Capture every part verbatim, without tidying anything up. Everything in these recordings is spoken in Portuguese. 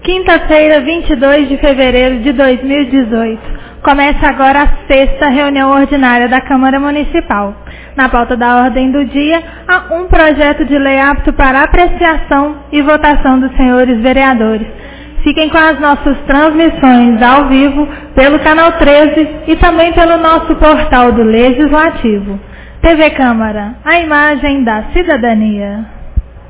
Quinta-feira, vinte e dois de fevereiro de dois mil e dezoito. Começa agora a sexta reunião ordinária da Câmara Municipal. Na pauta da ordem do dia, há um projeto de lei apto para apreciação e votação dos senhores vereadores. Fiquem com as nossas transmissões ao vivo pelo canal treze e também pelo nosso portal do Legislativo. T V Câmara, a imagem da cidadania.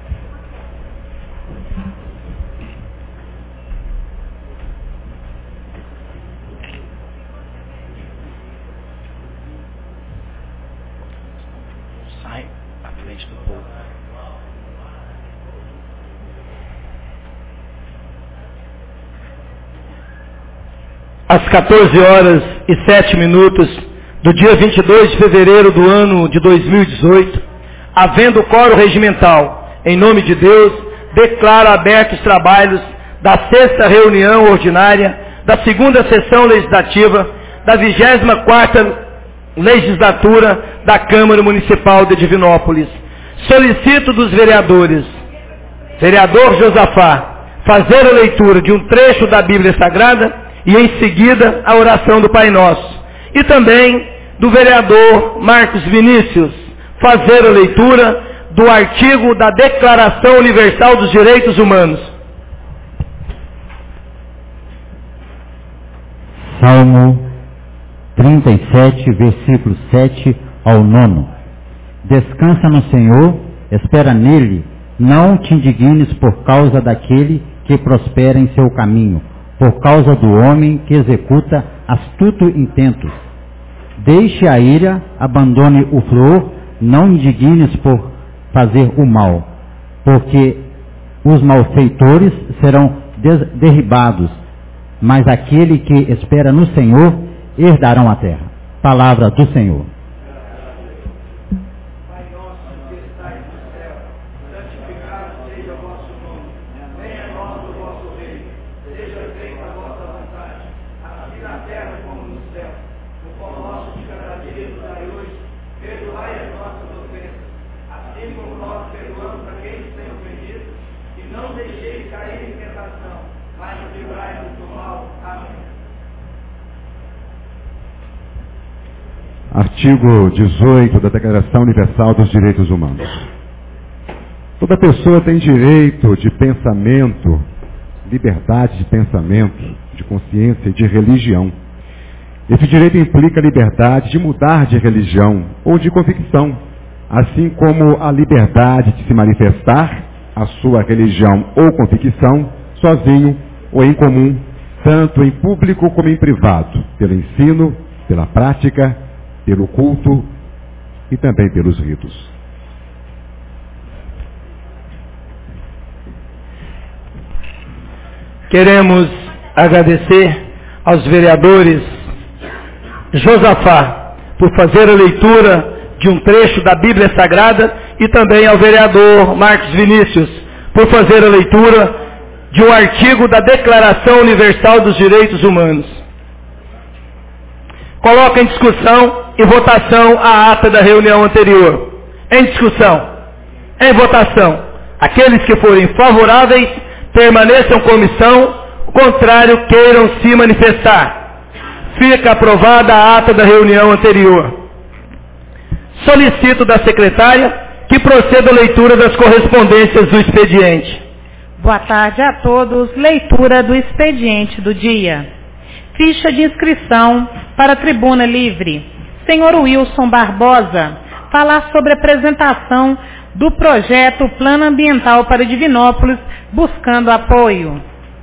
Às quatorze horas e sete minutos do dia vinte e dois de fevereiro do ano de dois mil e dezoito, havendo quórum regimental, em nome de Deus, declaro abertos os trabalhos da sexta reunião ordinária da segunda sessão legislativa da vigésima quarta legislatura da Câmara Municipal de Divinópolis. Solicito dos vereadores, vereador Josafá, fazer a leitura de um trecho da Bíblia Sagrada e em seguida a oração do Pai Nosso. E também do vereador Marcos Vinícius, fazer a leitura do artigo da Declaração Universal dos Direitos Humanos. Salmo trinta e sete, versículo sete ao nove. Descansa no Senhor, espera nele, não te indignes por causa daquele que prospera em seu caminho, por causa do homem que executa astuto intento. Deixe a ira, abandone o furor, não indignes por fazer o mal, porque os malfeitores serão derribados, mas aquele que espera no Senhor herdarão a terra. Palavra do Senhor. Artigo dezoito da Declaração Universal dos Direitos Humanos. Toda pessoa tem direito de pensamento, liberdade de pensamento, de consciência e de religião. Esse direito implica a liberdade de mudar de religião ou de convicção, assim como a liberdade de se manifestar a sua religião ou convicção sozinho ou em comum, tanto em público como em privado, pelo ensino, pela prática, pelo culto e também pelos ritos. Queremos agradecer aos vereadores Josafá por fazer a leitura de um trecho da Bíblia Sagrada e também ao vereador Marcos Vinícius por fazer a leitura de um artigo da Declaração Universal dos Direitos Humanos. Coloca em discussão e votação a ata da reunião anterior. Em discussão. Em votação. Aqueles que forem favoráveis permaneçam comissão, o contrário queiram se manifestar. Fica aprovada a ata da reunião anterior. Solicito da secretária que proceda a leitura das correspondências do expediente. Boa tarde a todos. Leitura do expediente do dia. Ficha de inscrição para a tribuna livre. Senhor Wilson Barbosa, falar sobre a apresentação do projeto Plano Ambiental para Divinópolis, buscando apoio.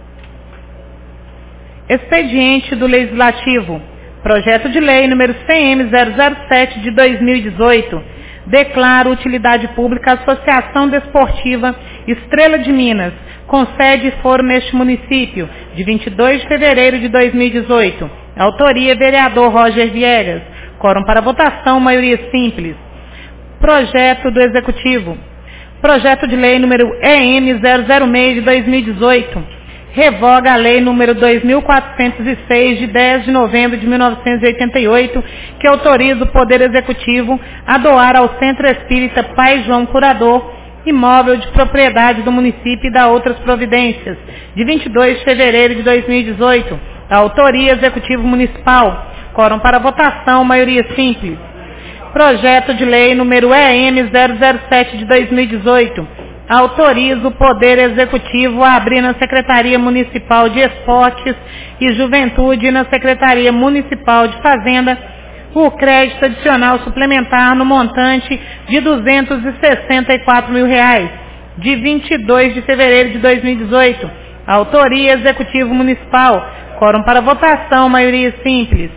Expediente do Legislativo. Projeto de Lei número C M zero zero sete de dois mil e dezoito. Declara utilidade pública a Associação Desportiva Estrela de Minas, com sede e foro neste município, de vinte e dois de fevereiro de dois mil e dezoito. Autoria, vereador Roger Viegas. Quórum para votação, maioria simples. Projeto do Executivo. Projeto de Lei número E M zero zero seis de dois mil e dezoito. Revoga a Lei número dois mil quatrocentos e seis, de dez de novembro de mil novecentos e oitenta e oito, que autoriza o Poder Executivo a doar ao Centro Espírita Pai João Curador imóvel de propriedade do município e da outras providências, de vinte e dois de fevereiro de dois mil e dezoito. Autoria Executivo Municipal. Quórum para votação, maioria simples. Projeto de Lei número E M zero zero sete de dois mil e dezoito. Autoriza o Poder Executivo a abrir na Secretaria Municipal de Esportes e Juventude e na Secretaria Municipal de Fazenda o crédito adicional suplementar no montante de duzentos e sessenta e quatro mil reais, de vinte e dois de fevereiro de dois mil e dezoito. Autoria Executivo Municipal. Quórum para votação, maioria simples.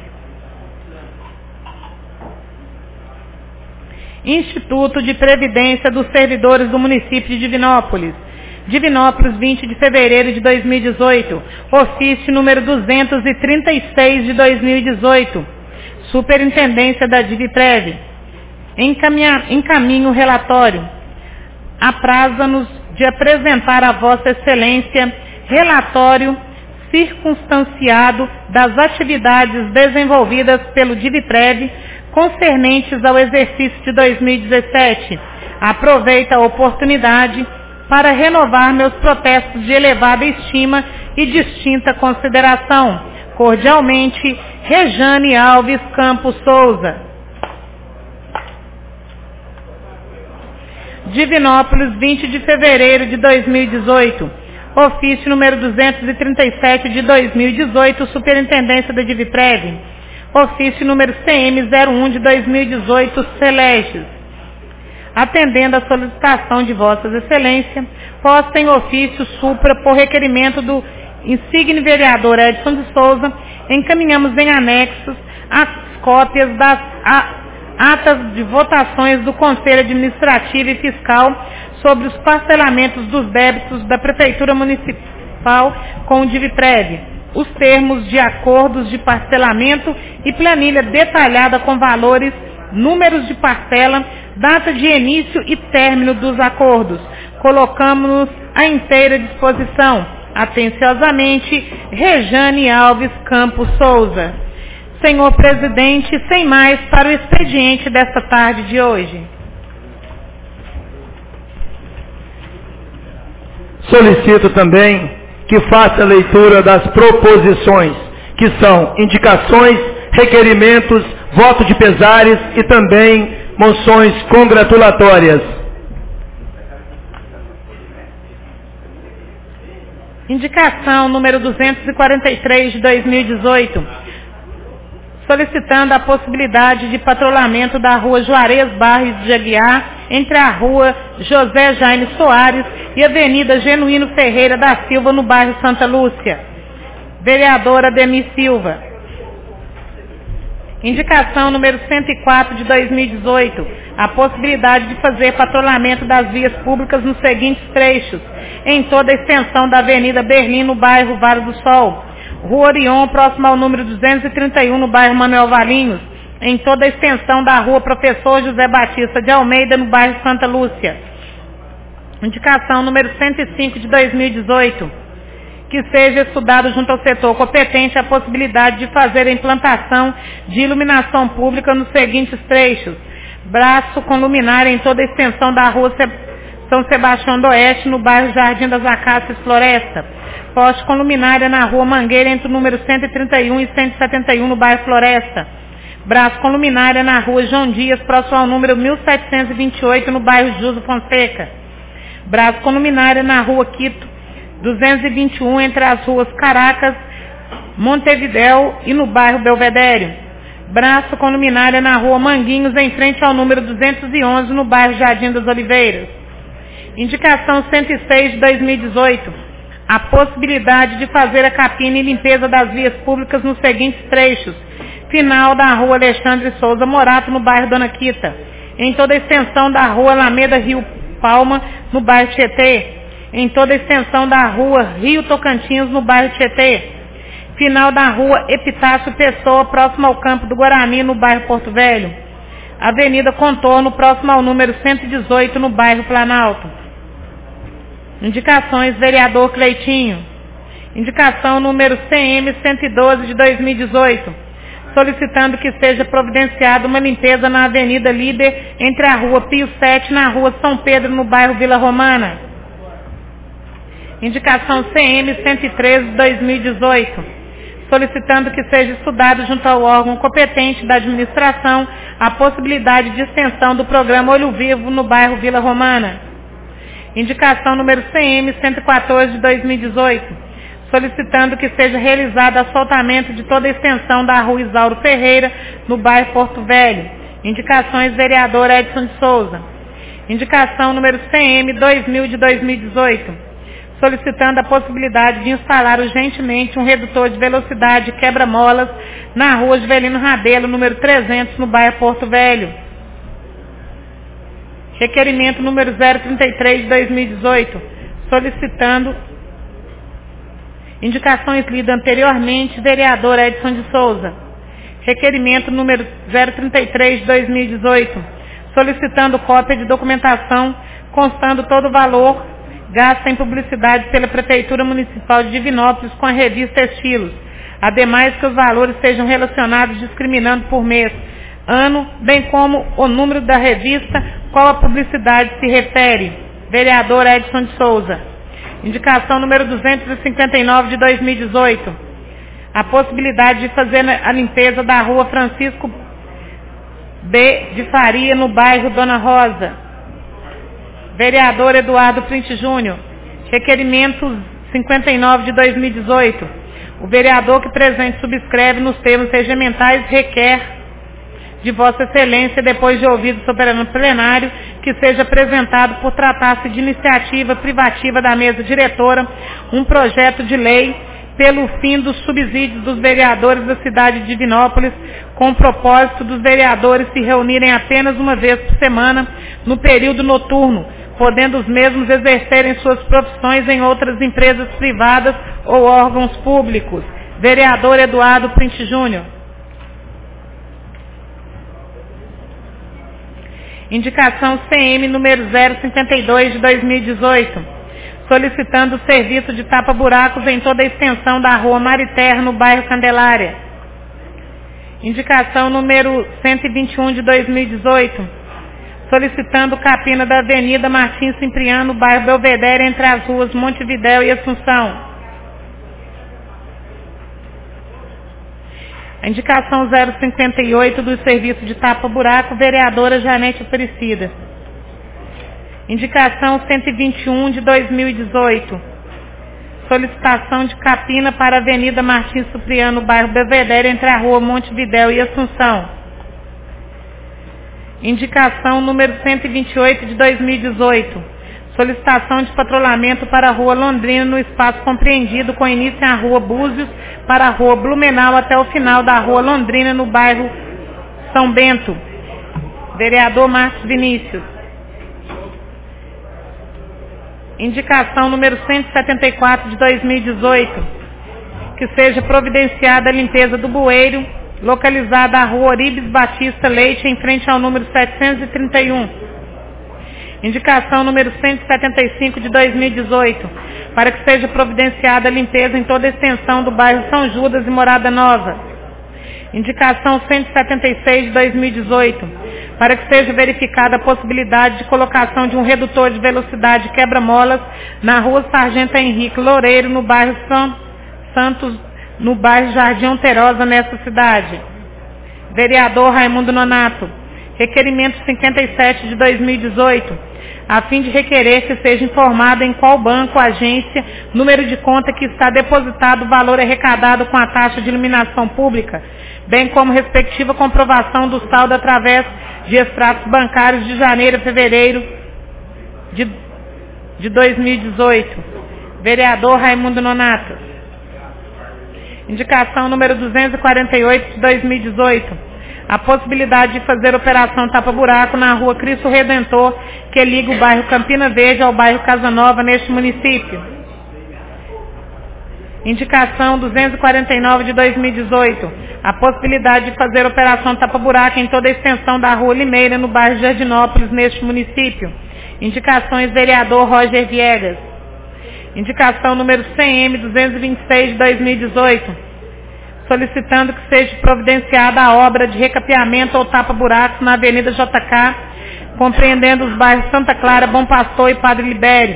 Instituto de Previdência dos Servidores do Município de Divinópolis. Divinópolis, vinte de fevereiro de dois mil e dezoito. Ofício número duzentos e trinta e seis de dois mil e dezoito. Superintendência da Diviprev. Encaminha, encaminho o relatório. Apraza-nos de apresentar a Vossa Excelência relatório circunstanciado das atividades desenvolvidas pelo Diviprev concernentes ao exercício de dois mil e dezessete. Aproveito a oportunidade para renovar meus protestos de elevada estima e distinta consideração. Cordialmente, Rejane Alves Campos Souza. Divinópolis, vinte de fevereiro de dois mil e dezoito. Ofício número duzentos e trinta e sete de dois mil e dezoito, Superintendência da Diviprev. Ofício número C M zero um de dois mil e dezoito, Celeges. Atendendo à solicitação de Vossas Excelências, posta em ofício supra por requerimento do insigne vereador Edson de Souza, encaminhamos em anexos as cópias das atas de votações do Conselho Administrativo e Fiscal sobre os parcelamentos dos débitos da Prefeitura Municipal com o Diviprev, os termos de acordos de parcelamento e planilha detalhada com valores, números de parcela, data de início e término dos acordos. Colocamos-nos à inteira disposição. Atenciosamente, Rejane Alves Campos Souza. Senhor Presidente, sem mais para o expediente desta tarde de hoje. Solicito também que faça a leitura das proposições, que são indicações, requerimentos, voto de pesares e também moções congratulatórias. Indicação número duzentos e quarenta e três de dois mil e dezoito, solicitando a possibilidade de patrulhamento da rua Juarez Barros de Aguiar, entre a rua José Jaime Soares e a Avenida Genuíno Ferreira da Silva, no bairro Santa Lúcia. Vereadora Demi Silva. Indicação número cento e quatro de dois mil e dezoito, a possibilidade de fazer patrulhamento das vias públicas nos seguintes trechos, em toda a extensão da Avenida Berlim, no bairro Vale do Sol, Rua Orion, próximo ao número duzentos e trinta e um, no bairro Manuel Valinhos, em toda a extensão da Rua Professor José Batista de Almeida, no bairro Santa Lúcia. Indicação número cento e cinco de dois mil e dezoito, que seja estudado junto ao setor competente a possibilidade de fazer a implantação de iluminação pública nos seguintes trechos: braço com luminária em toda a extensão da Rua São Sebastião do Oeste, no bairro Jardim das Acácias Floresta. Poste com luminária na Rua Mangueira, entre o número cento e trinta e um e cento e setenta e um, no bairro Floresta. Braço com luminária na Rua João Dias, próximo ao número mil setecentos e vinte e oito, no bairro Juso Fonseca. Braço com luminária na Rua Quito, duzentos e vinte e um, entre as ruas Caracas, Montevidéu e no bairro Belvedere. Braço com luminária na Rua Manguinhos, em frente ao número duzentos e onze, no bairro Jardim das Oliveiras. Indicação cento e seis de dois mil e dezoito, a possibilidade de fazer a capina e limpeza das vias públicas nos seguintes trechos: final da Rua Alexandre Souza Morato, no bairro Dona Quita, em toda a extensão da Rua Alameda Rio Palma, no bairro Tietê, em toda a extensão da Rua Rio Tocantins, no bairro Tietê, final da Rua Epitácio Pessoa, próximo ao Campo do Guarani, no bairro Porto Velho, Avenida Contorno, próximo ao número cento e dezoito, no bairro Planalto. Indicações: vereador Cleitinho. Indicação número C M cento e doze de dois mil e dezoito, solicitando que seja providenciada uma limpeza na Avenida Líder, entre a Rua Pio sete e na Rua São Pedro, no bairro Vila Romana. Indicação C M cento e treze de dois mil e dezoito, solicitando que seja estudado junto ao órgão competente da administração a possibilidade de extensão do programa Olho Vivo no bairro Vila Romana. Indicação número C M cento e quatorze de dois mil e dezoito, solicitando que seja realizado asfaltamento de toda a extensão da Rua Isauro Ferreira, no bairro Porto Velho. Indicações, vereador Edson de Souza. Indicação número C M dois mil de dois mil e dezoito, solicitando a possibilidade de instalar urgentemente um redutor de velocidade quebra-molas na Rua Jovelino Rabelo, número trezentos, no bairro Porto Velho. Requerimento número zero trinta e três de dois mil e dezoito, solicitando indicações lidas anteriormente, vereador Edson de Souza. Requerimento número zero trinta e três de dois mil e dezoito, solicitando cópia de documentação constando todo o valor gasto em publicidade pela Prefeitura Municipal de Divinópolis com a revista Estilos. Ademais que os valores sejam relacionados discriminando por mês, ano, bem como o número da revista, qual a publicidade se refere. Vereador Edson de Souza. Indicação número duzentos e cinquenta e nove de dois mil e dezoito. A possibilidade de fazer a limpeza da Rua Francisco B. de Faria, no bairro Dona Rosa. Vereador Eduardo Print Júnior. Requerimento cinquenta e nove de dois mil e dezoito. O vereador que presente subscreve nos termos regimentais requer de Vossa Excelência, depois de ouvido o soberano plenário, que seja apresentado por tratar-se de iniciativa privativa da mesa diretora um projeto de lei pelo fim dos subsídios dos vereadores da cidade de Divinópolis, com o propósito dos vereadores se reunirem apenas uma vez por semana no período noturno, podendo os mesmos exercerem suas profissões em outras empresas privadas ou órgãos públicos. Vereador Eduardo Print Júnior. Indicação C M número zero cinquenta e dois de dois mil e dezoito, solicitando o serviço de tapa-buracos em toda a extensão da Rua Mariterra, no bairro Candelária. Indicação número cento e vinte e um de dois mil e dezoito, solicitando capina da Avenida Martins Cipriano, no bairro Belvedere, entre as ruas Montevidéu e Assunção. A indicação zero cinquenta e oito do serviço de tapa-buraco, vereadora Janete Aparecida. Indicação cento e vinte e um de dois mil e dezoito, solicitação de capina para a Avenida Martins Cipriano, no bairro Belvedere, entre a rua Montevidéu e Assunção. Indicação número cento e vinte e oito de dois mil e dezoito, solicitação de patrulhamento para a Rua Londrina, no espaço compreendido com início na Rua Búzios para a Rua Blumenau até o final da Rua Londrina, no bairro São Bento. Vereador Marcos Vinícius. Indicação número cento e setenta e quatro de dois mil e dezoito, que seja providenciada a limpeza do bueiro, localizada à Rua Oribes Batista Leite, em frente ao número setecentos e trinta e um. Indicação número cento e setenta e cinco de dois mil e dezoito, para que seja providenciada a limpeza em toda a extensão do bairro São Judas e Morada Nova. Indicação cento e setenta e seis de dois mil e dezoito, para que seja verificada a possibilidade de colocação de um redutor de velocidade quebra-molas na Rua Sargento Henrique Loureiro, no bairro São Santos, no bairro Jardim Alterosa, nesta cidade. Vereador Raimundo Nonato. Requerimento cinquenta e sete de dois mil e dezoito, a fim de requerer que seja informado em qual banco, agência, número de conta que está depositado o valor arrecadado com a taxa de iluminação pública, bem como respectiva comprovação do saldo através de extratos bancários de janeiro a fevereiro de, de dois mil e dezoito. Vereador Raimundo Nonato. Indicação número duzentos e quarenta e oito de dois mil e dezoito. A possibilidade de fazer operação tapa-buraco na Rua Cristo Redentor, que liga o bairro Campina Verde ao bairro Casa Nova, neste município. Indicação duzentos e quarenta e nove de dois mil e dezoito. A possibilidade de fazer operação tapa-buraco em toda a extensão da Rua Limeira, no bairro Jardinópolis, neste município. Indicações, vereador Roger Viegas. Indicação número C M duzentos e vinte e seis de dois mil e dezoito. solicitando que seja providenciada a obra de recapeamento ou tapa-buracos na Avenida J K, compreendendo os bairros Santa Clara, Bom Pastor e Padre Libério.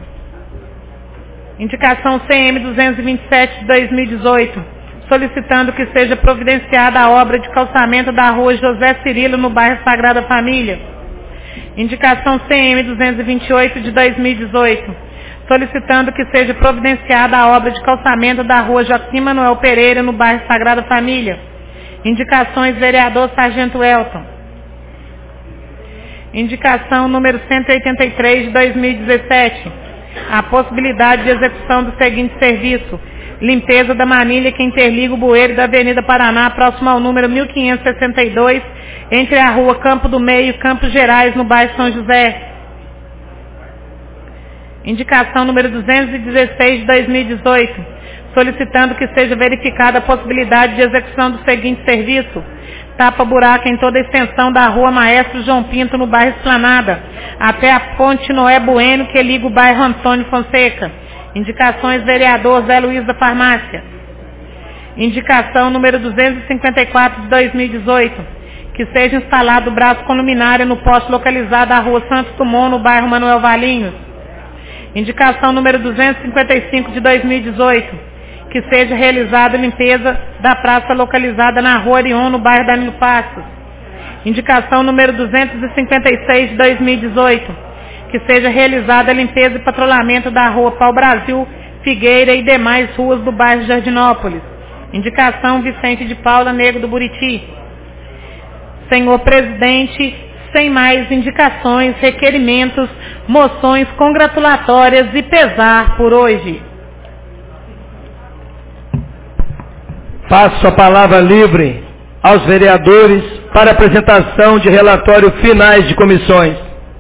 Indicação C M duzentos e vinte e sete de dois mil e dezoito, solicitando que seja providenciada a obra de calçamento da rua José Cirilo, no bairro Sagrada Família. Indicação C M duzentos e vinte e oito de dois mil e dezoito, solicitando que seja providenciada a obra de calçamento da rua Joaquim Manuel Pereira, no bairro Sagrada Família. Indicações vereador Sargento Elton. Indicação número cento e oitenta e três de dois mil e dezessete, a possibilidade de execução do seguinte serviço: limpeza da manilha que interliga o bueiro da Avenida Paraná, próximo ao número mil quinhentos e sessenta e dois, entre a rua Campo do Meio e Campos Gerais, no bairro São José. Indicação número duzentos e dezesseis de dois mil e dezoito, solicitando que seja verificada a possibilidade de execução do seguinte serviço: tapa-buraco em toda a extensão da rua Maestro João Pinto, no bairro Esplanada, até a ponte Noé Bueno, que liga o bairro Antônio Fonseca. Indicações vereador Zé Luiz da Farmácia. Indicação número duzentos e cinquenta e quatro de dois mil e dezoito, que seja instalado o braço com luminária no poste localizado na rua Santos Dumont, no bairro Manuel Valinhos. Indicação número duzentos e cinquenta e cinco de dois mil e dezoito, que seja realizada a limpeza da praça localizada na rua Orion, no bairro Danilo Passos. Indicação número duzentos e cinquenta e seis de dois mil e dezoito, que seja realizada a limpeza e patrulhamento da rua Pau Brasil, Figueira e demais ruas do bairro Jardinópolis. Indicação Vicente de Paula Negro do Buriti. Senhor presidente, sem mais indicações, requerimentos, moções congratulatórias e pesar por hoje. Passo a palavra livre aos vereadores para apresentação de relatório finais de comissões.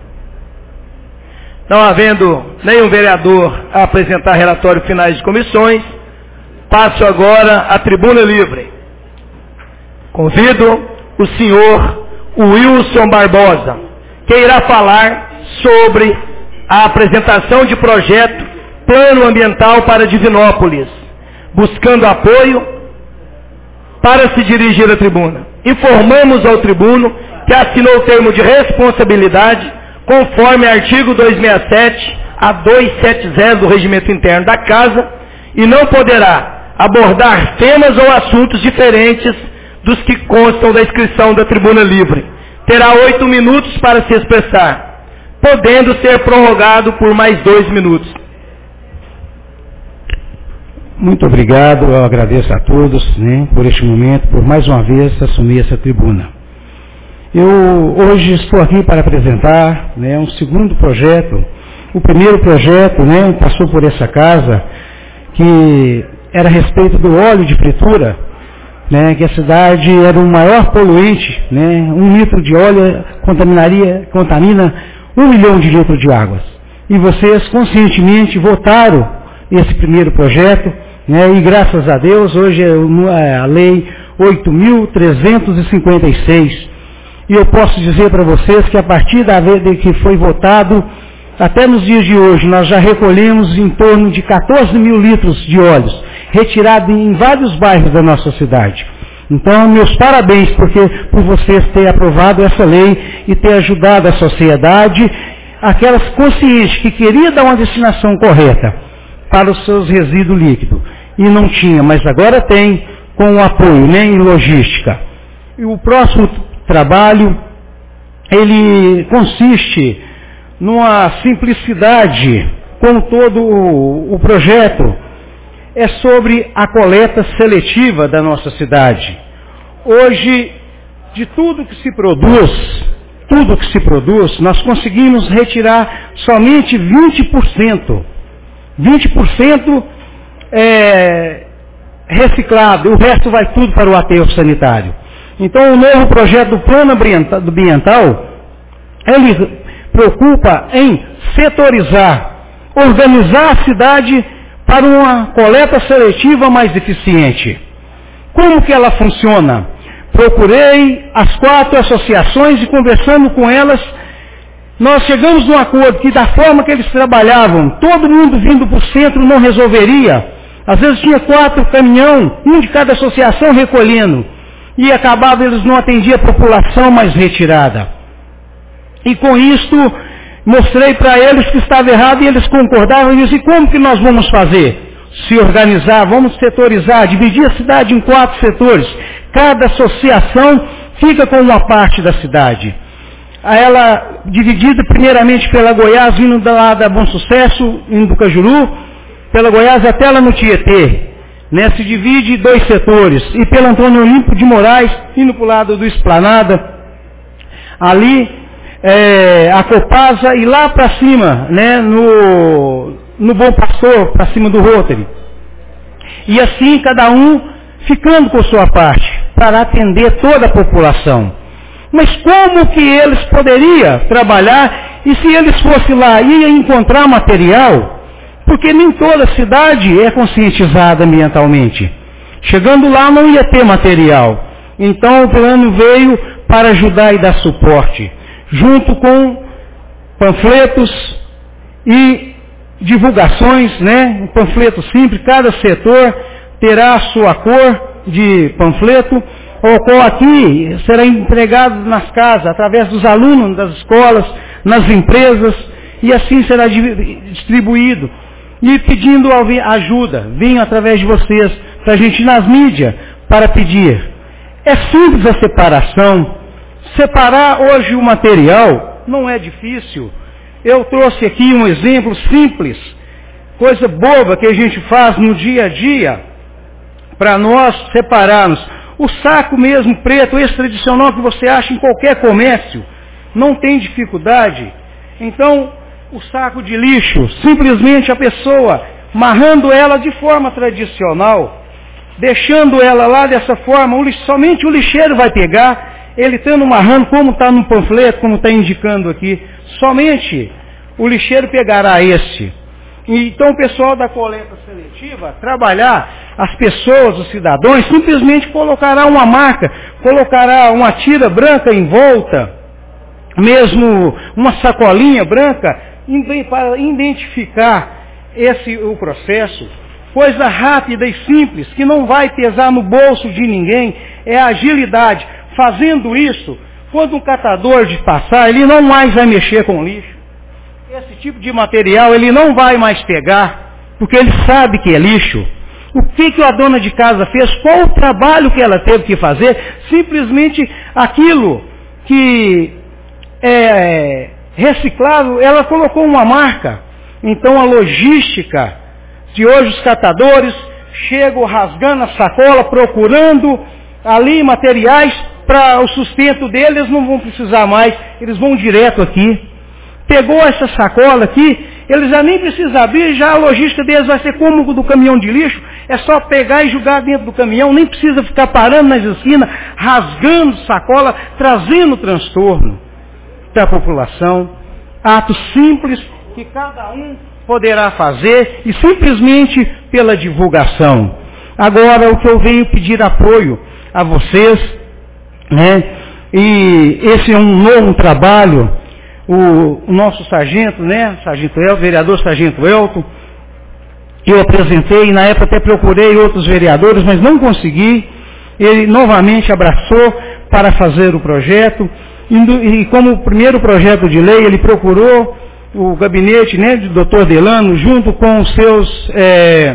Não havendo nenhum vereador a apresentar relatório finais de comissões, passo agora à tribuna livre. Convido o senhor Wilson Barbosa, que irá falar sobre a apresentação de projeto Plano Ambiental para Divinópolis, buscando apoio para se dirigir à tribuna. Informamos ao tribuno que assinou o termo de responsabilidade conforme artigo duzentos e sessenta e sete a duzentos e setenta do Regimento Interno da Casa e não poderá abordar temas ou assuntos diferentes dos que constam da inscrição da tribuna livre. Terá oito minutos para se expressar, podendo ser prorrogado por mais dois minutos. Muito obrigado, eu agradeço a todos, né, por este momento, por mais uma vez assumir essa tribuna. Eu hoje estou aqui para apresentar, né, um segundo projeto. O primeiro projeto, né, passou por essa casa, que era a respeito do óleo de fritura, né, que a cidade era o maior poluinte, né, um litro de óleo contaminaria, contamina um milhão de litros de águas. E vocês conscientemente votaram esse primeiro projeto, né, e graças a Deus hoje é a lei oito mil trezentos e cinquenta e seis. E eu posso dizer para vocês que a partir da vez que foi votado, até nos dias de hoje, nós já recolhemos em torno de quatorze mil litros de óleos, retirado em vários bairros da nossa cidade. Então, meus parabéns porque, por vocês terem aprovado essa lei e ter ajudado a sociedade, aquelas conscientes que queriam dar uma destinação correta para os seus resíduos líquidos. E não tinha, mas agora tem, com o apoio, né, em logística. E o próximo trabalho, ele consiste numa simplicidade com todo o, o projeto. É sobre a coleta seletiva da nossa cidade. Hoje, de tudo que se produz, tudo que se produz, nós conseguimos retirar somente vinte por cento. vinte por cento é reciclado, o resto vai tudo para o aterro sanitário. Então, o novo projeto do Plano Ambiental, ele preocupa em setorizar, organizar a cidade para uma coleta seletiva mais eficiente. Como que ela funciona? Procurei as quatro associações e conversando com elas, nós chegamos num acordo que da forma que eles trabalhavam, todo mundo vindo para o centro não resolveria. Às vezes tinha quatro caminhão, um de cada associação recolhendo. E acabava, eles não atendiam a população mais retirada. E com isto, mostrei para eles que estava errado e eles concordavam e disseram, como que nós vamos fazer? Se organizar, vamos setorizar, dividir a cidade em quatro setores. Cada associação fica com uma parte da cidade. Ela dividida primeiramente pela Goiás, vindo da lá da Bom Sucesso, indo do Cajuru, pela Goiás até lá no Tietê. Né, se divide em dois setores. E pelo Antônio Olímpio de Moraes, indo para o lado do Esplanada, ali, é, a Copasa e lá para cima, né, no, no Bom Pastor, para cima do Rotary. E assim, cada um ficando com sua parte, para atender toda a população. Mas como que eles poderiam trabalhar, e se eles fossem lá, iam encontrar material? Porque nem toda cidade é conscientizada ambientalmente. Chegando lá não ia ter material. Então o plano veio para ajudar e dar suporte. Junto com panfletos e divulgações, né? Um panfleto simples, cada setor terá a sua cor de panfleto, o qual aqui será entregado nas casas, através dos alunos das escolas, nas empresas, e assim será distribuído. E pedindo ajuda, venham através de vocês, para a gente ir nas mídias, para pedir. É simples a separação. Separar hoje o material não é difícil. Eu trouxe aqui um exemplo simples, coisa boba que a gente faz no dia a dia, para nós separarmos. O saco mesmo preto, esse tradicional que você acha em qualquer comércio, não tem dificuldade. Então, o saco de lixo, simplesmente a pessoa amarrando ela de forma tradicional, deixando ela lá dessa forma, o lixo, somente o lixeiro vai pegar, ele estando amarrando, como está no panfleto, como está indicando aqui, somente o lixeiro pegará este. Então o pessoal da coleta seletiva, trabalhar as pessoas, os cidadãos, simplesmente colocará uma marca, colocará uma tira branca em volta, mesmo uma sacolinha branca, para identificar esse o processo, coisa rápida e simples, que não vai pesar no bolso de ninguém, é a agilidade. Fazendo isso, quando um catador de passar, ele não mais vai mexer com lixo. Esse tipo de material ele não vai mais pegar, porque ele sabe que é lixo. O que, que a dona de casa fez? Qual o trabalho que ela teve que fazer? Simplesmente aquilo que é reciclável, ela colocou uma marca. Então a logística de hoje, os catadores chegam rasgando a sacola, procurando ali materiais para o sustento deles, eles não vão precisar mais, eles vão direto aqui. Pegou essa sacola aqui, eles já nem precisam abrir, já a logística deles vai ser como o do caminhão de lixo, é só pegar e jogar dentro do caminhão, nem precisa ficar parando nas esquinas, rasgando sacola, trazendo transtorno para a população. Atos simples que cada um poderá fazer e simplesmente pela divulgação. Agora o que eu venho pedir apoio a vocês, né? E esse é um novo trabalho. O, o nosso sargento, né, sargento Elton, vereador sargento Elton, eu apresentei, e na época até procurei outros vereadores, mas não consegui. Ele novamente abraçou para fazer o projeto, e, e como o primeiro projeto de lei, ele procurou o gabinete, né, do doutor Delano, junto com os seus, é,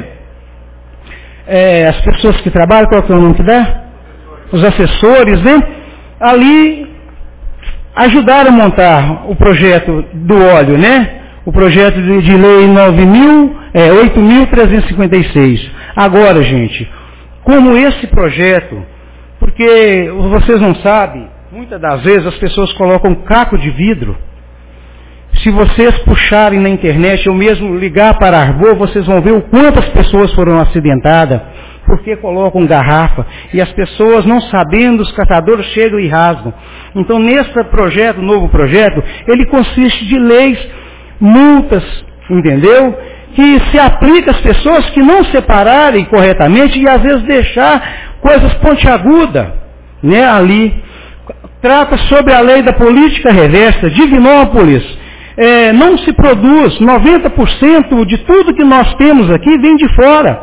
é, as pessoas que trabalham, qual que é o nome que dá? Os assessores, né, ali ajudaram a montar o projeto do óleo, né? O projeto de, de lei oito mil trezentos e cinquenta e seis. Agora, gente, como esse projeto, porque vocês não sabem, muitas das vezes as pessoas colocam caco de vidro. Se vocês puxarem na internet, ou mesmo ligar para a Arbor, vocês vão ver o quanto as pessoas foram acidentadas, porque colocam garrafa, e as pessoas não sabendo, os catadores chegam e rasgam. Então, nesse projeto, novo projeto, ele consiste de leis, multas, entendeu? Que se aplica às pessoas que não separarem corretamente e às vezes deixar coisas pontiagudas, né, ali. Trata sobre a lei da política reversa, Divinópolis. É, não se produz, noventa por cento de tudo que nós temos aqui vem de fora.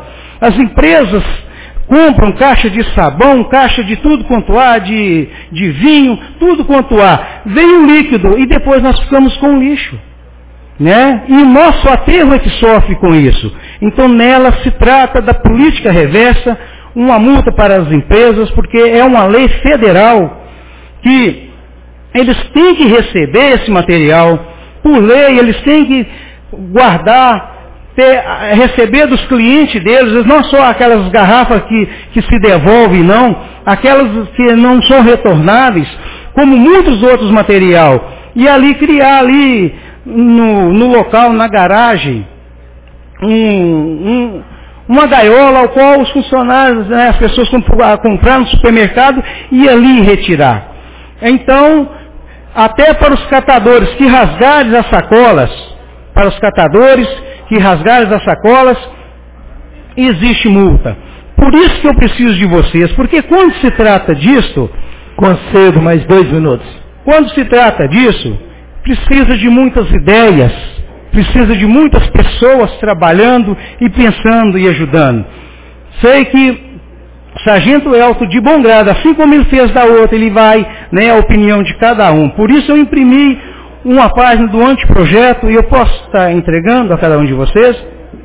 As empresas compram caixa de sabão, caixa de tudo quanto há, de, de vinho, tudo quanto há. Vem o líquido e depois nós ficamos com o lixo. Né? E o nosso aterro é que sofre com isso. Então nela se trata da política reversa, uma multa para as empresas, porque é uma lei federal que eles têm que receber esse material, por lei eles têm que guardar, ter, receber dos clientes deles, não só aquelas garrafas que, que se devolvem, não, aquelas que não são retornáveis, como muitos outros materiais. E ali criar ali no, no local, na garagem, um, um, uma gaiola ao qual os funcionários, né, as pessoas comprar no supermercado e ali retirar. Então, até para os catadores que rasgarem as sacolas, para os catadores que rasgarem as sacolas, existe multa. Por isso que eu preciso de vocês, porque quando se trata disso, concedo mais dois minutos. Quando se trata disso, precisa de muitas ideias, precisa de muitas pessoas trabalhando e pensando e ajudando. Sei que o Sargento Elton, de bom grado, assim como ele fez da outra, ele vai, né, a opinião de cada um. Por isso eu imprimi uma página do anteprojeto e eu posso estar entregando a cada um de vocês.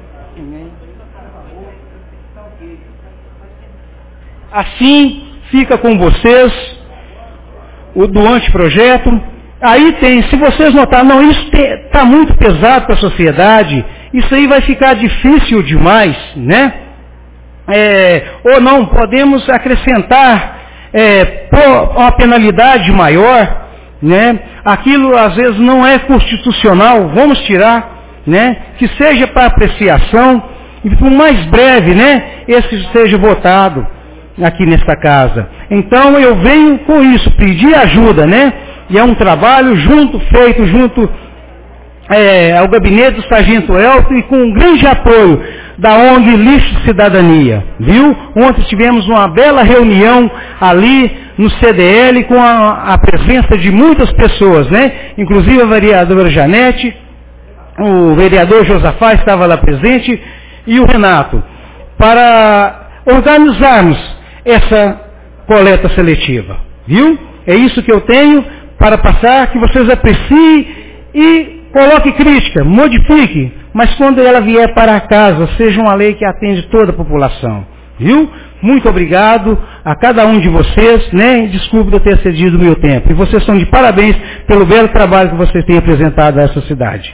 Assim fica com vocês o do anteprojeto. Aí tem, se vocês notarem, não, isso está muito pesado para a sociedade, isso aí vai ficar difícil demais, né? É, ou não, podemos acrescentar é, por uma penalidade maior, né? Aquilo às vezes não é constitucional, vamos tirar, né? Que seja para apreciação, e por mais breve, né? Esse seja votado aqui nesta casa. Então eu venho com isso, pedir ajuda, né? E é um trabalho junto, feito junto é, ao gabinete do Sargento Elton e com um grande apoio da O N G Lixo Cidadania, viu? Ontem tivemos uma bela reunião ali no C D L com a, a presença de muitas pessoas, né? Inclusive a vereadora Janete, o vereador Josafá estava lá presente e o Renato, para organizarmos essa coleta seletiva, viu? É isso que eu tenho para passar, que vocês apreciem e coloque crítica, modifique, mas quando ela vier para casa, seja uma lei que atende toda a população, viu? Muito obrigado a cada um de vocês, né? Desculpe eu ter cedido o meu tempo. E vocês são de parabéns pelo belo trabalho que vocês têm apresentado a essa cidade.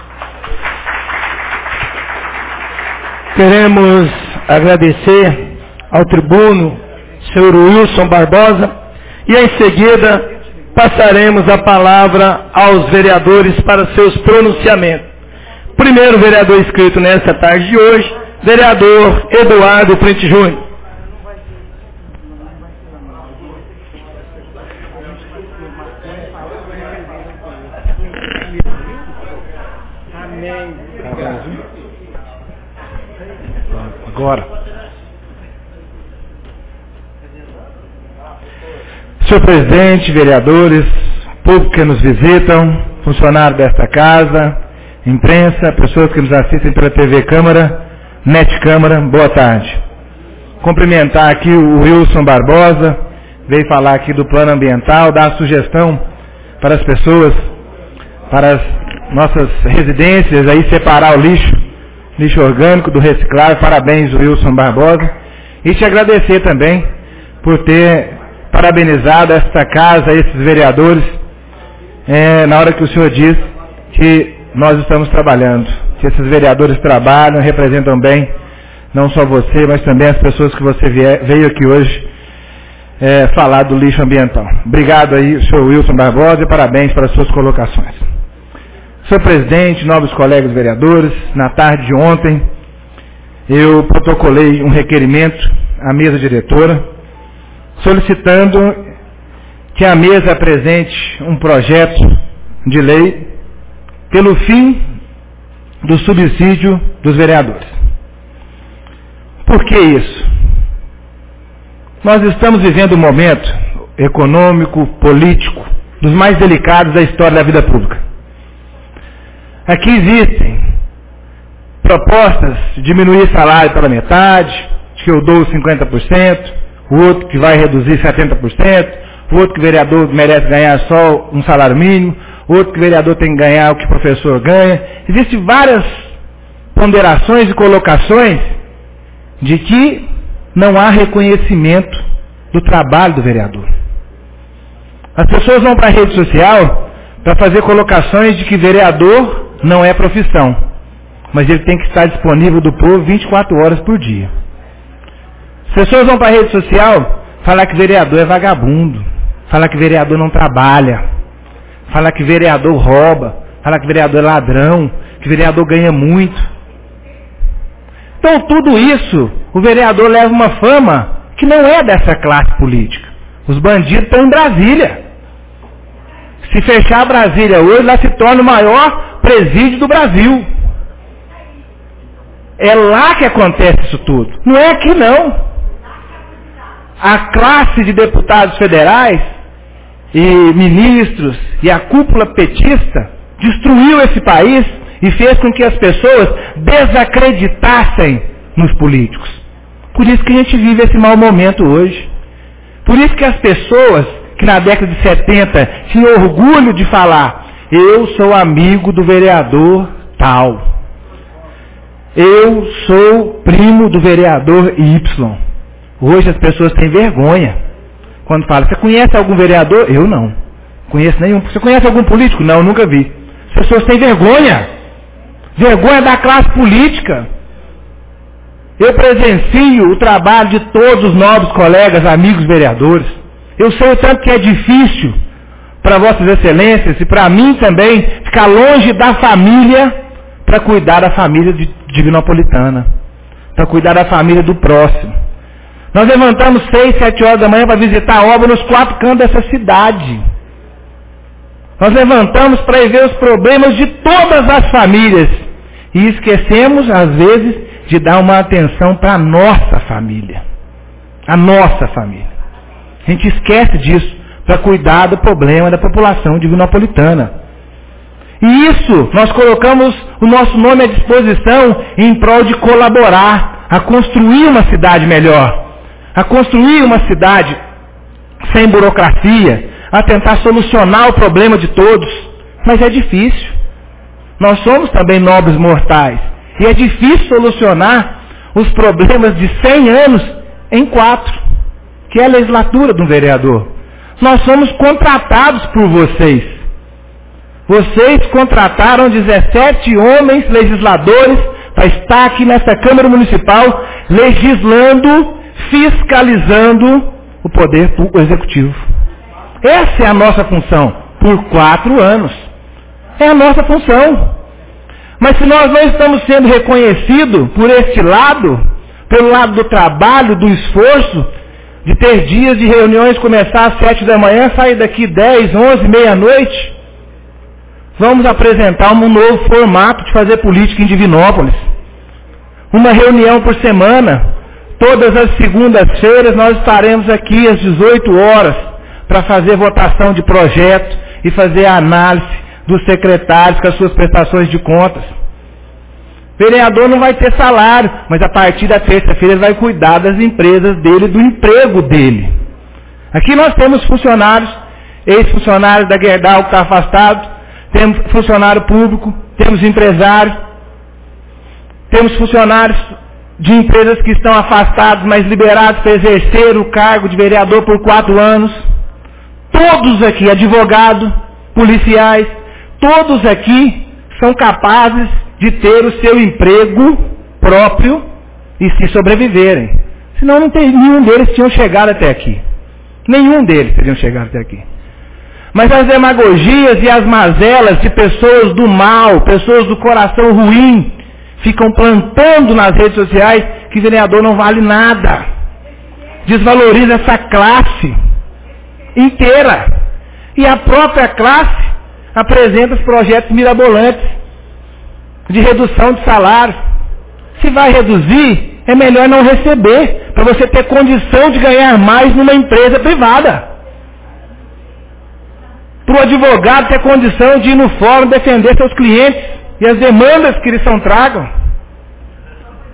Queremos agradecer ao tribuno, senhor Wilson Barbosa, e em seguida passaremos a palavra aos vereadores para seus pronunciamentos. Primeiro vereador inscrito nessa tarde de hoje, vereador Eduardo Prente Júnior. Agora. Senhor presidente, vereadores, público que nos visitam, funcionários desta casa, imprensa, pessoas que nos assistem pela T V Câmara, Net Câmara, boa tarde. Cumprimentar aqui o Wilson Barbosa, veio falar aqui do plano ambiental, dar a sugestão para as pessoas, para as nossas residências, aí separar o lixo, lixo orgânico do reciclável. Parabéns, Wilson Barbosa. E te agradecer também por ter parabenizado esta casa, esses vereadores, é, na hora que o senhor disse que nós estamos trabalhando, que esses vereadores trabalham, representam bem, não só você, mas também as pessoas que você vier, veio aqui hoje é, falar do lixo ambiental. Obrigado aí, senhor Wilson Barbosa, e parabéns para as suas colocações. Senhor presidente, nobres colegas vereadores, na tarde de ontem, eu protocolei um requerimento à mesa diretora, solicitando que a mesa apresente um projeto de lei pelo fim do subsídio dos vereadores. Por que isso? Nós estamos vivendo um momento econômico, político, dos mais delicados da história da vida pública. Aqui existem propostas de diminuir salário pela metade, de que eu dou cinquenta por cento, o outro que vai reduzir setenta por cento, o outro que o vereador merece ganhar só um salário mínimo, o outro que o vereador tem que ganhar o que o professor ganha. Existem várias ponderações e colocações de que não há reconhecimento do trabalho do vereador. As pessoas vão para a rede social para fazer colocações de que vereador não é profissão, mas ele tem que estar disponível do povo vinte e quatro horas por dia. As pessoas vão para a rede social falar que vereador é vagabundo, falar que vereador não trabalha, falar que vereador rouba, falar que vereador é ladrão, que vereador ganha muito. Então tudo isso, o vereador leva uma fama que não é dessa classe política. Os bandidos estão em Brasília. Se fechar Brasília hoje, lá se torna o maior presídio do Brasil. É lá que acontece isso tudo. Não é aqui não. A classe de deputados federais e ministros e a cúpula petista destruiu esse país e fez com que as pessoas desacreditassem nos políticos. Por isso que a gente vive esse mau momento hoje. Por isso que as pessoas que na década de setenta tinham orgulho de falar: eu sou amigo do vereador tal. Eu sou primo do vereador Y. Hoje as pessoas têm vergonha. Quando falam: você conhece algum vereador? Eu não. Conheço nenhum. Você conhece algum político? Não, nunca vi. As pessoas têm vergonha. Vergonha da classe política. Eu presencio o trabalho de todos os novos colegas, amigos vereadores. Eu sei o tanto que é difícil para vossas excelências e para mim também ficar longe da família para cuidar da família de Divinopolitana, para cuidar da família do próximo. Nós levantamos seis, sete horas da manhã para visitar a obra nos quatro cantos dessa cidade. Nós levantamos para ir ver os problemas de todas as famílias e esquecemos, às vezes, de dar uma atenção para a nossa família. A nossa família. A gente esquece disso para cuidar do problema da população divinopolitana. E isso, nós colocamos o nosso nome à disposição em prol de colaborar a construir uma cidade melhor, a construir uma cidade sem burocracia, a tentar solucionar o problema de todos. Mas é difícil. Nós somos também nobres mortais. E é difícil solucionar os problemas de cem anos em quatro, que é a legislatura de um vereador. Nós somos contratados por vocês. Vocês contrataram dezessete homens legisladores para estar aqui nessa Câmara Municipal legislando, fiscalizando o poder executivo. Essa é a nossa função, por quatro anos. É a nossa função. Mas se nós não estamos sendo reconhecidos por este lado, pelo lado do trabalho, do esforço, de ter dias de reuniões, começar às sete da manhã, sair daqui dez, onze, meia-noite, vamos apresentar um novo formato de fazer política em Divinópolis. Uma reunião por semana, todas as segundas-feiras nós estaremos aqui às dezoito horas para fazer votação de projeto e fazer a análise dos secretários com as suas prestações de contas. O vereador não vai ter salário, mas a partir da terça-feira ele vai cuidar das empresas dele, do emprego dele. Aqui nós temos funcionários, ex-funcionários da Gerdau que está afastado, temos funcionário público, temos empresários, temos funcionários de empresas que estão afastados, mas liberados para exercer o cargo de vereador por quatro anos. Todos aqui, advogados, policiais, todos aqui são capazes de ter o seu emprego próprio e se sobreviverem. Senão não tem, nenhum deles tinham chegado até aqui. Nenhum deles teriam chegado até aqui. Mas as demagogias e as mazelas de pessoas do mal, pessoas do coração ruim, ficam plantando nas redes sociais que vereador não vale nada. Desvaloriza essa classe inteira. E a própria classe apresenta os projetos mirabolantes de redução de salário. Se vai reduzir, é melhor não receber, para você ter condição de ganhar mais numa empresa privada. Para o advogado ter condição de ir no fórum defender seus clientes e as demandas que eles são tragam.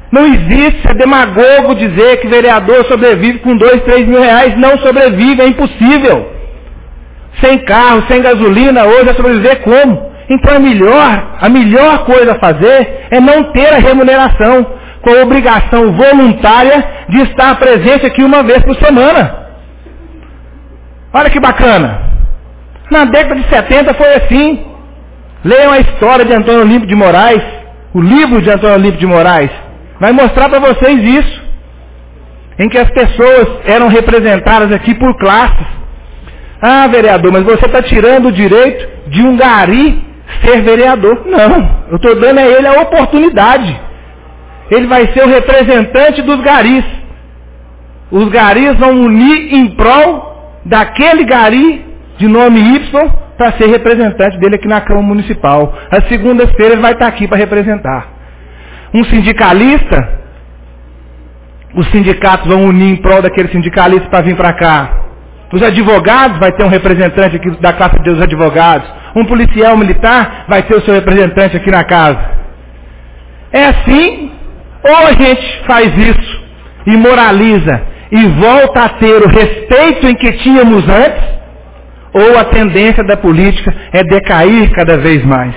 Não existe ser demagogo dizer que vereador sobrevive com dois, três mil reais. Não sobrevive, é impossível. Sem carro, sem gasolina, hoje é sobreviver como? Então é melhor, a melhor coisa a fazer é não ter a remuneração, com a obrigação voluntária de estar presente aqui uma vez por semana. Olha que bacana. Na década de setenta foi assim. Leiam a história de Antônio Olímpio de Moraes, o livro de Antônio Olímpio de Moraes, vai mostrar para vocês isso, em que as pessoas eram representadas aqui por classes. Ah, vereador, mas você está tirando o direito de um gari ser vereador. Não, eu estou dando a ele a oportunidade. Ele vai ser o representante dos garis. Os garis vão unir em prol daquele gari de nome Y para ser representante dele aqui na Câmara Municipal. Às segundas-feiras ele vai estar aqui para representar. Um sindicalista, os sindicatos vão unir em prol daquele sindicalista para vir para cá. Os advogados vai ter um representante aqui da classe dos advogados. Um policial militar vai ter o seu representante aqui na casa. É assim, ou a gente faz isso e moraliza e volta a ter o respeito em que tínhamos antes, ou a tendência da política é decair cada vez mais.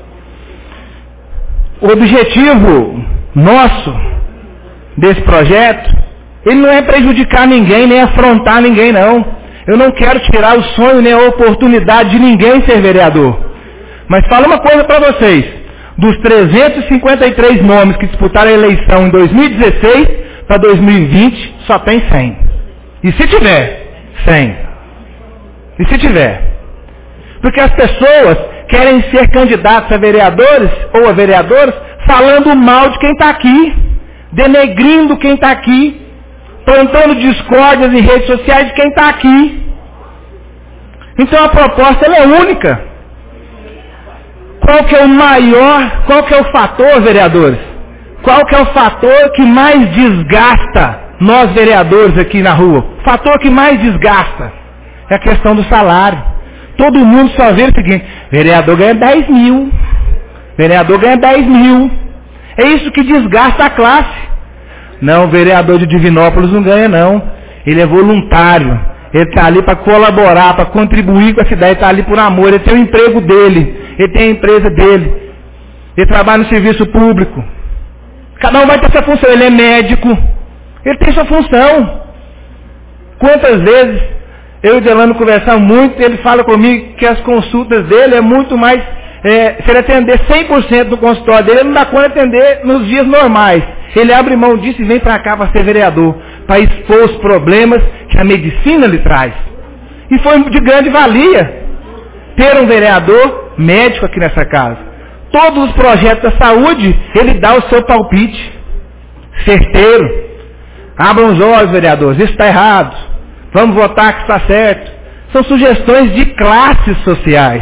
O objetivo nosso desse projeto, ele não é prejudicar ninguém, nem afrontar ninguém, não. Eu não quero tirar o sonho nem a oportunidade de ninguém ser vereador. Mas falo uma coisa para vocês. Dos trezentos e cinquenta e três nomes que disputaram a eleição em dois mil e dezesseis para dois mil e vinte, só tem cem. E se tiver? cem. E se tiver? Porque as pessoas querem ser candidatos a vereadores ou a vereadoras falando mal de quem está aqui, denegrindo quem está aqui, plantando discórdias em redes sociais de quem está aqui. Então a proposta ela é única. Qual que é o maior, qual que é o fator, vereadores? Qual que é o fator que mais desgasta nós vereadores aqui na rua? O fator que mais desgasta é a questão do salário. Todo mundo só vê o seguinte: vereador ganha dez mil, vereador ganha dez mil. É isso que desgasta a classe. Não, o vereador de Divinópolis não ganha não. Ele é voluntário. Ele está ali para colaborar, para contribuir com a cidade, está ali por amor. Ele tem o emprego dele, ele tem a empresa dele. Ele trabalha no serviço público. Cada um vai ter sua função. Ele é médico, ele tem sua função. Quantas vezes eu e o Delano conversamos muito, ele fala comigo que as consultas dele é muito mais, é, se ele atender cem por cento do consultório dele, ele não dá conta de atender nos dias normais. Ele abre mão disso e vem para cá para ser vereador, para expor os problemas que a medicina lhe traz. E foi de grande valia ter um vereador médico aqui nessa casa. Todos os projetos da saúde, ele dá o seu palpite certeiro. Abram os olhos, vereadores, isso está errado. Vamos votar que está certo. São sugestões de classes sociais.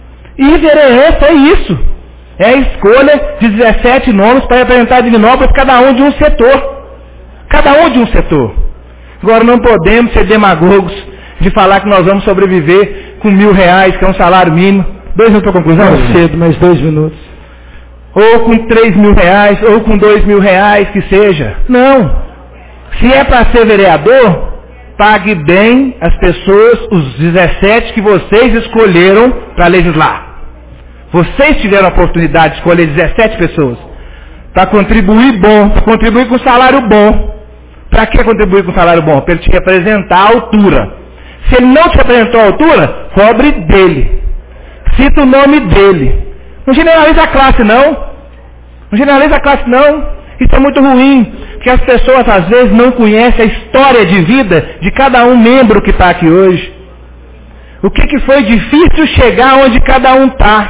E vereança é isso. É a escolha de dezessete nomes para representar Divinópolis, cada um de um setor. Cada um de um setor. Agora não podemos ser demagogos de falar que nós vamos sobreviver com mil reais, que é um salário mínimo. Dois minutos para conclusão? Não, cedo, mais dois minutos. Ou com três mil reais, ou com dois mil reais, que seja. Não. Se é para ser vereador, pague bem as pessoas, os dezessete que vocês escolheram para legislar. Vocês tiveram a oportunidade de escolher dezessete pessoas para contribuir bom, para contribuir com salário bom. Para que contribuir com salário bom? Para ele te representar à altura. Se ele não te representou à altura, cobre dele. Cita o nome dele. Não generaliza a classe, não. Não generaliza a classe, não. Isso é muito ruim, porque as pessoas às vezes não conhecem a história de vida de cada um membro que está aqui hoje. O que, que foi difícil chegar onde cada um está.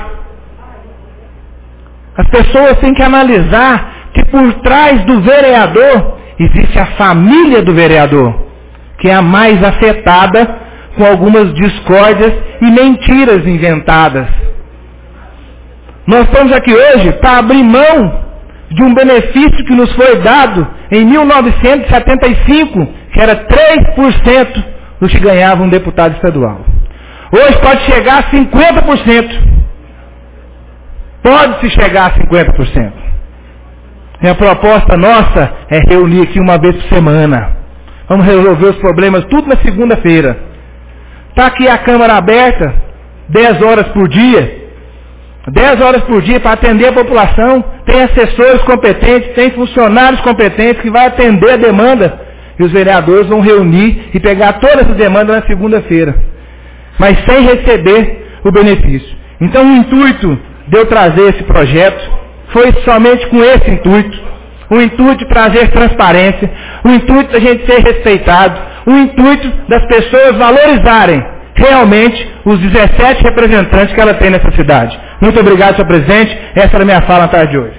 As pessoas têm que analisar que por trás do vereador existe a família do vereador, que é a mais afetada com algumas discórdias e mentiras inventadas. Nós estamos aqui hoje para abrir mão de um benefício que nos foi dado em mil novecentos e setenta e cinco, que era três por cento do que ganhava um deputado estadual. Hoje pode chegar a cinquenta por cento. Pode-se chegar a cinquenta por cento. E a proposta nossa é reunir aqui uma vez por semana. Vamos resolver os problemas tudo na segunda-feira. Está aqui a Câmara aberta, dez horas por dia. dez horas por dia para atender a população. Tem assessores competentes, tem funcionários competentes que vão atender a demanda. E os vereadores vão reunir e pegar todas essas demandas na segunda-feira. Mas sem receber o benefício. Então o intuito de eu trazer esse projeto foi somente com esse intuito. O intuito de trazer transparência, o intuito da gente ser respeitado, o intuito das pessoas valorizarem realmente os dezessete representantes que ela tem nessa cidade. Muito obrigado, senhor presidente. Essa era a minha fala na tarde de hoje.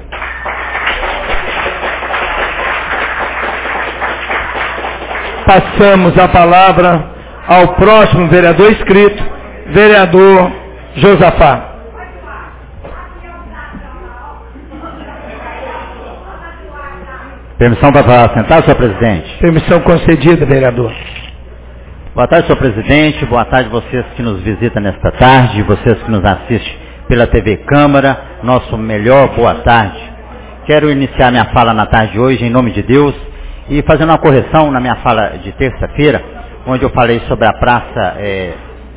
Passamos a palavra ao próximo vereador inscrito, vereador Josafá. Permissão para sentar, senhor presidente? Permissão concedida, vereador. Boa tarde, senhor presidente. Boa tarde vocês que nos visitam nesta tarde, vocês que nos assistem pela T V Câmara. Nosso melhor boa tarde. Quero iniciar minha fala na tarde de hoje, em nome de Deus, e fazendo uma correção na minha fala de terça-feira, onde eu falei sobre a praça é,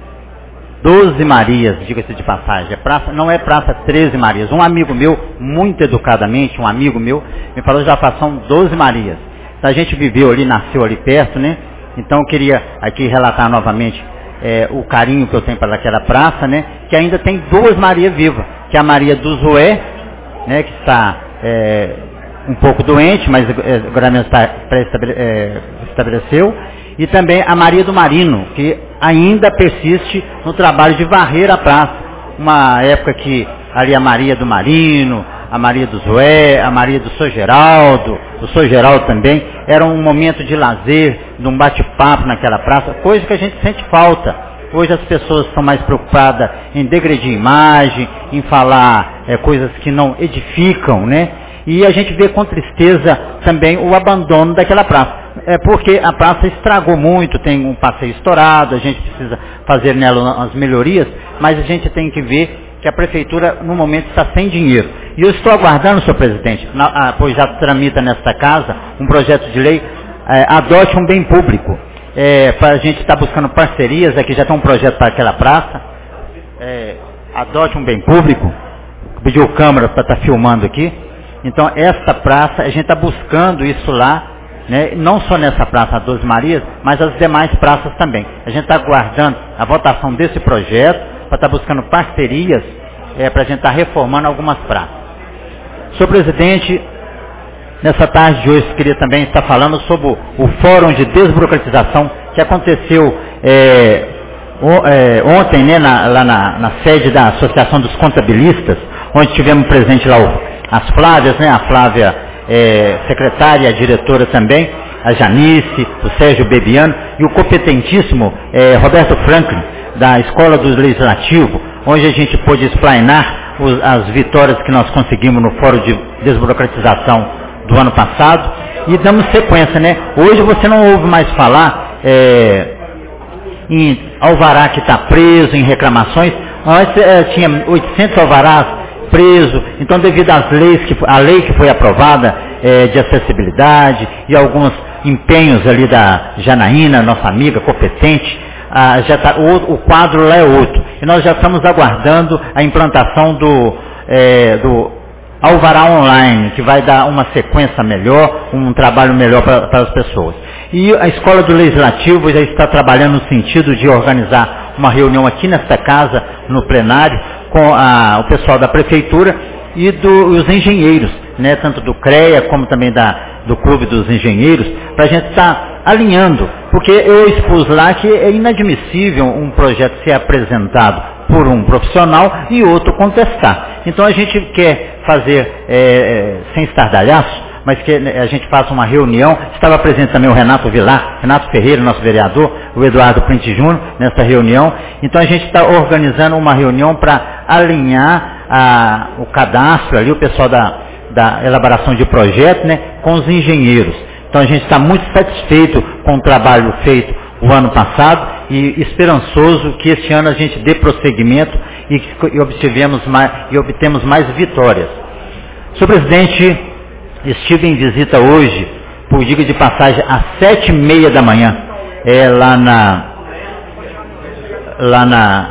doze Marias, diga-se de passagem. É praça, não é praça treze Marias. Um amigo meu, muito educadamente, um amigo meu, me falou já são doze Marias. Então, a gente viveu ali, nasceu ali perto, né? Então eu queria aqui relatar novamente é, o carinho que eu tenho para aquela praça, né? Que ainda tem duas Marias vivas, que é a Maria do Zoé, né? Que está é, um pouco doente, mas é, agora mesmo está pré-estabeleceu. E também a Maria do Marino, que ainda persiste no trabalho de varrer a praça. Uma época que ali a Maria do Marino, a Maria do Zoé, a Maria do São Geraldo, o São Geraldo também, era um momento de lazer, de um bate-papo naquela praça, coisa que a gente sente falta. Hoje as pessoas estão mais preocupadas em degredir imagem, em falar é, coisas que não edificam, né? E a gente vê com tristeza também o abandono daquela praça. É porque a praça estragou muito, tem um passeio estourado, a gente precisa fazer nela as melhorias, mas a gente tem que ver que a prefeitura no momento está sem dinheiro. E eu estou aguardando, senhor presidente, na, ah, pois já tramita nesta casa um projeto de lei, é, adote um bem público. É, para a gente estar tá buscando parcerias, aqui já tem um projeto para aquela praça, é, adote um bem público, pediu câmera para estar tá filmando aqui. Então esta praça, a gente está buscando isso lá, né? Não só nessa praça doze Marias, mas as demais praças também. A gente está aguardando a votação desse projeto, para estar tá buscando parcerias, é, para a gente estar tá reformando algumas praças. Senhor presidente, nessa tarde de hoje eu queria também estar falando sobre o, o Fórum de Desburocratização que aconteceu é, o, é, ontem, né, na, lá na, na sede da Associação dos Contabilistas, onde tivemos presente lá o as Flávias, né, a Flávia é, secretária, a diretora também, a Janice, o Sérgio Bebiano e o competentíssimo é, Roberto Franklin, da Escola do Legislativo, onde a gente pôde explanar os, as vitórias que nós conseguimos no Fórum de Desburocratização do ano passado, e damos sequência, né? Hoje você não ouve mais falar é, em alvará que está preso, em reclamações. Antes é, tinha oitocentos alvarás preso, então devido às leis que a lei que foi aprovada é, de acessibilidade e alguns empenhos ali da Janaína, nossa amiga competente, ah, já tá, o, o quadro lá é outro. E nós já estamos aguardando a implantação do, é, do alvará online, que vai dar uma sequência melhor, um trabalho melhor para as pessoas. E a Escola do Legislativo já está trabalhando no sentido de organizar uma reunião aqui nesta casa, no plenário, com a, o pessoal da prefeitura e dos engenheiros, né, tanto do CREA como também da, do Clube dos Engenheiros, para a gente estar tá alinhando, porque eu expus lá que é inadmissível um projeto ser apresentado por um profissional e outro contestar. Então a gente quer fazer, é, é, sem estardalhaço, mas que a gente faça uma reunião. Estava presente também o Renato Vilar, Renato Ferreira, nosso vereador, o Eduardo Printe Júnior, nessa reunião. Então a gente está organizando uma reunião para alinhar a, o cadastro ali, o pessoal da, da elaboração de projeto, né, com os engenheiros. Então a gente está muito satisfeito com o trabalho feito o ano passado e esperançoso que este ano a gente dê prosseguimento e, e, obtivemos mais, e obtemos mais vitórias. Senhor presidente, Estive em visita hoje, por dica de passagem, às sete e meia da manhã, é, lá na... lá na...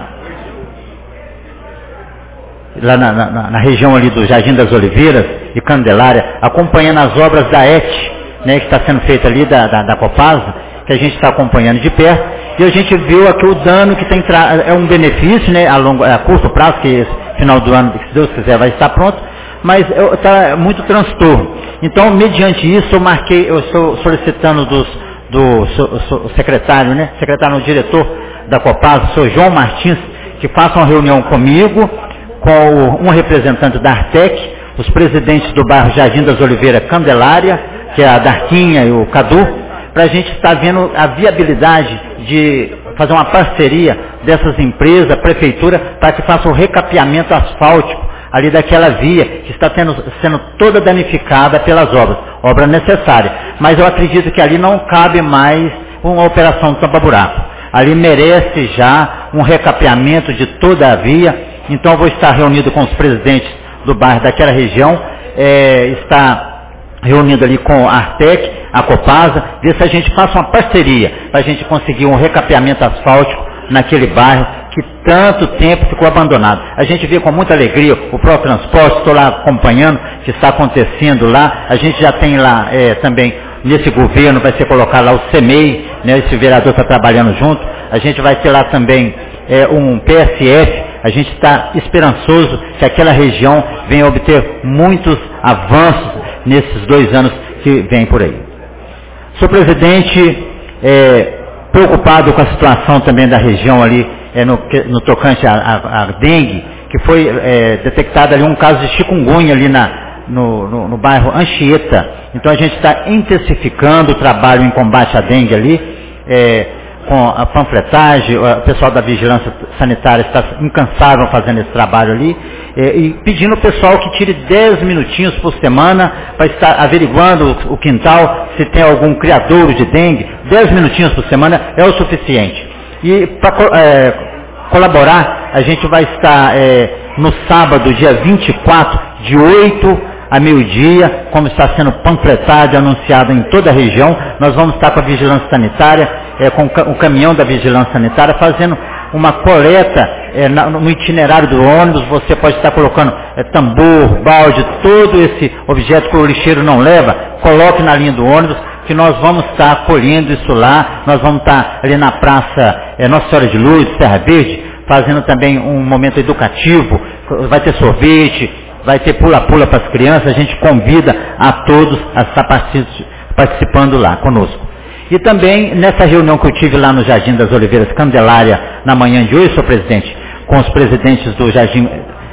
lá na, na, na região ali do Jardim das Oliveiras e Candelária, acompanhando as obras da E T, né, que está sendo feita ali da, da, da Copasa, que a gente está acompanhando de perto, e a gente viu aqui o dano que tem, é um benefício, né, a, longo, a curto prazo, que esse final do ano, se Deus quiser, vai estar pronto, mas está muito transtorno. Então, mediante isso, eu marquei, eu estou solicitando dos, do so, so, secretário, né, secretário, no diretor da Copasa, o senhor João Martins, que faça uma reunião comigo, com o, um representante da Artec, os presidentes do bairro Jardim das Oliveiras Candelária, que é a Darquinha e o Cadu, para a gente estar vendo a viabilidade de fazer uma parceria dessas empresas, a prefeitura, para que faça o recapeamento asfáltico ali daquela via que está tendo, sendo toda danificada pelas obras, obra necessária. Mas eu acredito que ali não cabe mais uma operação tampa-buraco. Ali merece já um recapeamento de toda a via. Então eu vou estar reunido com os presidentes do bairro daquela região, é, está reunido ali com a Artec, a Copasa, ver se a gente faça uma parceria para a gente conseguir um recapeamento asfáltico naquele bairro que tanto tempo ficou abandonado. A gente vê com muita alegria o próprio transporte, estou lá acompanhando o que está acontecendo lá, a gente já tem lá é, também, nesse governo vai ser colocado lá o CEMEI, né, esse vereador está trabalhando junto, a gente vai ter lá também é, um P S F, a gente está esperançoso que aquela região venha obter muitos avanços nesses dois anos que vem por aí. Senhor presidente, é, preocupado com a situação também da região ali, é, no, no tocante à dengue, que foi é, detectado ali um caso de chikungunya ali na, no, no, no bairro Anchieta. Então a gente está intensificando o trabalho em combate à dengue ali, é, com a panfletagem, o pessoal da vigilância sanitária está incansável fazendo esse trabalho ali, é, e pedindo ao pessoal que tire dez minutinhos por semana para estar averiguando o, o quintal, se tem algum criadouro de dengue. dez minutinhos por semana é o suficiente. E para é, colaborar, a gente vai estar é, no sábado, dia vinte e quatro, de oito a meio-dia, como está sendo panfletado e anunciado em toda a região. Nós vamos estar com a vigilância sanitária, é, com o caminhão da vigilância sanitária, fazendo uma coleta é, no itinerário do ônibus. Você pode estar colocando é, tambor, balde, todo esse objeto que o lixeiro não leva, coloque na linha do ônibus, que nós vamos estar colhendo isso lá. Nós vamos estar ali na praça é, Nossa Senhora de Lourdes, Terra Verde, fazendo também um momento educativo, vai ter sorvete, vai ter pula-pula para as crianças, a gente convida a todos a estar participando lá conosco. E também, nessa reunião que eu tive lá no Jardim das Oliveiras Candelária, na manhã de hoje, senhor presidente, com os presidentes do Jardim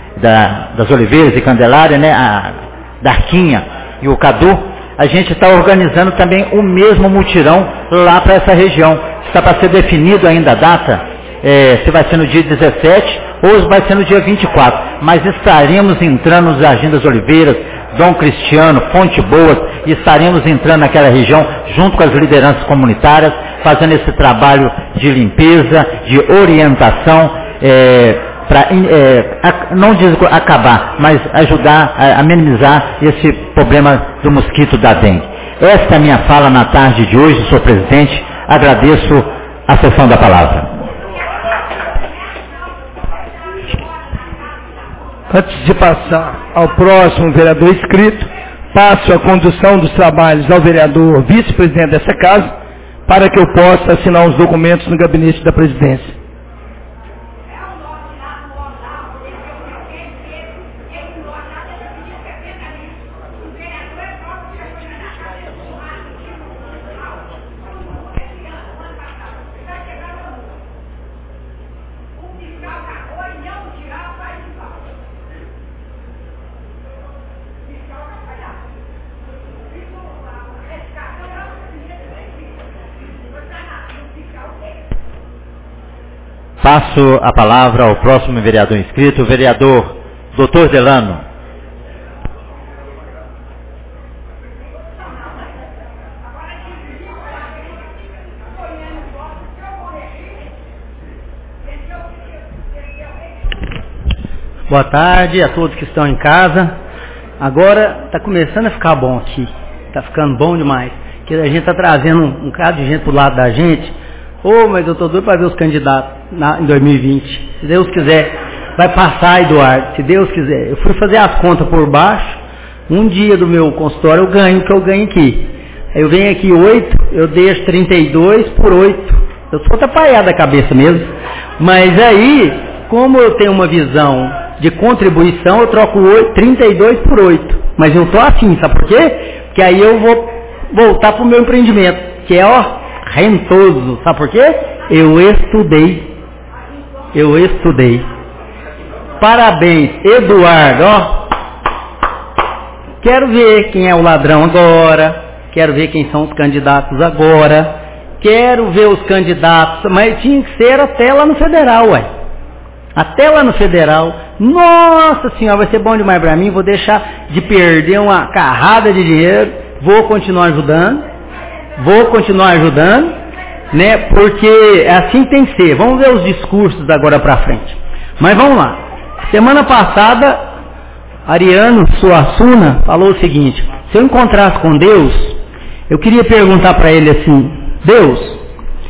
da, das Oliveiras e Candelária, né, a Darquinha e o Cadu, a gente está organizando também o mesmo mutirão lá para essa região. Está para ser definido ainda a data, é, se vai ser no dia dezessete ou vai ser no dia vinte e quatro, mas estaremos entrando no Jardim das Oliveiras, Dom Cristiano, Fonte Boa, e estaremos entrando naquela região junto com as lideranças comunitárias, fazendo esse trabalho de limpeza, de orientação, é, para é, não digo acabar, mas ajudar a, a minimizar esse problema do mosquito da dengue. Esta é a minha fala na tarde de hoje, senhor presidente. Agradeço a sessão da palavra. Antes de passar ao próximo vereador inscrito, passo a condução dos trabalhos ao vereador vice-presidente dessa casa, para que eu possa assinar os documentos no gabinete da presidência. Passo a palavra ao próximo vereador inscrito, o vereador doutor Delano. Boa tarde a todos que estão em casa. Agora está começando a ficar bom aqui. Está ficando bom demais. Porque a gente está trazendo um, um bocado de gente pro lado da gente. Ô, oh, mas eu estou doido para ver os candidatos na, em dois mil e vinte. Se Deus quiser, vai passar, Eduardo. Se Deus quiser. Eu fui fazer as contas por baixo. Um dia do meu consultório eu ganho o que eu ganho aqui. Aí eu venho aqui oito, eu deixo trinta e dois por oito. Eu sou atrapalhado da cabeça mesmo. Mas aí, como eu tenho uma visão de contribuição, eu troco trinta e dois por oito. Mas eu estou assim, sabe por quê? Porque aí eu vou voltar para o meu empreendimento, que é, ó, rentoso. Sabe por quê? Eu estudei. Eu estudei. Parabéns, Eduardo, ó. Quero ver quem é o ladrão agora. Quero ver quem são os candidatos agora. Quero ver os candidatos. Mas tinha que ser até lá no federal, ué. Até lá no federal. Nossa senhora, vai ser bom demais para mim. Vou deixar de perder uma carrada de dinheiro. Vou continuar ajudando. Vou continuar ajudando. Né? Porque é assim que tem que ser. Vamos ver os discursos agora para frente. Mas vamos lá. Semana passada, Ariano Suassuna falou o seguinte: se eu encontrasse com Deus, eu queria perguntar para ele assim: Deus,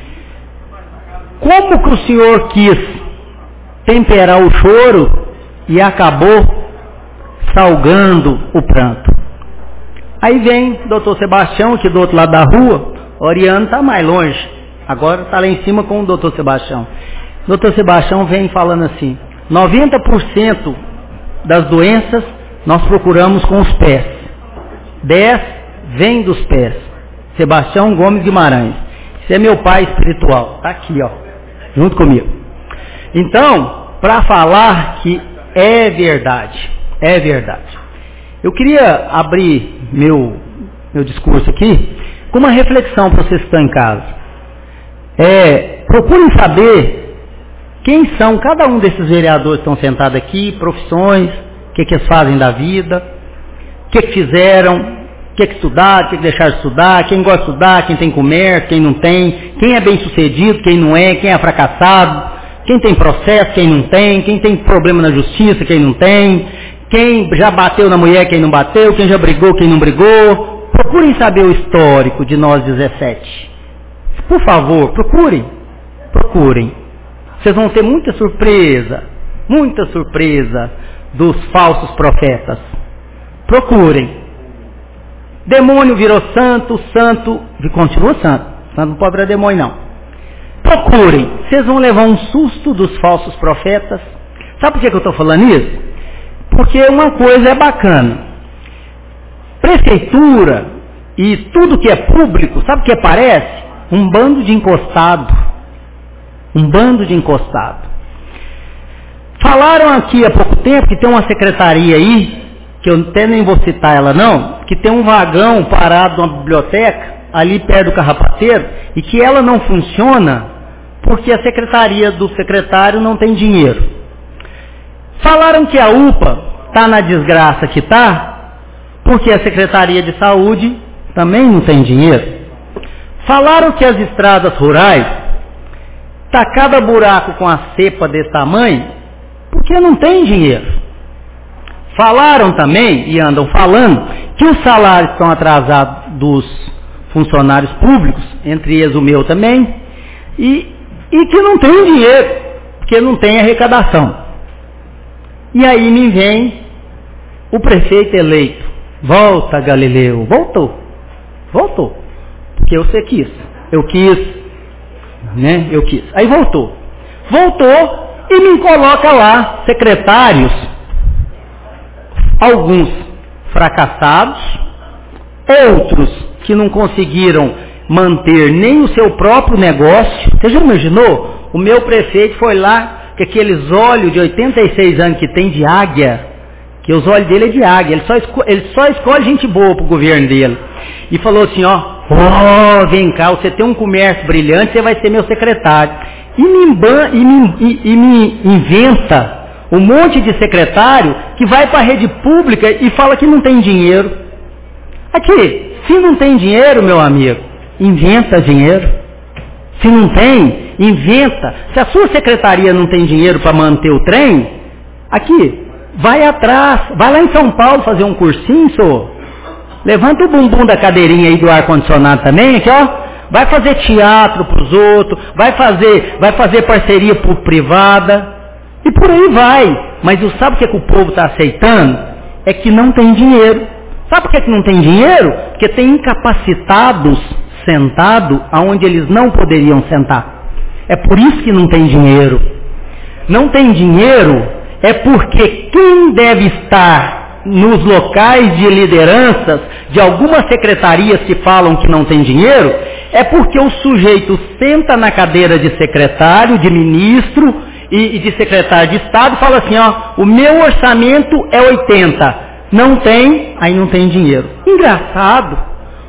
como que o Senhor quis temperar o choro e acabou salgando o pranto? Aí vem o doutor Sebastião, aqui do outro lado da rua. O Ariano está mais longe, agora está lá em cima com o doutor Sebastião. O doutor Sebastião vem falando assim: noventa por cento das doenças nós procuramos com os pés, dez vem dos pés. Sebastião Gomes Guimarães, esse é meu pai espiritual, está aqui, ó, junto comigo. Então, para falar que é verdade, é verdade, eu queria abrir meu, meu discurso aqui com uma reflexão para vocês que estão em casa. É, procurem saber quem são cada um desses vereadores que estão sentados aqui, profissões, o que, que eles fazem da vida, o que, que fizeram, o que, que estudaram, o que, que deixaram de estudar, quem gosta de estudar, quem tem comércio, quem não tem, quem é bem sucedido, quem não é, quem é fracassado, quem tem processo, quem não tem, quem tem problema na justiça, quem não tem, quem já bateu na mulher, quem não bateu, quem já brigou, quem não brigou. Procurem saber o histórico de nós dezessete. Por favor, procurem, procurem. Vocês vão ter muita surpresa, muita surpresa dos falsos profetas. Procurem. Demônio virou santo, santo continua santo. Santo não pode virar demônio, não. Procurem. Vocês vão levar um susto dos falsos profetas. Sabe por que eu estou falando isso? Porque uma coisa é bacana. Prefeitura e tudo que é público, sabe o que parece? Um bando de encostado. Um bando de encostado. Falaram aqui há pouco tempo que tem uma secretaria aí, que eu até nem vou citar ela não, que tem um vagão parado numa biblioteca, ali perto do Carrapateiro, e que ela não funciona porque a secretaria do secretário não tem dinheiro. Falaram que a U P A está na desgraça que está, porque a Secretaria de Saúde também não tem dinheiro. Falaram que as estradas rurais está cada buraco com a cepa desse tamanho, porque não tem dinheiro. Falaram também, e andam falando, que os salários estão atrasados dos funcionários públicos, entre eles o meu também, e, e que não tem dinheiro, porque não tem arrecadação. E aí me vem o prefeito eleito. Volta, Galileu. Voltou. Voltou. Porque você quis. Eu quis. Né? Eu quis. Aí voltou. Voltou e me coloca lá secretários, alguns fracassados, outros que não conseguiram manter nem o seu próprio negócio. Você já imaginou? O meu prefeito foi lá com aqueles olhos de oitenta e seis anos que tem de águia, que os olhos dele é de águia, ele só, esco ele só escolhe gente boa pro governo dele. E falou assim, ó, oh, vem cá, você tem um comércio brilhante, você vai ser meu secretário. E me, e me, e, e me inventa um monte de secretário que vai para a rede pública e fala que não tem dinheiro. Aqui, se não tem dinheiro, meu amigo, inventa dinheiro. Se não tem, inventa. Se a sua secretaria não tem dinheiro para manter o trem, aqui, Vai atrás, vai lá em São Paulo fazer um cursinho, senhor. Levanta o bumbum da cadeirinha aí do ar-condicionado também, aqui ó. Vai fazer teatro pros outros, vai fazer, vai fazer parceria privada, e por aí vai. Mas sabe o que, é que o povo está aceitando? É que não tem dinheiro. Sabe por que, é que não tem dinheiro? Porque tem incapacitados sentados aonde eles não poderiam sentar. É por isso que não tem dinheiro. Não tem dinheiro é porque quem deve estar nos locais de lideranças de algumas secretarias que falam que não tem dinheiro, é porque o sujeito senta na cadeira de secretário, de ministro e, e de secretário de Estado e fala assim, ó, o meu orçamento é oitenta, não tem, aí não tem dinheiro. Engraçado.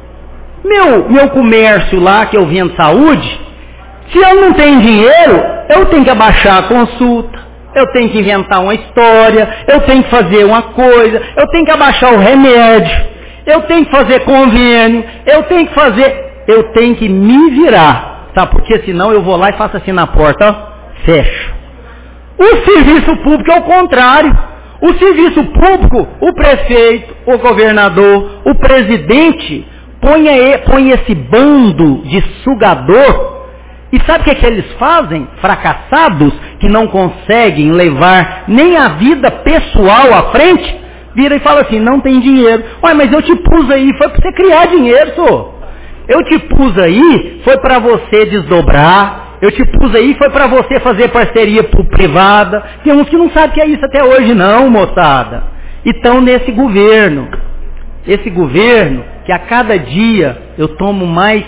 Meu, meu comércio lá, que eu vendo saúde, se eu não tenho dinheiro, eu tenho que abaixar a consulta, eu tenho que inventar uma história, eu tenho que fazer uma coisa, eu tenho que abaixar o remédio, eu tenho que fazer convênio, eu tenho que fazer, eu tenho que me virar, sabe? Porque senão eu vou lá e faço assim na porta, ó, fecho. O serviço público é o contrário. O serviço público, o prefeito, o governador, o presidente, põe, põe esse bando de sugador. E sabe o que, é que eles fazem? Fracassados, que não conseguem levar nem a vida pessoal à frente, vira e fala assim, não tem dinheiro. Ué, mas eu te pus aí, foi para você criar dinheiro, senhor. Eu te pus aí, foi para você desdobrar. Eu te pus aí, foi para você fazer parceria privada. Tem uns que não sabem o que é isso até hoje não, moçada. E estão nesse governo. Esse governo que a cada dia eu tomo mais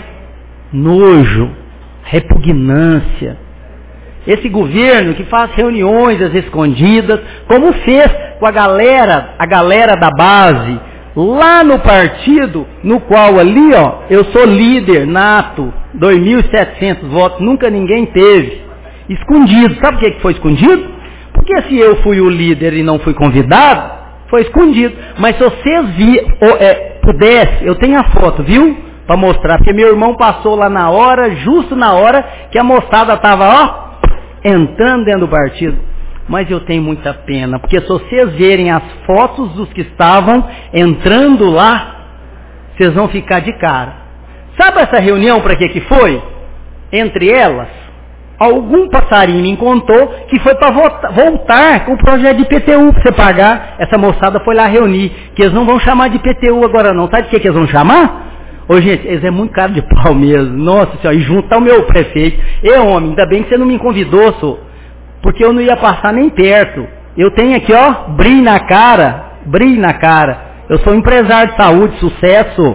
nojo, repugnância. Esse governo que faz reuniões às escondidas, como fez com a galera, a galera da base, lá no partido, no qual ali, ó, eu sou líder nato, dois mil e setecentos votos, nunca ninguém teve. Escondido. Sabe por que foi escondido? Porque se eu fui o líder e não fui convidado, foi escondido. Mas se vocês vi, ou, é, pudesse, eu tenho a foto, viu? Para mostrar, porque meu irmão passou lá na hora, justo na hora que a moçada estava, ó, entrando dentro do partido. Mas eu tenho muita pena, porque se vocês verem as fotos dos que estavam entrando lá, vocês vão ficar de cara. Sabe essa reunião para que que foi? Entre elas, algum passarinho me contou que foi para voltar com o projeto de I P T U para você pagar. Essa moçada foi lá reunir, que eles não vão chamar de I P T U agora não. Sabe de que que eles vão chamar? Ô gente, eles é muito caro de pau mesmo. Nossa senhora, e junto tá o meu prefeito. Ê homem, ainda bem que você não me convidou, só. Porque eu não ia passar nem perto. Eu tenho aqui, ó, brilho na cara, brilho na cara. Eu sou empresário de saúde, sucesso.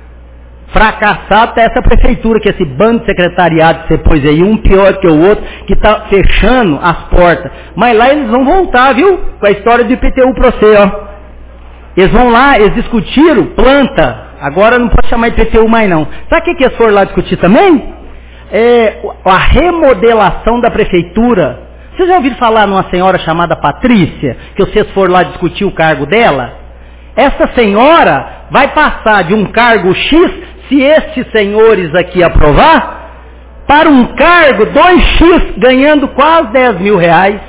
Fracassado tá essa prefeitura, que esse bando de secretariado que você pôs aí, um pior que o outro, que tá fechando as portas. Mas lá eles vão voltar, viu? Com a história do I P T U pra você, ó. Eles vão lá, eles discutiram planta. Agora não pode chamar I P T U mais não. Sabe o que, que eles foram lá discutir também? É a remodelação da prefeitura. Vocês já ouviram falar numa senhora chamada Patrícia, que vocês foram lá discutir o cargo dela? Essa senhora vai passar de um cargo X, se estes senhores aqui aprovar, para um cargo dois X, ganhando quase dez mil reais.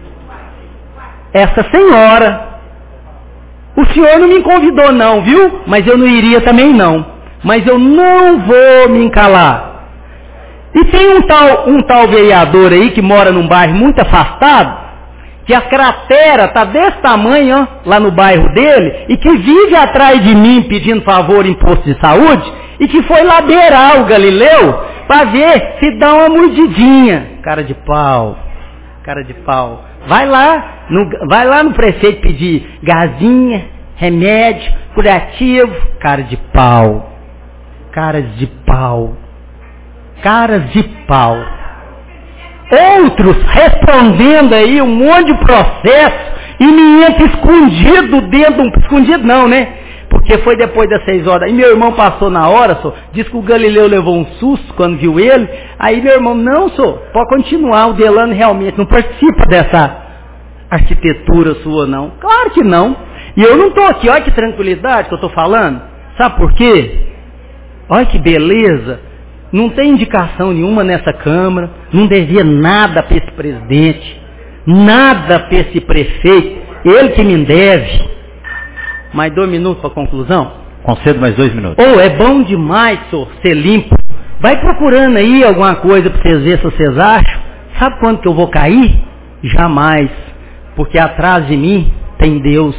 Essa senhora. O senhor não me convidou não, viu? Mas eu não iria também não. Mas eu não vou me encalar. E tem um tal, um tal vereador aí que mora num bairro muito afastado, que a cratera tá desse tamanho, ó, lá no bairro dele, e que vive atrás de mim pedindo favor em posto de saúde, e que foi lá beirar o Galileu para ver se dá uma mordidinha. Cara de pau, cara de pau. Vai lá, no, vai lá no prefeito pedir gazinha, remédio, curativo. Cara de pau, caras de pau. Caras de pau. Outros respondendo aí um monte de processo e me entra escondido dentro, escondido não, né? Porque foi depois das seis horas. E meu irmão passou na hora, só, disse que o Galileu levou um susto quando viu ele. Aí meu irmão, não, só, pode continuar, o Delano realmente não participa dessa arquitetura sua, não. Claro que não. E eu não estou aqui, olha que tranquilidade que eu estou falando. Sabe por quê? Olha que beleza. Não tem indicação nenhuma nessa Câmara, não devia nada para esse presidente, nada para esse prefeito. ele que me deve. Mais dois minutos para a conclusão? Concedo mais dois minutos. Ou oh, é bom demais, senhor, ser limpo. Vai procurando aí alguma coisa para vocês verem se vocês acham. Sabe quando que eu vou cair? Jamais. Porque atrás de mim tem Deus.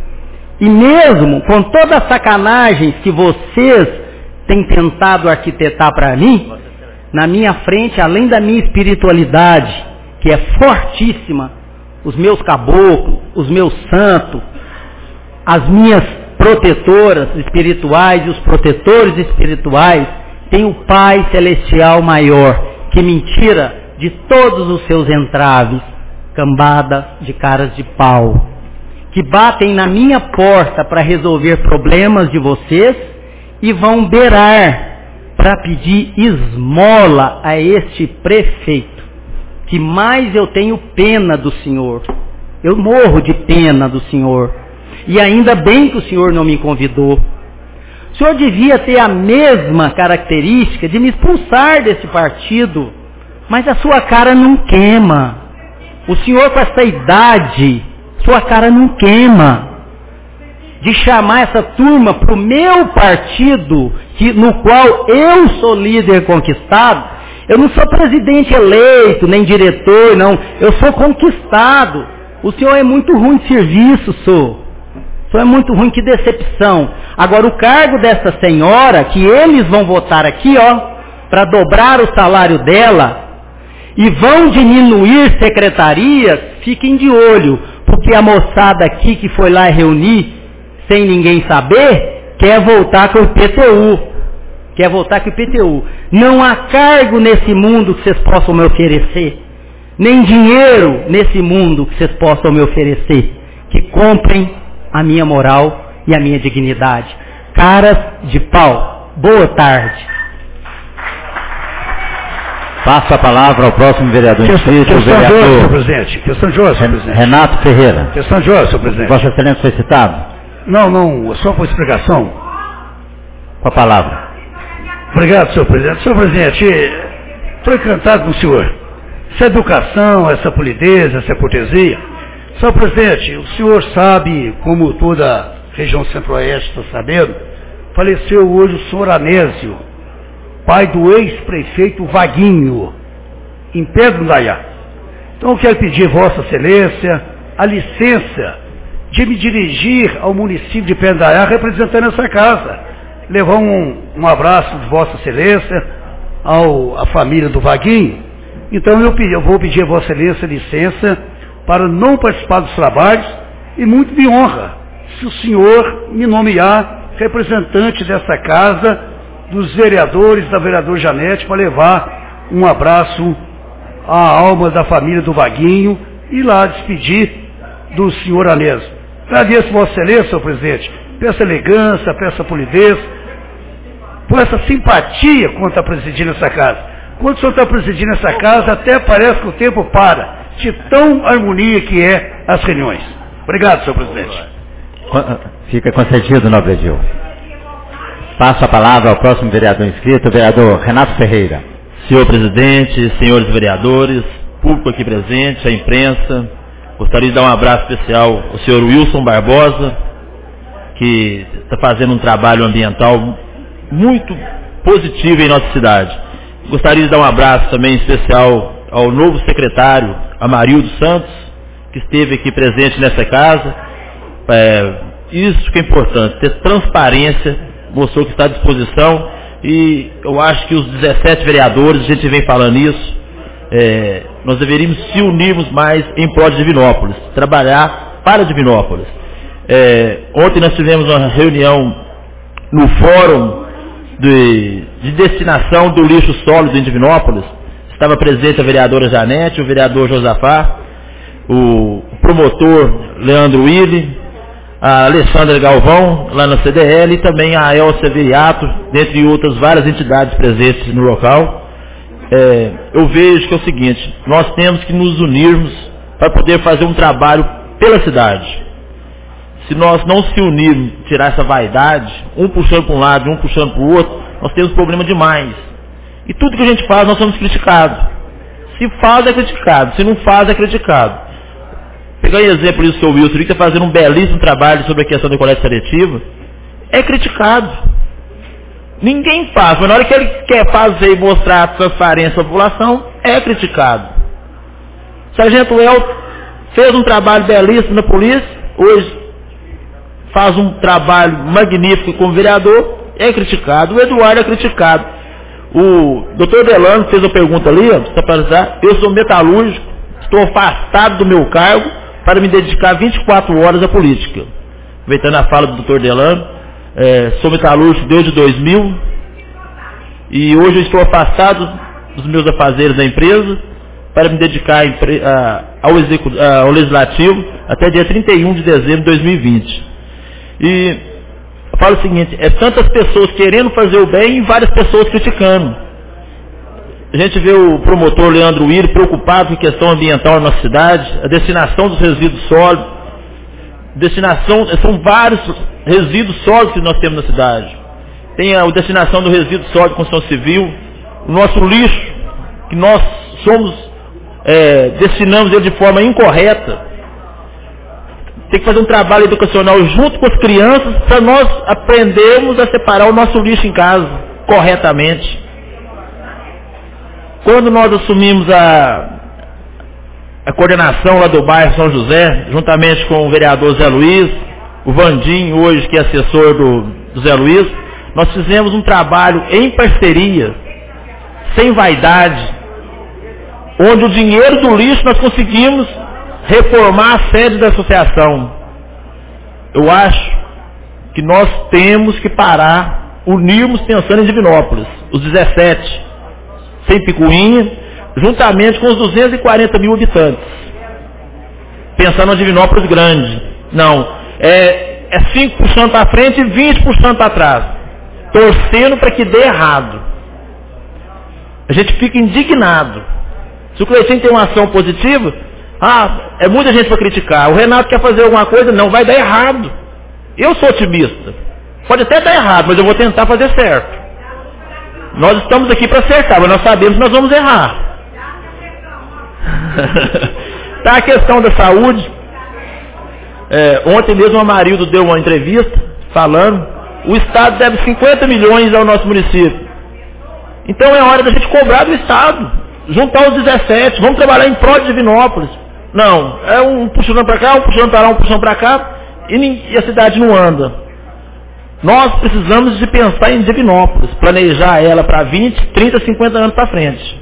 E mesmo com todas as sacanagens que vocês têm tentado arquitetar para mim, na minha frente, além da minha espiritualidade, que é fortíssima, os meus caboclos, os meus santos, as minhas protetoras espirituais e os protetores espirituais, tem o Pai Celestial maior, que me tira de todos os seus entraves, cambadas de caras de pau, que batem na minha porta para resolver problemas de vocês e vão beirar para pedir esmola a este prefeito, que mais eu tenho pena do senhor. Eu morro de pena do senhor. E ainda bem que o senhor não me convidou. O senhor devia ter a mesma característica de me expulsar desse partido, mas a sua cara não queima. O senhor com essa idade, sua cara não queima. De chamar essa turma para o meu partido, que, no qual eu sou líder conquistado. Eu não sou presidente eleito, nem diretor, não. Eu sou conquistado. O senhor é muito ruim de serviço, sou. O senhor é muito ruim, que decepção. Agora, o cargo dessa senhora, que eles vão votar aqui, ó, para dobrar o salário dela, e vão diminuir secretarias, fiquem de olho, porque a moçada aqui que foi lá reunir, sem ninguém saber, quer voltar com o I P T U. Quer voltar com o I P T U. Não há cargo nesse mundo que vocês possam me oferecer, nem dinheiro nesse mundo que vocês possam me oferecer, que comprem a minha moral e a minha dignidade. Caras de pau. Boa tarde. Passo a palavra ao próximo vereador inscrito, o vereador... Questão de hoje, senhor presidente. Questão de hoje, senhor presidente. Renato Ferreira. Questão de hoje, senhor presidente. Vossa Excelência foi citado? Não, não, só por explicação. Com a palavra. Obrigado, senhor presidente. Senhor presidente, estou encantado com o senhor. Essa educação, essa polidez, essa cortesia. Senhor presidente, o senhor sabe, como toda a região centro-oeste está sabendo, faleceu hoje o senhor Anésio, pai do ex-prefeito Vaguinho, em Pedro Indaiá. Então eu quero pedir Vossa Excelência a licença de me dirigir ao município de Pedro Indaiá representando essa casa. Levar um, um abraço de Vossa Excelência ao, à família do Vaguinho. Então eu, eu vou pedir a Vossa Excelência licença para não participar dos trabalhos, e muito me honra se o senhor me nomear representante dessa casa, dos vereadores, da vereadora Janete, para levar um abraço à alma da família do Vaguinho e lá despedir do senhor Anésio. Agradeço Vossa Excelência, senhor presidente, por essa elegância, por essa polidez, por essa simpatia quando está presidindo essa casa. Quando o senhor está presidindo essa casa, até parece que o tempo para, de tão harmonia que é as reuniões. Obrigado, senhor presidente. Fica concedido, nobre Edil. Passo a palavra ao próximo vereador inscrito, o vereador Renato Ferreira. Senhor presidente, senhores vereadores, público aqui presente, a imprensa, gostaria de dar um abraço especial ao senhor Wilson Barbosa, que está fazendo um trabalho ambiental muito positivo em nossa cidade. Gostaria de dar um abraço também especial ao novo secretário, Amarildo Santos, que esteve aqui presente nessa casa. É, isso que é importante, ter transparência, mostrou que está à disposição, e eu acho que os dezessete vereadores, a gente vem falando isso, é, nós deveríamos se unirmos mais em prol de Divinópolis, trabalhar para Divinópolis. É, ontem nós tivemos uma reunião no fórum de, de destinação do lixo sólido em Divinópolis. Estava presente a vereadora Janete, o vereador Josafá, o promotor Leandro Willi, a Alessandra Galvão, lá na C D L, e também a Elcia Viriato, dentre outras várias entidades presentes no local. É, eu vejo que é o seguinte, nós temos que nos unirmos para poder fazer um trabalho pela cidade. Se nós não se unirmos, tirar essa vaidade, um puxando para um lado e um puxando para o outro, nós temos problema demais. E tudo que a gente faz, nós somos criticados. Se faz, é criticado. Se não faz, é criticado. pegar em exemplo isso que o Wilson, que está fazendo um belíssimo trabalho sobre a questão da coleta seletiva, é criticado. Ninguém faz, mas na hora que ele quer fazer e mostrar a transparência à população, é criticado. O Sargento El fez um trabalho belíssimo na polícia, hoje faz um trabalho magnífico como vereador, é criticado. O Eduardo é criticado. O doutor Delano fez uma pergunta ali, ó, eu sou metalúrgico, estou afastado do meu cargo para me dedicar vinte e quatro horas à política. Aproveitando a fala do doutor Delano, é, sou metalúrgico desde dois mil e hoje eu estou afastado dos meus afazeres da empresa para me dedicar a, ao, execu, a, ao legislativo até dia trinta e um de dezembro de dois mil e vinte. E eu falo o seguinte, é tantas pessoas querendo fazer o bem e várias pessoas criticando. A gente vê o promotor Leandro Willi preocupado com a questão ambiental na nossa cidade, a destinação dos resíduos sólidos, destinação, são vários resíduos sólidos que nós temos na cidade. Tem a, a destinação do resíduo sólido de construção civil, o nosso lixo, que nós somos, é, destinamos ele de forma incorreta. Tem que fazer um trabalho educacional junto com as crianças para nós aprendermos a separar o nosso lixo em casa corretamente. Quando nós assumimos a, a coordenação lá do bairro São José, juntamente com o vereador Zé Luiz, o Vandim, hoje que é assessor do, do Zé Luiz, nós fizemos um trabalho em parceria, sem vaidade, onde o dinheiro do lixo nós conseguimos reformar a sede da associação. Eu acho que nós temos que parar, unirmos pensando em Divinópolis, os dezessete, sem picuinha, juntamente com os duzentos e quarenta mil habitantes, pensando em Divinópolis grande. Não, é, é cinco por cento para frente e vinte por cento para trás, torcendo para que dê errado. A gente fica indignado. Se o Cleitinho tem uma ação positiva, ah, é muita gente para criticar. O Renato quer fazer alguma coisa, não, vai dar errado. Eu sou otimista. Pode até dar errado, mas eu vou tentar fazer certo. Nós estamos aqui para acertar, mas nós sabemos que nós vamos errar. Tá a questão da saúde. É, ontem mesmo a Marildo deu uma entrevista falando, o Estado deve cinquenta milhões ao nosso município. Então é hora da gente cobrar do Estado, juntar os dezessete, vamos trabalhar em prol de Divinópolis. Não, é um puxando para cá, um puxando para lá, um puxando para cá, e, e a cidade não anda. Nós precisamos de pensar em Divinópolis, planejar ela para vinte, trinta, cinquenta anos para frente.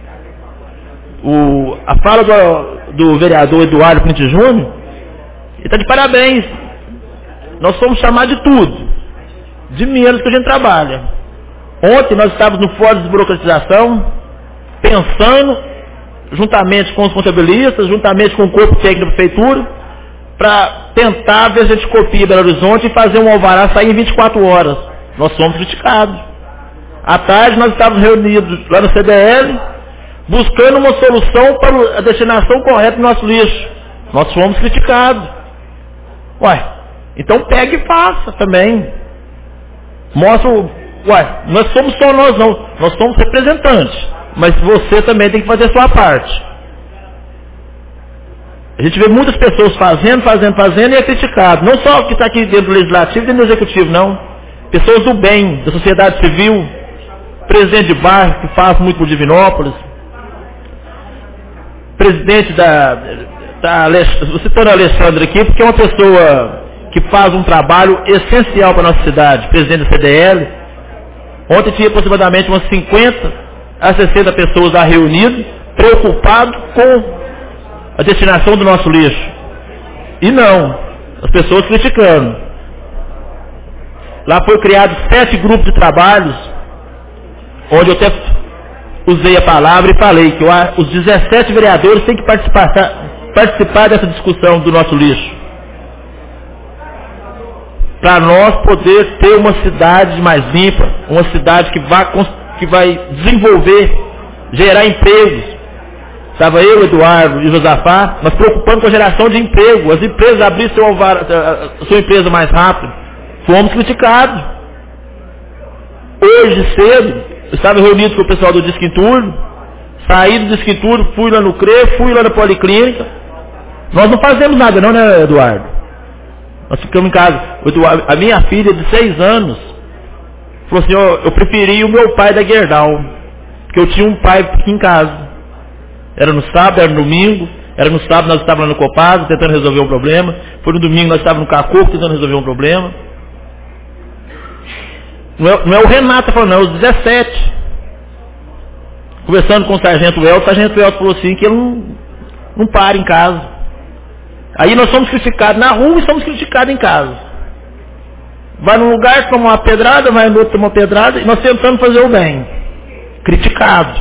O, a fala do, do vereador Eduardo Pinto Júnior, ele está de parabéns. Nós fomos chamar de tudo, de menos que a gente trabalha. Ontem nós estávamos no Fórum de Desburocratização, pensando, juntamente com os contabilistas, juntamente com o corpo técnico da prefeitura, para tentar ver se a gente copia Belo Horizonte e fazer um alvará sair em vinte e quatro horas. Nós fomos criticados. À tarde nós estávamos reunidos lá no C D L, buscando uma solução para a destinação correta do nosso lixo. Nós fomos criticados. Ué, então pegue e faça também. Mostra o... Ué, nós somos só nós não, nós somos representantes. Mas você também tem que fazer a sua parte. A gente vê muitas pessoas fazendo, fazendo, fazendo e é criticado. Não só o que está aqui dentro do Legislativo e dentro do Executivo, não. Pessoas do bem, da sociedade civil, presidente de bairro, que faz muito por Divinópolis, presidente da... da estou citando a Alexandre aqui, porque é uma pessoa que faz um trabalho essencial para a nossa cidade, presidente da C D L. Ontem tinha aproximadamente umas cinquenta a sessenta pessoas lá reunidas, preocupados com a destinação do nosso lixo. E não, as pessoas criticando. Lá foi criado sete grupos de trabalhos, onde eu até usei a palavra e falei que os dezessete vereadores têm que participar, participar dessa discussão do nosso lixo. Para nós poder ter uma cidade mais limpa, uma cidade que vai, que vai desenvolver, gerar empregos. Estava eu, Eduardo e Josafá, nós preocupando com a geração de emprego, as empresas abriram seu alvar, a sua empresa mais rápido. Fomos criticados. Hoje cedo, eu estava reunido com o pessoal do Disque Turno, saí do Disque Turno, fui lá no C R E, fui lá na Policlínica, Nós não fazemos nada não, né, Eduardo? Nós ficamos em casa. Eduardo, a minha filha de seis anos falou assim, eu, eu preferi o meu pai da Gerdau, porque eu tinha um pai aqui em casa. Era no sábado, era no domingo, era no sábado nós estávamos lá no Copasa tentando resolver um problema, foi no domingo nós estávamos no Cacoco tentando resolver um problema. Não é, não é o Renato falando, não, é os dezessete. Conversando com o sargento Elton, o sargento Elton falou assim, que ele não, não para em casa. Aí nós somos criticados na rua e somos criticados em casa. Vai num lugar, toma uma pedrada, vai no outro, toma uma pedrada, e nós tentamos fazer o bem. Criticado.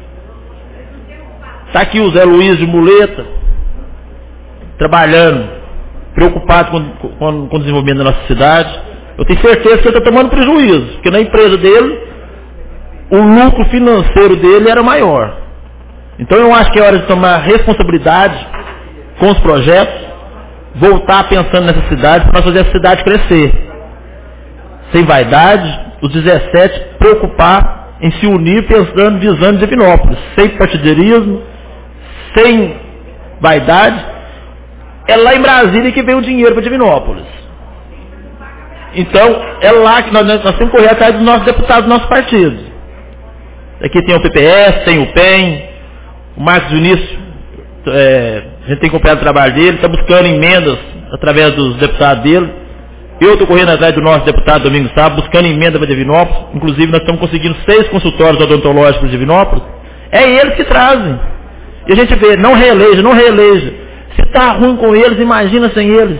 Está aqui o Zé Luiz de muleta, trabalhando, preocupado com, com, com o desenvolvimento da nossa cidade. Eu tenho certeza que ele está tomando prejuízo, porque na empresa dele, o lucro financeiro dele era maior. Então eu acho que é hora de tomar responsabilidade com os projetos, voltar pensando nessa cidade, para nós fazer a cidade crescer. Sem vaidade, os dezessete preocupar em se unir pensando, visando Divinópolis, sem partideirismo, sem vaidade. É lá em Brasília que vem o dinheiro para Divinópolis. Então, é lá que nós, nós temos que correr atrás dos nossos deputados do nosso partido. Aqui tem o P P S, tem o P E M, o Marcos Vinícius, é, a gente tem acompanhado o trabalho dele, está buscando emendas através dos deputados dele. Eu estou correndo atrás do nosso deputado Domingos Sábado, buscando emenda para Divinópolis. Inclusive, nós estamos conseguindo seis consultórios odontológicos de Divinópolis. É eles que trazem. E a gente vê, não reeleja, não reeleja. Se está ruim com eles, imagina sem eles.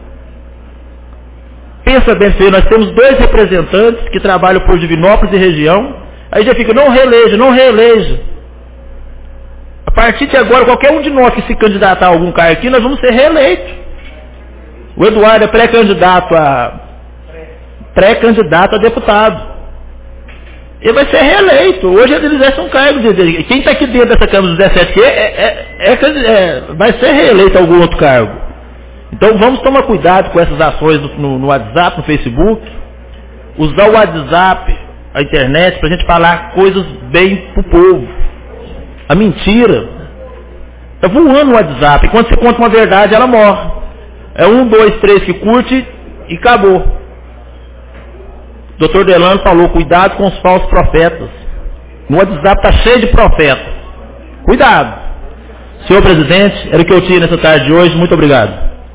Pensa bem, filho, nós temos dois representantes que trabalham por Divinópolis e região. Aí já fica, não reeleja, não reeleja. A partir de agora, qualquer um de nós que se candidatar a algum cargo aqui, nós vamos ser reeleitos. O Eduardo é pré-candidato a pré-candidato a deputado. Ele vai ser reeleito. Hoje ele exerce um cargo. De, quem está aqui dentro dessa Câmara dos dezessete é, é, é, é, vai ser reeleito a algum outro cargo. Então vamos tomar cuidado com essas ações no, no WhatsApp, no Facebook. Usar o WhatsApp, a internet, para a gente falar coisas bem para o povo. A mentira está voando no WhatsApp. Quando você conta uma verdade, ela morre. É um, dois, três que curte e acabou. O doutor Delano falou, cuidado com os falsos profetas. No WhatsApp está cheio de profetas. Cuidado. Senhor presidente, era o que eu tinha nessa tarde de hoje. Muito obrigado.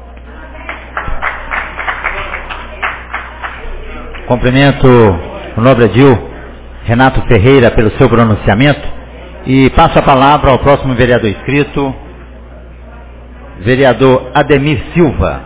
Cumprimento o nobre edil Renato Ferreira pelo seu pronunciamento e passo a palavra ao próximo vereador inscrito, vereador Ademir Silva.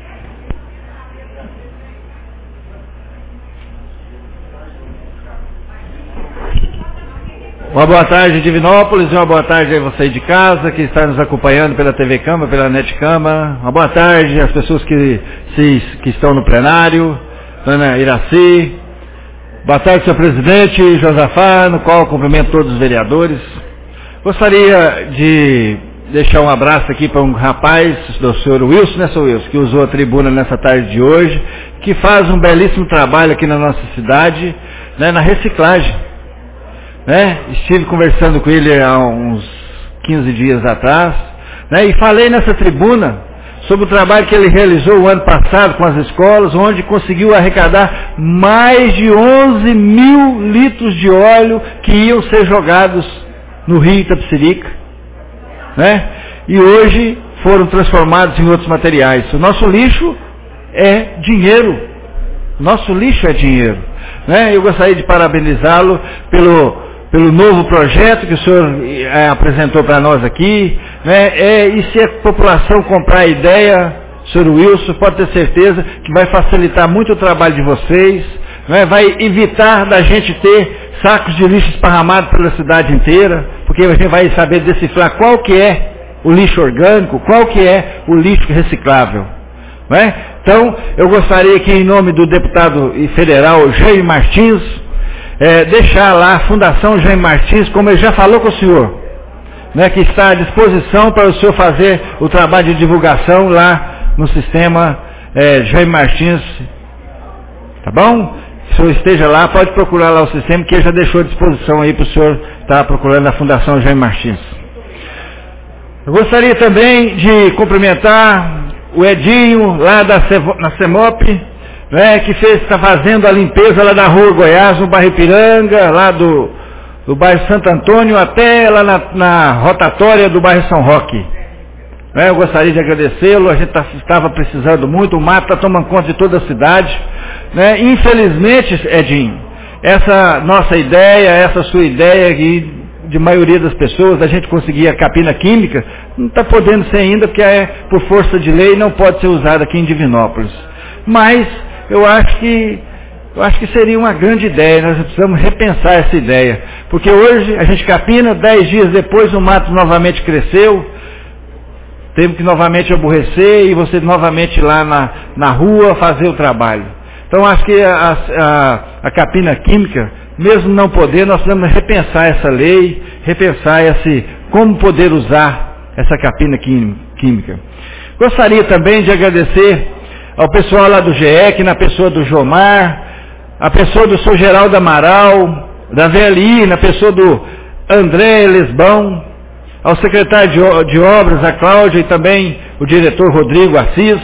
Uma boa tarde, Divinópolis, uma boa tarde a você de casa, que está nos acompanhando pela T V Câmara, pela Net Câmara. Uma boa tarde às pessoas que, se, que estão no plenário, Dona Iraci. Boa tarde, senhor presidente Josafá, no qual cumprimento todos os vereadores. Gostaria de deixar um abraço aqui para um rapaz, do senhor Wilson, né, senhor Wilson, que usou a tribuna nessa tarde de hoje, que faz um belíssimo trabalho aqui na nossa cidade, né, na reciclagem. Né? Estive conversando com ele há uns quinze dias atrás, né, e falei nessa tribuna sobre o trabalho que ele realizou o ano passado com as escolas, onde conseguiu arrecadar mais de onze mil litros de óleo que iam ser jogados no rio Itapecerica, né? E hoje foram transformados em outros materiais. O nosso lixo é dinheiro. Nosso lixo é dinheiro, né? Eu gostaria de parabenizá-lo pelo pelo novo projeto que o senhor é, apresentou para nós aqui, né? É, e se a população comprar a ideia, senhor Wilson, pode ter certeza que vai facilitar muito o trabalho de vocês, né? Vai evitar da gente ter sacos de lixo esparramados pela cidade inteira, porque a gente vai saber decifrar qual que é o lixo orgânico, qual que é o lixo reciclável, né? Então, eu gostaria que, em nome do deputado federal Jaime Martins, É, deixar lá a Fundação Jaime Martins, como ele já falou com o senhor, né, que está à disposição para o senhor fazer o trabalho de divulgação lá no sistema é, Jaime Martins, tá bom? Se o senhor esteja lá, pode procurar lá o sistema, que ele já deixou à disposição aí para o senhor estar procurando a Fundação Jaime Martins. Eu gostaria também de cumprimentar o Edinho, lá da na CEMOP, né, que está fazendo a limpeza lá da Rua Goiás, no bairro Ipiranga, lá do, do bairro Santo Antônio, até lá na, na rotatória do bairro São Roque. Né, eu gostaria de agradecê-lo, a gente tá, estava precisando muito, o mato está tomando conta de toda a cidade. Né, infelizmente, Edinho, essa nossa ideia, essa sua ideia aqui, de maioria das pessoas, da gente conseguir a capina química, não está podendo ser ainda, porque é, por força de lei não pode ser usada aqui em Divinópolis. Mas eu acho que eu acho que seria uma grande ideia, nós precisamos repensar essa ideia, porque hoje a gente capina, dez dias depois o mato novamente cresceu, temos que novamente aborrecer e você novamente ir lá na, na rua fazer o trabalho. Então acho que a, a, a capina química, mesmo não poder, nós precisamos repensar essa lei, repensar esse, como poder usar essa capina química. Gostaria também de agradecer ao pessoal lá do G E C, na pessoa do Jomar, a pessoa do Sr. Geraldo Amaral, da V L I, na pessoa do André Lesbão, ao secretário de, de Obras, a Cláudia, e também o diretor Rodrigo Assis,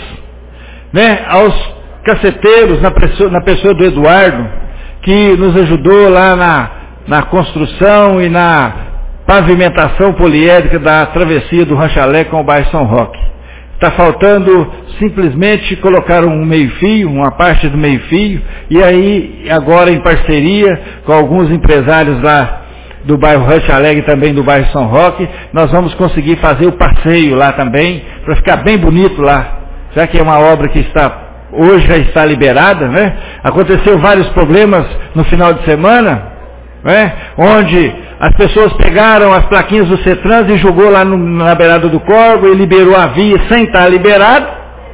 né, aos caceteiros, na pessoa, na pessoa do Eduardo, que nos ajudou lá na, na construção e na pavimentação poliédrica da travessia do Ranchalé com o bairro São Roque. Está faltando simplesmente colocar um meio-fio, uma parte do meio-fio, e aí agora em parceria com alguns empresários lá do bairro Ranchalé e também do bairro São Roque, nós vamos conseguir fazer o passeio lá também, para ficar bem bonito lá, já que é uma obra que está hoje já está liberada, né? Aconteceu vários problemas no final de semana, né? Onde as pessoas pegaram as plaquinhas do CETRANS e jogou lá no, na beirada do córrego e liberou a via sem estar liberado,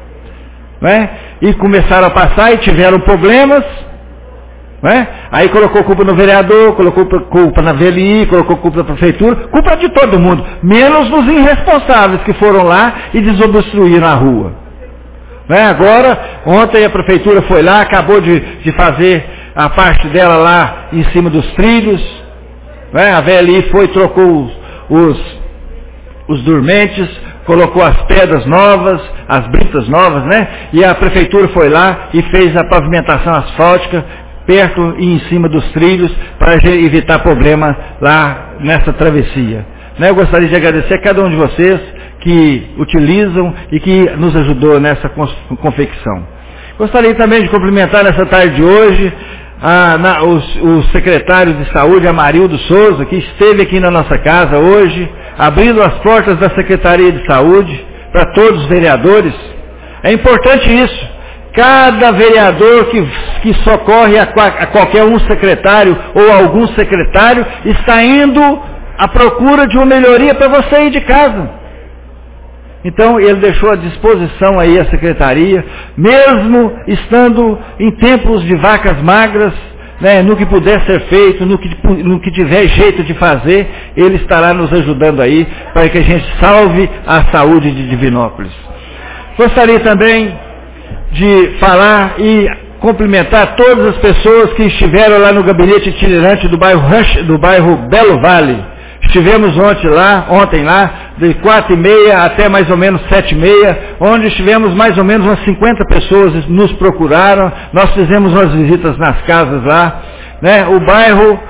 né? E começaram a passar e tiveram problemas, né? Aí colocou culpa no vereador, colocou culpa na V L I, colocou culpa na prefeitura, culpa de todo mundo, menos dos irresponsáveis que foram lá e desobstruíram a rua. Né? Agora, ontem a prefeitura foi lá, acabou de, de fazer a parte dela lá em cima dos trilhos, né? A V L I foi, trocou os, os, os dormentes, colocou as pedras novas, as britas novas, né? E a prefeitura foi lá e fez a pavimentação asfáltica perto e em cima dos trilhos para evitar problema lá nessa travessia. Né? Eu gostaria de agradecer a cada um de vocês que utilizam e que nos ajudou nessa confecção. Gostaria também de cumprimentar nessa tarde de hoje a, na, os, o secretário de Saúde, Amarildo Souza, que esteve aqui na nossa casa hoje, abrindo as portas da Secretaria de Saúde para todos os vereadores. É importante isso. Cada vereador que, que socorre a, a qualquer um secretário ou algum secretário está indo à procura de uma melhoria para você ir de casa. Então ele deixou à disposição aí a secretaria, mesmo estando em tempos de vacas magras, né, no que puder ser feito, no que, no que tiver jeito de fazer, ele estará nos ajudando aí para que a gente salve a saúde de Divinópolis. Gostaria também de falar e cumprimentar todas as pessoas que estiveram lá no gabinete itinerante do bairro, Ranch, do bairro Belo Vale. Estivemos ontem lá, ontem lá, de quatro e meia até mais ou menos sete e meia, onde estivemos mais ou menos umas cinquenta pessoas nos procuraram, nós fizemos umas visitas nas casas lá, né? O bairro,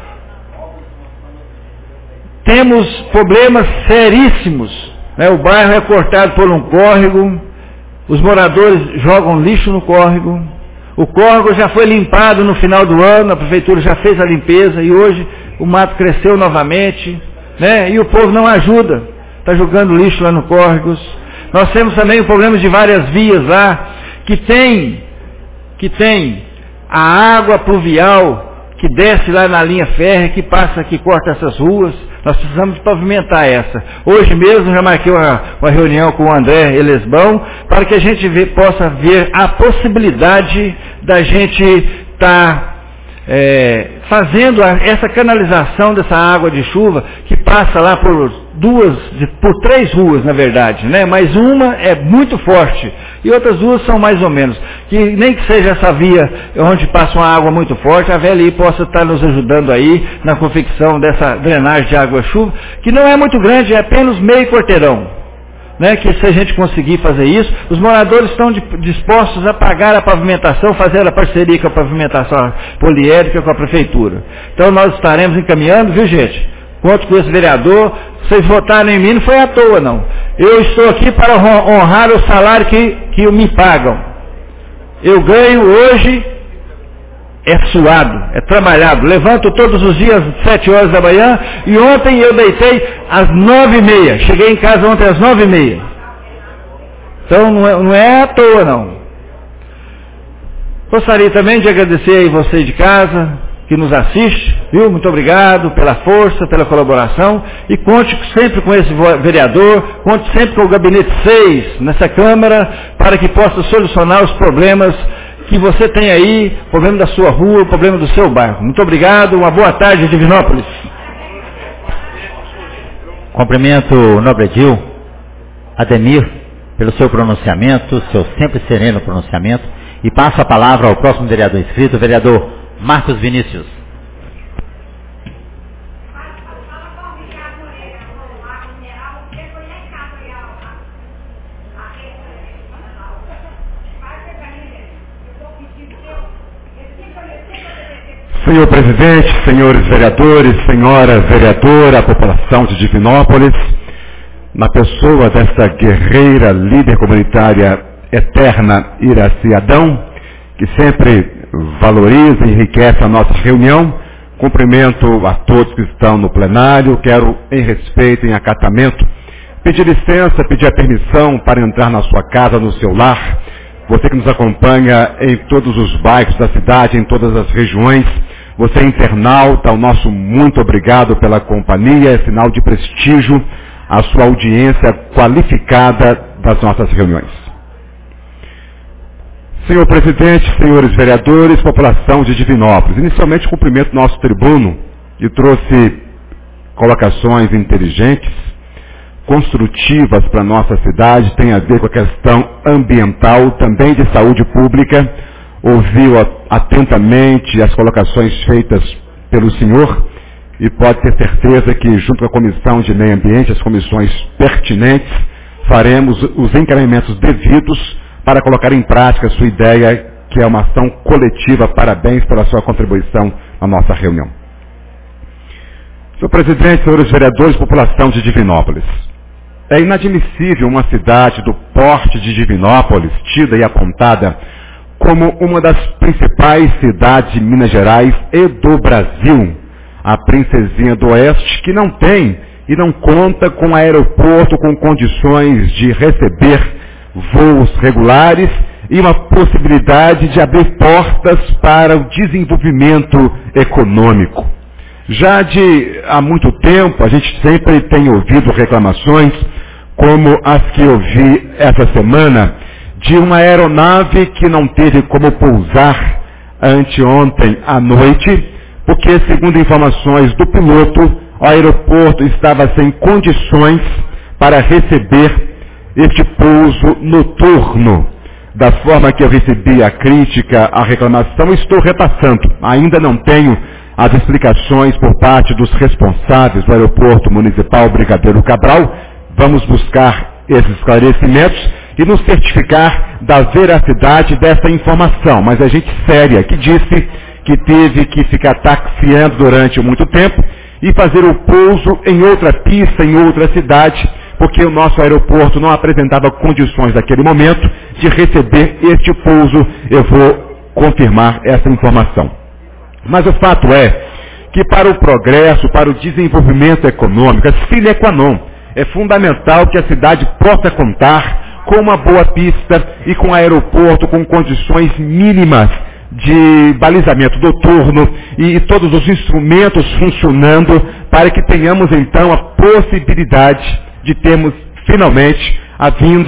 temos problemas seríssimos, né? O bairro é cortado por um córrego, os moradores jogam lixo no córrego, o córrego já foi limpado no final do ano, a prefeitura já fez a limpeza e hoje o mato cresceu novamente, né? E o povo não ajuda, está jogando lixo lá no córregos. Nós temos também o problema de várias vias lá, que tem, que tem a água pluvial que desce lá na linha férrea, que passa, que corta essas ruas. Nós precisamos de pavimentar essa. Hoje mesmo já marquei uma, uma reunião com o André Elesbão, para que a gente vê, possa ver a possibilidade da gente estar tá, é, fazendo a, essa canalização dessa água de chuva que passa lá por duas, de, por três ruas, na verdade, né? Mas uma é muito forte e outras duas são mais ou menos. Que nem que seja essa via onde passa uma água muito forte, a V L I possa estar nos ajudando aí na confecção dessa drenagem de água-chuva, que não é muito grande, é apenas meio quarteirão. Né, que se a gente conseguir fazer isso, os moradores estão de, dispostos a pagar a pavimentação, fazer a parceria com a pavimentação poliédrica com a prefeitura. Então nós estaremos encaminhando, viu gente? Conto com esse vereador, vocês votaram em mim, não foi à toa não. Eu estou aqui para honrar o salário que, que me pagam. Eu ganho hoje, é suado, é trabalhado. Levanto todos os dias às sete horas da manhã e ontem eu deitei às nove e meia. Cheguei em casa ontem às nove e meia. Então não é, não é à toa não. Gostaria também de agradecer aí você de casa que nos assiste, viu? Muito obrigado pela força, pela colaboração e conte sempre com esse vereador, conte sempre com o gabinete seis nessa Câmara para que possa solucionar os problemas que você tem aí, problema da sua rua, problema do seu bairro. Muito obrigado, uma boa tarde, Divinópolis. Cumprimento o nobre Edil, Ademir, pelo seu pronunciamento, seu sempre sereno pronunciamento, e passo a palavra ao próximo vereador inscrito, o vereador Marcos Vinícius. Senhor presidente, senhores vereadores, senhora vereadora, população de Divinópolis, na pessoa desta guerreira líder comunitária eterna Iraci Adão, que sempre valoriza e enriquece a nossa reunião, cumprimento a todos que estão no plenário, quero, em respeito, em acatamento, pedir licença, pedir a permissão para entrar na sua casa, no seu lar, você que nos acompanha em todos os bairros da cidade, em todas as regiões, você internauta, o nosso muito obrigado pela companhia, é sinal de prestígio a sua audiência qualificada das nossas reuniões. Senhor presidente, senhores vereadores, população de Divinópolis, inicialmente cumprimento nosso tribuno, que trouxe colocações inteligentes, construtivas para a nossa cidade, tem a ver com a questão ambiental, também de saúde pública, ouviu atentamente as colocações feitas pelo senhor e pode ter certeza que, junto com a Comissão de Meio Ambiente, as comissões pertinentes, faremos os encaminhamentos devidos para colocar em prática a sua ideia, que é uma ação coletiva. Parabéns pela sua contribuição na nossa reunião. Senhor presidente, senhores vereadores, população de Divinópolis, é inadmissível uma cidade do porte de Divinópolis, tida e apontada como uma das principais cidades de Minas Gerais e do Brasil, a Princesinha do Oeste, que não tem e não conta com aeroporto com condições de receber voos regulares e uma possibilidade de abrir portas para o desenvolvimento econômico. Já de há muito tempo, a gente sempre tem ouvido reclamações, como as que eu vi essa semana, de uma aeronave que não teve como pousar anteontem à noite, porque, segundo informações do piloto, o aeroporto estava sem condições para receber este pouso noturno. Da forma que eu recebi a crítica, a reclamação, estou repassando. Ainda não tenho as explicações por parte dos responsáveis do aeroporto municipal Brigadeiro Cabral. Vamos buscar esses esclarecimentos e nos certificar da veracidade dessa informação. Mas a gente séria que disse que teve que ficar taxiando durante muito tempo e fazer o pouso em outra pista, em outra cidade, porque o nosso aeroporto não apresentava condições naquele momento de receber este pouso. Eu vou confirmar essa informação. Mas o fato é que para o progresso, para o desenvolvimento econômico, é sine qua non, é fundamental que a cidade possa contar com uma boa pista e com aeroporto com condições mínimas de balizamento noturno e, e todos os instrumentos funcionando para que tenhamos então a possibilidade de termos finalmente a vinda,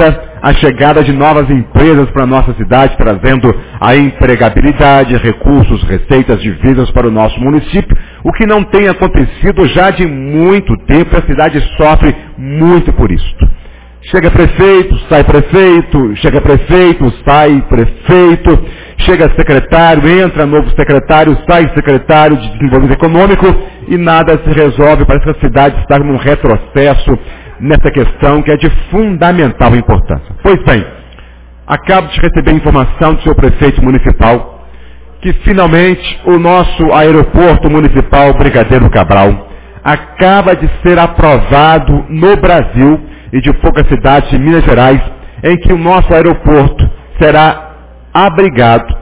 a chegada de novas empresas para a nossa cidade, trazendo a empregabilidade, recursos, receitas, divisas para o nosso município, o que não tem acontecido já de muito tempo. A cidade sofre muito por isso. Chega prefeito, sai prefeito, chega prefeito, sai prefeito, chega secretário, entra novo secretário, sai secretário de desenvolvimento econômico e nada se resolve. Parece que a cidade está num retrocesso nessa questão que é de fundamental importância. Pois bem, acabo de receber informação do seu prefeito municipal que finalmente o nosso aeroporto municipal Brigadeiro Cabral acaba de ser aprovado no Brasil e de poucas cidades de Minas Gerais, em que o nosso aeroporto será abrigado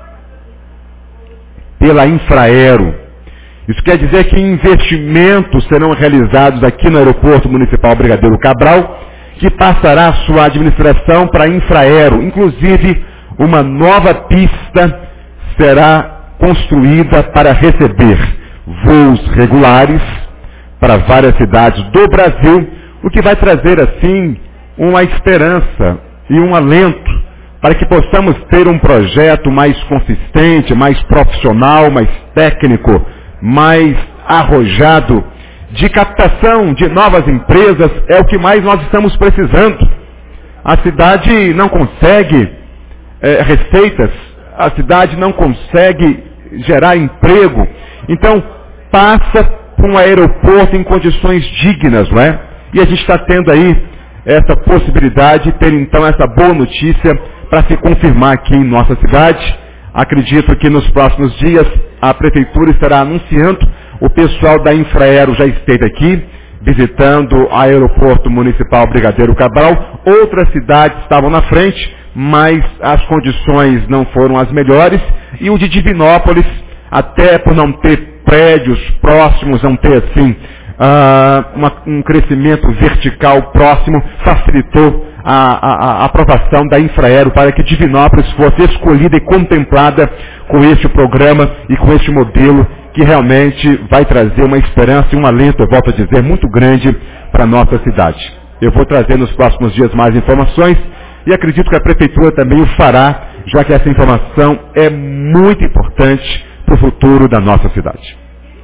pela Infraero. Isso quer dizer que investimentos serão realizados aqui no aeroporto municipal Brigadeiro Cabral, que passará a sua administração para a Infraero. Inclusive, uma nova pista será construída para receber voos regulares para várias cidades do Brasil, o que vai trazer, assim, uma esperança e um alento para que possamos ter um projeto mais consistente, mais profissional, mais técnico, mais arrojado, de captação de novas empresas. É o que mais nós estamos precisando. A cidade não consegue é, receitas, a cidade não consegue gerar emprego. Então, passa por um aeroporto em condições dignas, não é? E a gente está tendo aí essa possibilidade de ter então essa boa notícia para se confirmar aqui em nossa cidade. Acredito que nos próximos dias a Prefeitura estará anunciando. O pessoal da Infraero já esteve aqui, visitando o aeroporto municipal Brigadeiro Cabral. Outras cidades estavam na frente, mas as condições não foram as melhores. E o de Divinópolis, até por não ter prédios próximos, não ter assim uh, uma, um crescimento vertical próximo, facilitou a, a, a aprovação da Infraero para que Divinópolis fosse escolhida e contemplada com este programa e com este modelo que realmente vai trazer uma esperança e um alento, eu volto a dizer, muito grande para a nossa cidade. Eu vou trazer nos próximos dias mais informações e acredito que a Prefeitura também o fará, já que essa informação é muito importante para o futuro da nossa cidade.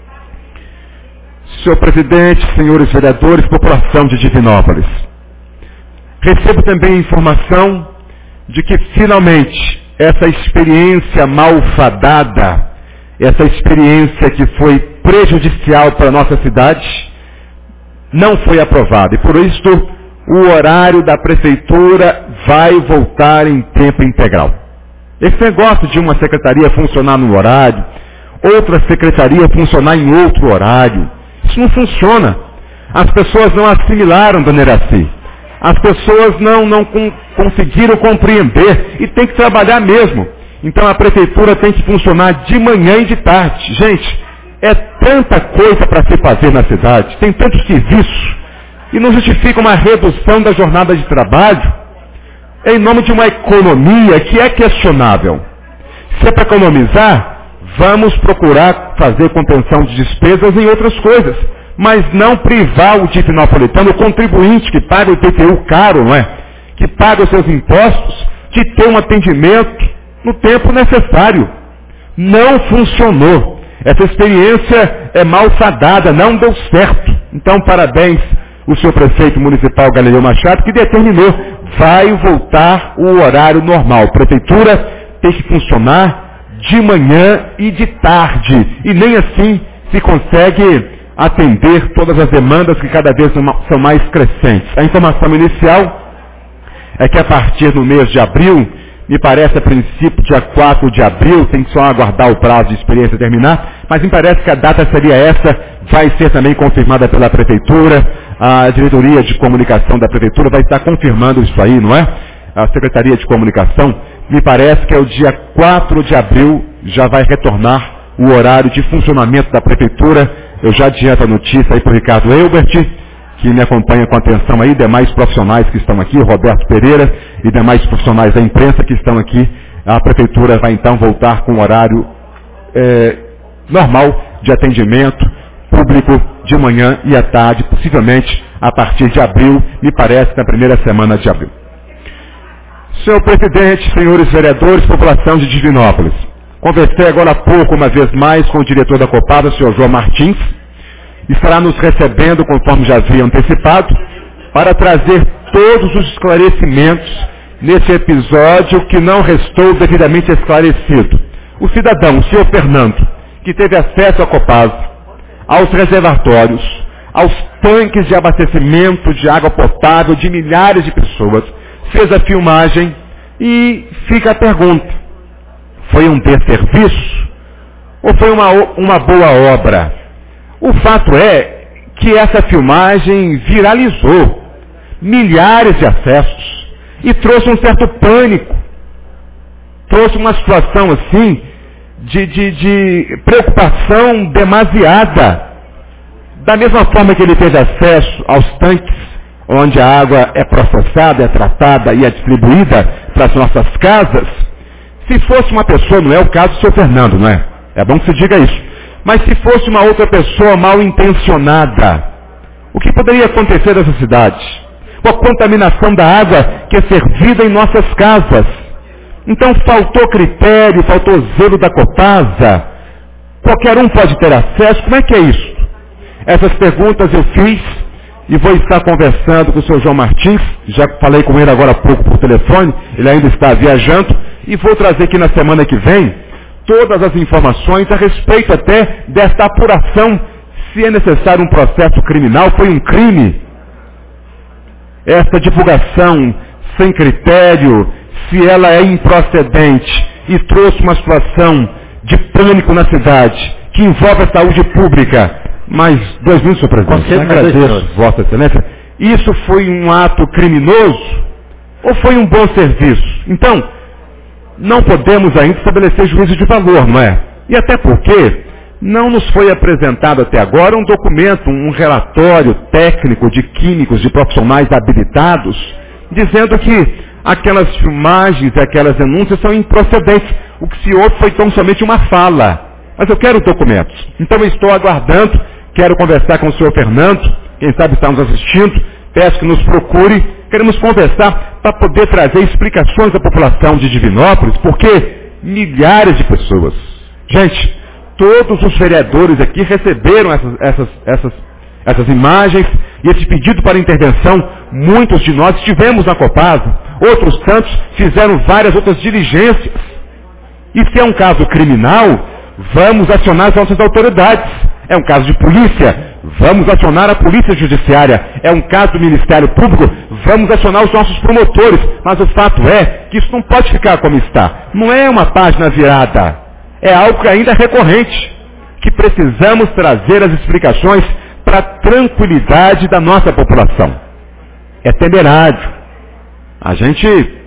Senhor Presidente, senhores vereadores, população de Divinópolis, recebo também a informação de que finalmente essa experiência malfadada, essa experiência que foi prejudicial para a nossa cidade, não foi aprovada. E por isso o horário da Prefeitura vai voltar em tempo integral. Esse negócio de uma secretaria funcionar num horário, outra secretaria funcionar em outro horário, isso não funciona. As pessoas não assimilaram, dona Iraci. As pessoas não, não com, conseguiram compreender e tem que trabalhar mesmo. Então a Prefeitura tem que funcionar de manhã e de tarde. Gente, é tanta coisa para se fazer na cidade, tem tanto serviço, e não justifica uma redução da jornada de trabalho em nome de uma economia que é questionável. Se é para economizar, vamos procurar fazer contenção de despesas em outras coisas, mas não privar o divinopolitano, o contribuinte que paga o I P T U caro, não é? Que paga os seus impostos, de ter um atendimento no tempo necessário. Não funcionou. Essa experiência é malfadada, não deu certo. Então, parabéns o senhor prefeito municipal Galileu Machado, que determinou, vai voltar o horário normal. Prefeitura tem que funcionar de manhã e de tarde. E nem assim se consegue atender todas as demandas que cada vez são mais crescentes. A informação inicial é que a partir do mês de abril, me parece a princípio dia quatro de abril, tem que só aguardar o prazo de experiência terminar, mas me parece que a data seria essa, vai ser também confirmada pela Prefeitura, a diretoria de comunicação da Prefeitura vai estar confirmando isso aí, não é? A Secretaria de Comunicação, me parece que é o dia quatro de abril, já vai retornar o horário de funcionamento da Prefeitura. Eu já adianto a notícia aí para o Ricardo Elbert, que me acompanha com atenção aí, demais profissionais que estão aqui, Roberto Pereira e demais profissionais da imprensa que estão aqui. A Prefeitura vai então voltar com o horário é, normal de atendimento público de manhã e à tarde, possivelmente a partir de abril, me parece na primeira semana de abril. Senhor presidente, senhores vereadores, população de Divinópolis, conversei agora há pouco, uma vez mais, com o diretor da Copasa, o senhor João Martins, estará nos recebendo, conforme já havia antecipado, para trazer todos os esclarecimentos nesse episódio que não restou devidamente esclarecido. O cidadão, o senhor Fernando, que teve acesso à Copasa, aos reservatórios, aos tanques de abastecimento de água potável de milhares de pessoas, fez a filmagem e fica a pergunta: foi um desserviço ou foi uma, uma boa obra? O fato é que essa filmagem viralizou, milhares de acessos, e trouxe um certo pânico, trouxe uma situação assim de, de, de preocupação demasiada. Da mesma forma que ele teve acesso aos tanques, onde a água é processada, é tratada e é distribuída para as nossas casas, se fosse uma pessoa, não é o caso do seu Fernando, não é? É bom que se diga isso. Mas se fosse uma outra pessoa mal intencionada, o que poderia acontecer nessa cidade? Com a contaminação da água que é servida em nossas casas. Então faltou critério, faltou zelo da Copasa. Qualquer um pode ter acesso. Como é que é isso? Essas perguntas eu fiz e vou estar conversando com o senhor João Martins. Já falei com ele agora há pouco por telefone, ele ainda está viajando, e vou trazer aqui na semana que vem todas as informações a respeito até desta apuração, se é necessário um processo criminal. Foi um crime esta divulgação sem critério, se ela é improcedente e trouxe uma situação de pânico na cidade, que envolve a saúde pública. Mais dois minutos, senhor presidente. Eu agradeço, Vossa Excelência. Isso foi um ato criminoso ou foi um bom serviço? Então, não podemos ainda estabelecer juízo de valor, não é? E até porque não nos foi apresentado até agora um documento, um relatório técnico de químicos, de profissionais habilitados, dizendo que aquelas filmagens, aquelas denúncias são improcedentes. O que se houve foi tão somente uma fala. Mas eu quero documentos. Então eu estou aguardando, quero conversar com o senhor Fernando, quem sabe está nos assistindo, peço que nos procure, queremos conversar para poder trazer explicações à população de Divinópolis, porque milhares de pessoas, gente, todos os vereadores aqui receberam essas, essas, essas, essas imagens e esse pedido para intervenção. Muitos de nós estivemos na Copasa, outros tantos fizeram várias outras diligências. E se é um caso criminal, vamos acionar as nossas autoridades. É um caso de polícia, vamos acionar a polícia judiciária. É um caso do Ministério Público, vamos acionar os nossos promotores. Mas o fato é que isso não pode ficar como está. Não é uma página virada. É algo que ainda é recorrente, que precisamos trazer as explicações para a tranquilidade da nossa população. É temerário. A gente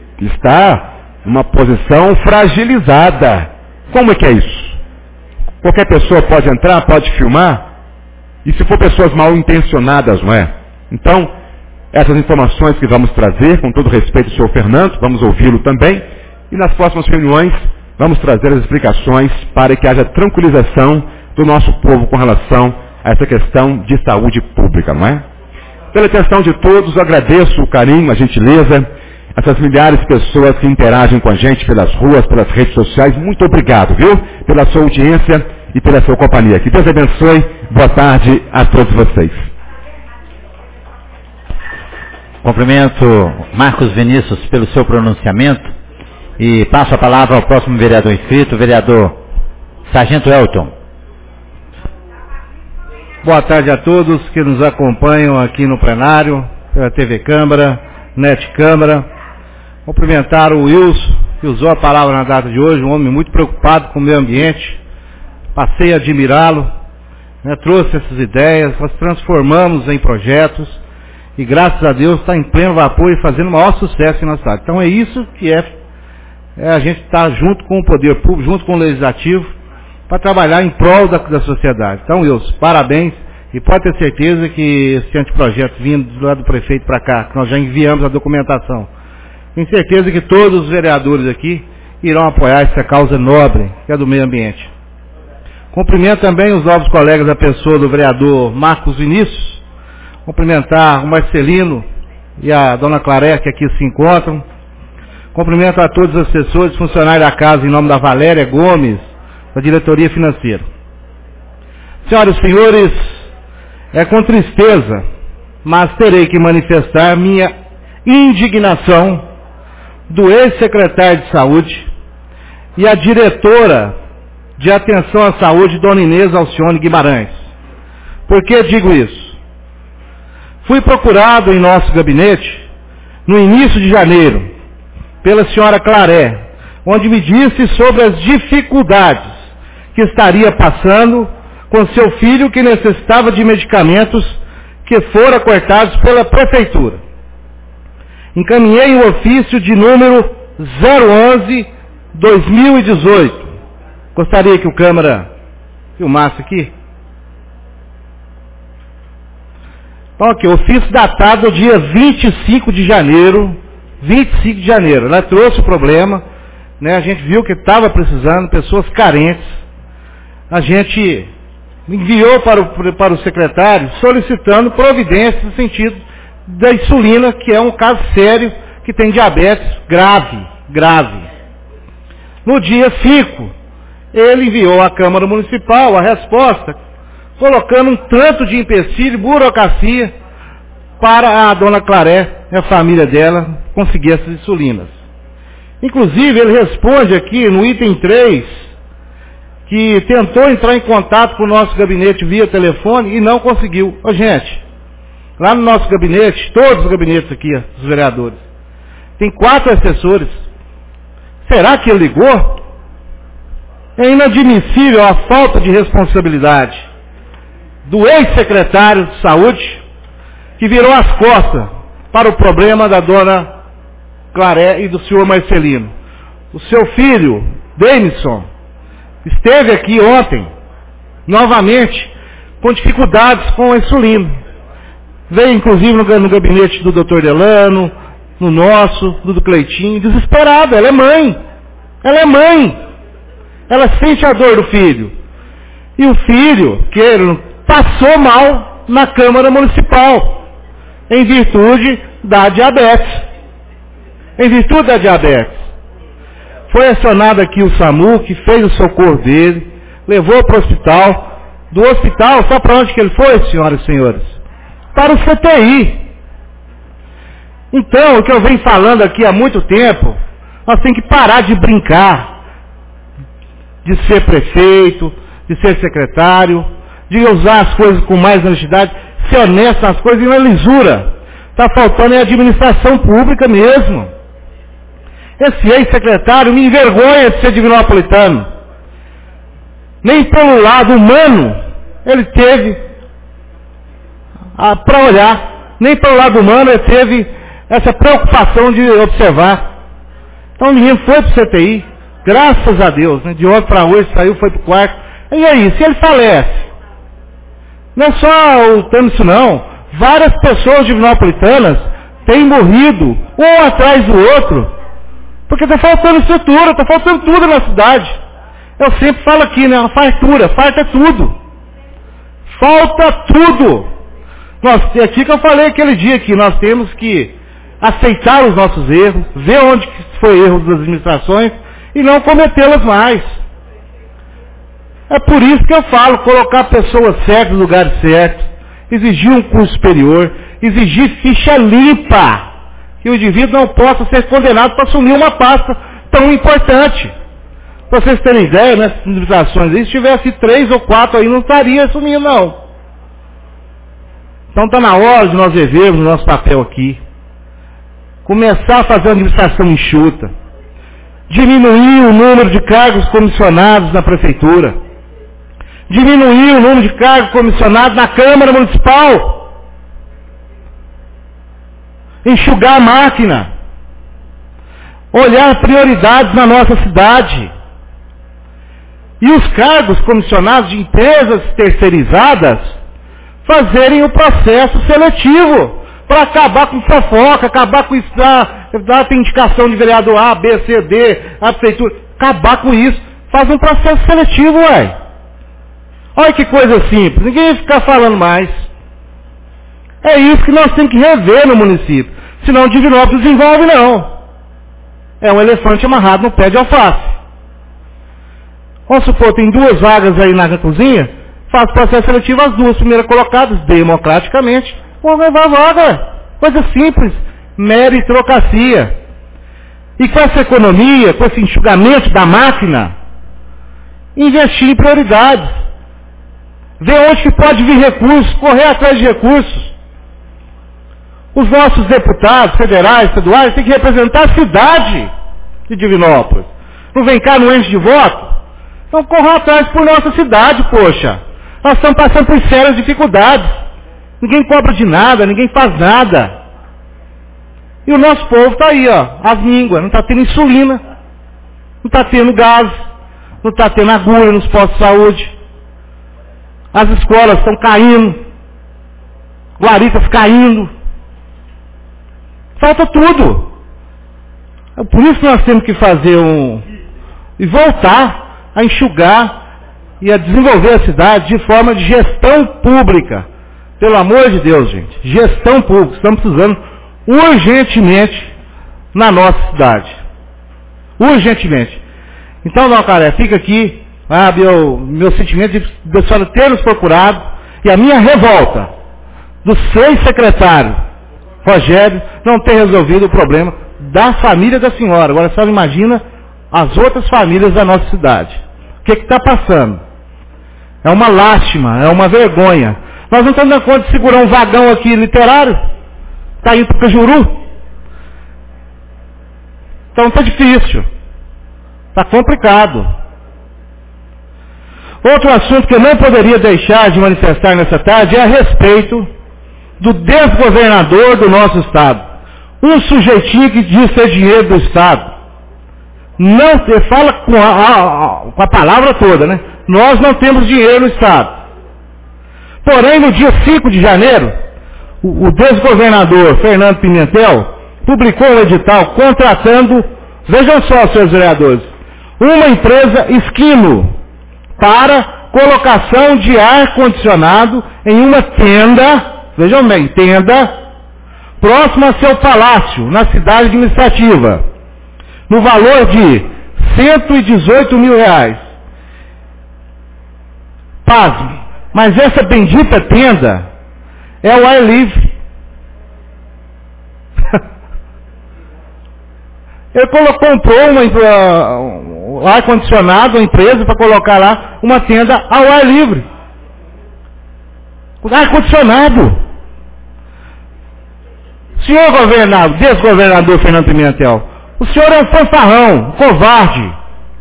está numa posição fragilizada. Como é que é isso? Qualquer pessoa pode entrar, pode filmar, e se for pessoas mal intencionadas, não é? Então, essas informações que vamos trazer, com todo respeito ao senhor Fernando, vamos ouvi-lo também, e nas próximas reuniões vamos trazer as explicações para que haja tranquilização do nosso povo com relação a essa questão de saúde pública, não é? Pela atenção de todos, eu agradeço o carinho, a gentileza, essas milhares de pessoas que interagem com a gente pelas ruas, pelas redes sociais. Muito obrigado, viu? Pela sua audiência e pela sua companhia. Que Deus abençoe. Boa tarde a todos vocês. Cumprimento Marcos Vinícius pelo seu pronunciamento e passo a palavra ao próximo vereador inscrito, o vereador Sargento Elton. Boa tarde a todos que nos acompanham aqui no plenário, pela T V Câmara, Net Câmara. Cumprimentar o Wilson, que usou a palavra na data de hoje, um homem muito preocupado com o meio ambiente. Passei a admirá-lo, né, trouxe essas ideias, nós transformamos em projetos e graças a Deus está em pleno vapor e fazendo o maior sucesso em nossa cidade. Então é isso que é, é a gente estar junto com o poder público, junto com o legislativo, para trabalhar em prol da, da sociedade. Então, Wilson, parabéns e pode ter certeza que esse anteprojeto vindo do lado do prefeito para cá, que nós já enviamos a documentação, tenho certeza que todos os vereadores aqui irão apoiar essa causa nobre, que é do meio ambiente. Cumprimento também os novos colegas da pessoa do vereador Marcos Vinícius, cumprimentar o Marcelino e a dona Claré, que aqui se encontram, Cumprimento a todos os assessores, funcionários da casa, em nome da Valéria Gomes, da diretoria financeira. Senhoras e senhores, é com tristeza, mas terei que manifestar minha indignação do ex-secretário de Saúde e a diretora de Atenção à Saúde, Dona Inês Alcione Guimarães. Por que digo isso? Fui procurado em nosso gabinete no início de janeiro pela senhora Claré, onde me disse sobre as dificuldades que estaria passando com seu filho que necessitava de medicamentos que foram cortados pela prefeitura. Encaminhei o ofício de número zero onze barra dois mil e dezoito. Gostaria que o câmera filmasse aqui. Então aqui, ofício datado dia vinte e cinco de janeiro, vinte e cinco de janeiro. Ela trouxe o problema, né? A gente viu que estava precisando, pessoas carentes. A gente enviou para o, para o secretário solicitando providências no sentido da insulina, que é um caso sério, que tem diabetes grave, grave. No dia cinco, ele enviou à Câmara Municipal a resposta, colocando um tanto de empecilho, burocracia, para a dona Claré e a família dela conseguir essas insulinas. Inclusive, ele responde aqui no item três, que tentou entrar em contato com o nosso gabinete via telefone e não conseguiu. Ô, gente, lá no nosso gabinete, todos os gabinetes aqui, dos vereadores, tem quatro assessores. Será que ele ligou? É inadmissível a falta de responsabilidade do ex-secretário de Saúde, que virou as costas para o problema da dona Claré e do senhor Marcelino. O seu filho, Denison, esteve aqui ontem, novamente, com dificuldades com a insulina. Veio, inclusive, no, no gabinete do doutor Delano, no nosso, do, do Cleitinho, desesperada. Ela é mãe. Ela é mãe. Ela sente a dor do filho. E o filho, que ele passou mal na Câmara Municipal, em virtude da diabetes. Em virtude da diabetes. Foi acionado aqui o SAMU, que fez o socorro dele, levou para o hospital. Do hospital, sabe para onde que ele foi, senhoras e senhores? Para o C T I. Então, o que eu venho falando aqui há muito tempo, nós temos que parar de brincar, de ser prefeito, de ser secretário, de usar as coisas com mais honestidade, ser honesto nas coisas e na lisura. Está faltando é a administração pública mesmo. Esse ex-secretário me envergonha de ser divinopolitano. Nem pelo lado humano ele teve para olhar, nem pelo lado humano ele teve essa preocupação de observar. Então o menino foi para o C T I, graças a Deus, né? De ontem para hoje saiu, foi para o quarto. E aí, se ele falece? Não é só o Tâmio não, várias pessoas divinopolitanas têm morrido, um atrás do outro, porque está faltando estrutura, está faltando tudo na cidade. Eu sempre falo aqui, né? Fartura, falta tudo. Falta tudo. Nós, é aqui que eu falei aquele dia que nós temos que aceitar os nossos erros, ver onde foi erros das administrações e não cometê-los mais. É por isso que eu falo, colocar pessoas certas no lugar certo, exigir um curso superior, exigir ficha limpa, que o indivíduo não possa ser condenado para assumir uma pasta tão importante. Para vocês terem ideia, nessas administrações aí, se tivesse três ou quatro aí, não estaria assumindo não. Então está na hora de nós revermos o nosso papel aqui. Começar a fazer uma administração enxuta. Diminuir o número de cargos comissionados na prefeitura. Diminuir o número de cargos comissionados na Câmara Municipal. Enxugar a máquina. Olhar prioridades na nossa cidade. E os cargos comissionados de empresas terceirizadas fazerem o processo seletivo. Para acabar com fofoca, acabar com isso, dar, dar indicação de vereador A, B, C, D, a prefeitura. Acabar com isso. Faz um processo seletivo, ué. Olha que coisa simples. Ninguém vai ficar falando mais. É isso que nós temos que rever no município. Senão o Divinópolis desenvolve não. é um elefante amarrado no pé de alface. Vamos supor, tem duas vagas aí na cozinha, faz processo seletivo as duas primeiras colocadas, democraticamente, vão levar a vaga. Coisa simples, meritocracia. E com essa economia, com esse enxugamento da máquina, investir em prioridades. Ver onde que pode vir recursos, correr atrás de recursos. Os nossos deputados federais, estaduais, têm que representar a cidade de Divinópolis. Não vem cá, não enche de voto. Então corra atrás por nossa cidade, poxa. Nós estamos passando por sérias dificuldades. Ninguém cobra de nada, ninguém faz nada. E o nosso povo está aí, ó, as línguas, não está tendo insulina, não está tendo gás, não está tendo agulha nos postos de saúde. As escolas estão caindo, guaritas caindo. Falta tudo. Por isso nós temos que fazer um... e voltar a enxugar e a desenvolver a cidade de forma de gestão pública. Pelo amor de Deus, gente. Gestão pública. Estamos precisando urgentemente na nossa cidade. Urgentemente. Então, Dona Caré, fica aqui ah, meu, meu sentimento de, de a senhora ter nos procurado e a minha revolta dos seis secretários, Rogério, não ter resolvido o problema da família da senhora. Agora a senhora imagina as outras famílias da nossa cidade. O que está passando? É uma lástima, é uma vergonha. Nós não estamos dando conta de segurar um vagão aqui literário. Está indo para o Cajuru. Então está difícil. Está complicado. Outro assunto que eu não poderia deixar de manifestar nessa tarde é a respeito do desgovernador do nosso Estado. Um sujeitinho que diz ser dinheiro do Estado. Não, ele fala com a, a, com a palavra toda, né? Nós não temos dinheiro no Estado. Porém, no dia cinco de janeiro, o, o desgovernador Fernando Pimentel publicou um edital contratando, vejam só, senhores vereadores, uma empresa Esquilo para colocação de ar-condicionado em uma tenda, vejam bem, tenda, próxima a seu palácio, na cidade administrativa, no valor de cento e dezoito mil reais. Pasme, mas essa bendita tenda é o ar livre. Ele colocou, comprou uma, um ar-condicionado, uma empresa, para colocar lá uma tenda ao ar livre. Ar-condicionado. Senhor governador, desgovernador Fernando Pimentel, o senhor é um fanfarrão, um covarde.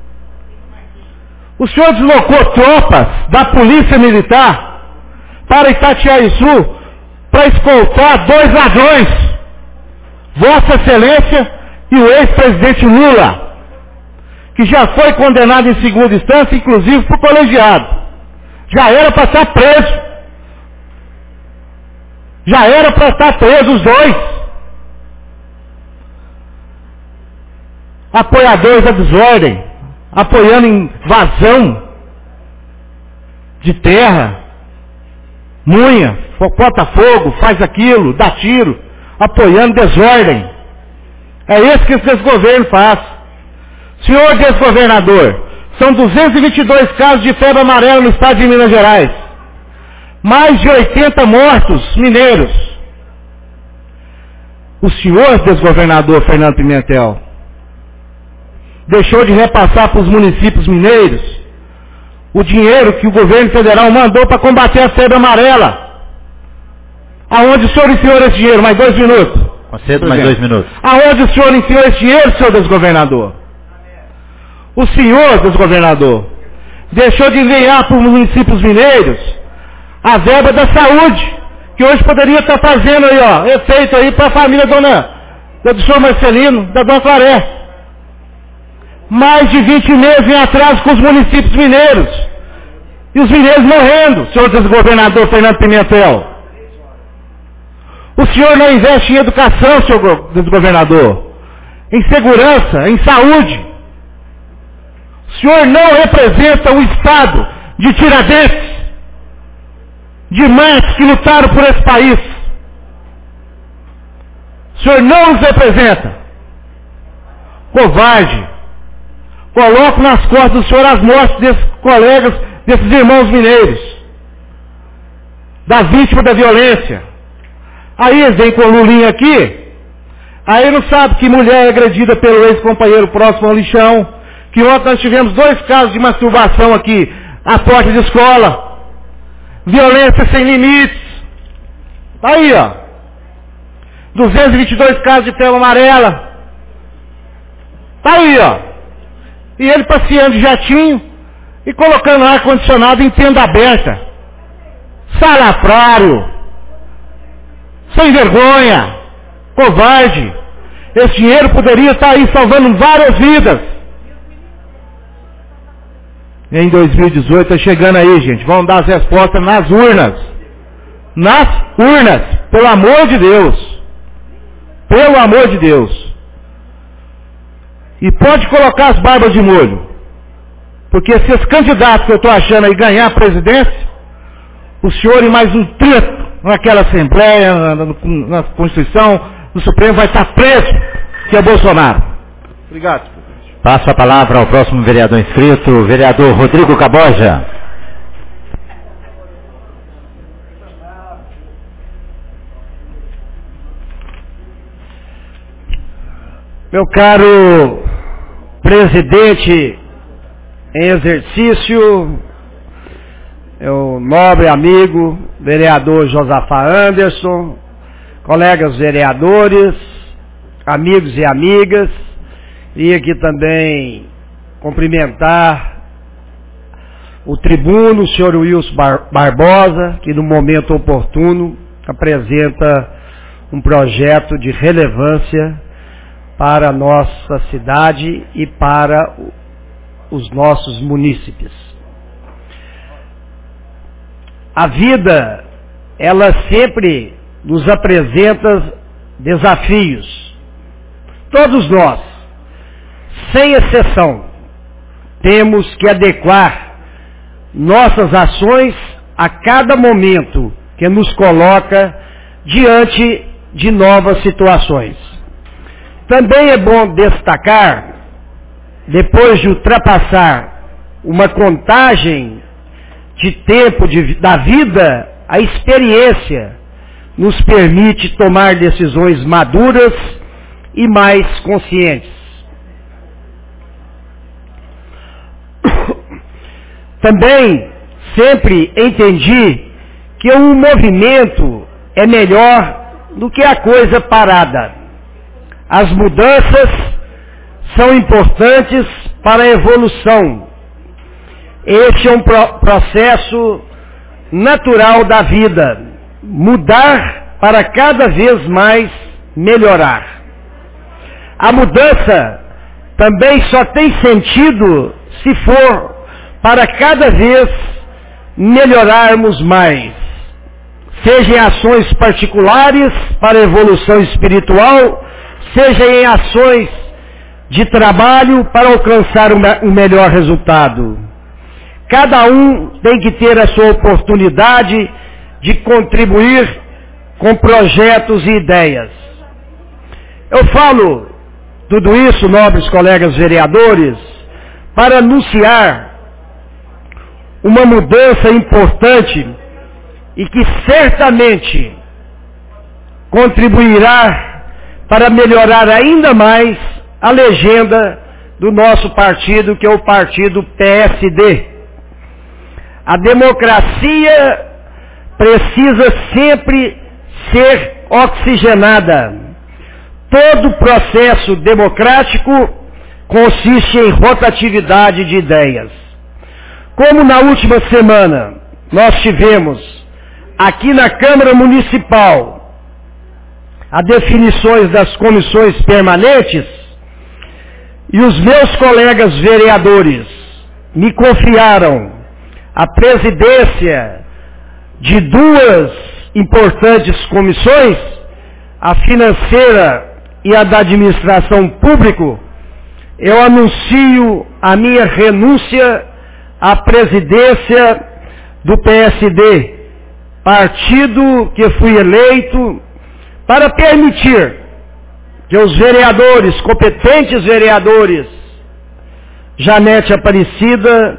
O senhor deslocou tropas da Polícia Militar para Itatiaiçu para escoltar dois ladrões. Vossa Excelência e o ex-presidente Lula, que já foi condenado em segunda instância, inclusive por colegiado. Já era para estar preso. Já era para estar preso os dois. Apoiadores da desordem, apoiando invasão de terra, munha, bota fogo, faz aquilo, dá tiro, apoiando desordem. É isso que esse governo faz. Senhor desgovernador, são duzentos e vinte e dois casos de febre amarela no estado de Minas Gerais. Mais de oitenta mortos mineiros. O senhor desgovernador Fernando Pimentel deixou de repassar para os municípios mineiros o dinheiro que o governo federal mandou para combater a febre amarela. Aonde o senhor enfiou esse dinheiro? Mais dois minutos. Concedo mais dois minutos. Aonde o senhor enfiou esse dinheiro, senhor desgovernador? O senhor desgovernador deixou de enviar para os municípios mineiros a verba da saúde, que hoje poderia estar fazendo aí, ó, efeito aí para a família dona, do senhor Marcelino, da dona Claré. Mais de vinte meses em atraso com os municípios mineiros. E os mineiros morrendo, senhor desgovernador Fernando Pimentel. O senhor não investe em educação, senhor desgovernador. Em segurança, em saúde. O senhor não representa o Estado de Tiradentes, de mães que lutaram por esse país. O senhor não nos representa. covarde. Coloco nas costas do senhor as mortes desses colegas, desses irmãos mineiros, da vítima da violência. Aí eles vêm com o Lulinha aqui, aí não sabe que mulher é agredida pelo ex-companheiro próximo ao lixão, que ontem nós tivemos dois casos de masturbação aqui, à porta de escola, violência sem limites. Tá aí, ó. duzentos e vinte e dois casos de febre amarela. Tá aí, ó. E ele passeando de jatinho e colocando ar-condicionado em tenda aberta. Salafrário. Sem vergonha. Covarde. Esse dinheiro poderia estar aí salvando várias vidas. E em dois mil e dezoito, está chegando aí, gente. Vamos dar as respostas nas urnas. Nas urnas. Pelo amor de Deus. Pelo amor de Deus. E pode colocar as barbas de molho. Porque se esse candidato que eu estou achando aí ganhar a presidência, o senhor e mais um treto naquela Assembleia, na, na, na Constituição, no Supremo, vai estar preso, que é Bolsonaro. Obrigado. Passo a palavra ao próximo vereador inscrito, o vereador Rodrigo Caboja. Meu caro presidente em exercício, meu nobre amigo, vereador Josafá Anderson, colegas vereadores, amigos e amigas, e aqui também cumprimentar o tribuno, o senhor Wilson Bar- Barbosa, que no momento oportuno apresenta um projeto de relevância para a nossa cidade e para os nossos munícipes. A vida, ela sempre nos apresenta desafios. Todos nós, sem exceção, temos que adequar nossas ações a cada momento que nos coloca diante de novas situações. Também é bom destacar, depois de ultrapassar uma contagem de tempo de, da vida, a experiência nos permite tomar decisões maduras e mais conscientes. Também sempre entendi que um movimento é melhor do que a coisa parada. As mudanças são importantes para a evolução. Este é um pro- processo natural da vida. Mudar para cada vez mais melhorar. A mudança também só tem sentido se for para cada vez melhorarmos mais. Seja em ações particulares para a evolução espiritual, seja em ações de trabalho para alcançar um melhor resultado. Cada um tem que ter a sua oportunidade de contribuir com projetos e ideias. Eu falo tudo isso, nobres colegas vereadores, para anunciar uma mudança importante e que certamente contribuirá para melhorar ainda mais a legenda do nosso partido, que é o partido P S D. A democracia precisa sempre ser oxigenada. Todo processo democrático consiste em rotatividade de ideias. Como na última semana nós tivemos aqui na Câmara Municipal as definições das comissões permanentes, e os meus colegas vereadores me confiaram a presidência de duas importantes comissões, a financeira e a da administração pública, eu anuncio a minha renúncia à presidência do P S D, partido que fui eleito para permitir que os vereadores, competentes vereadores, Janete Aparecida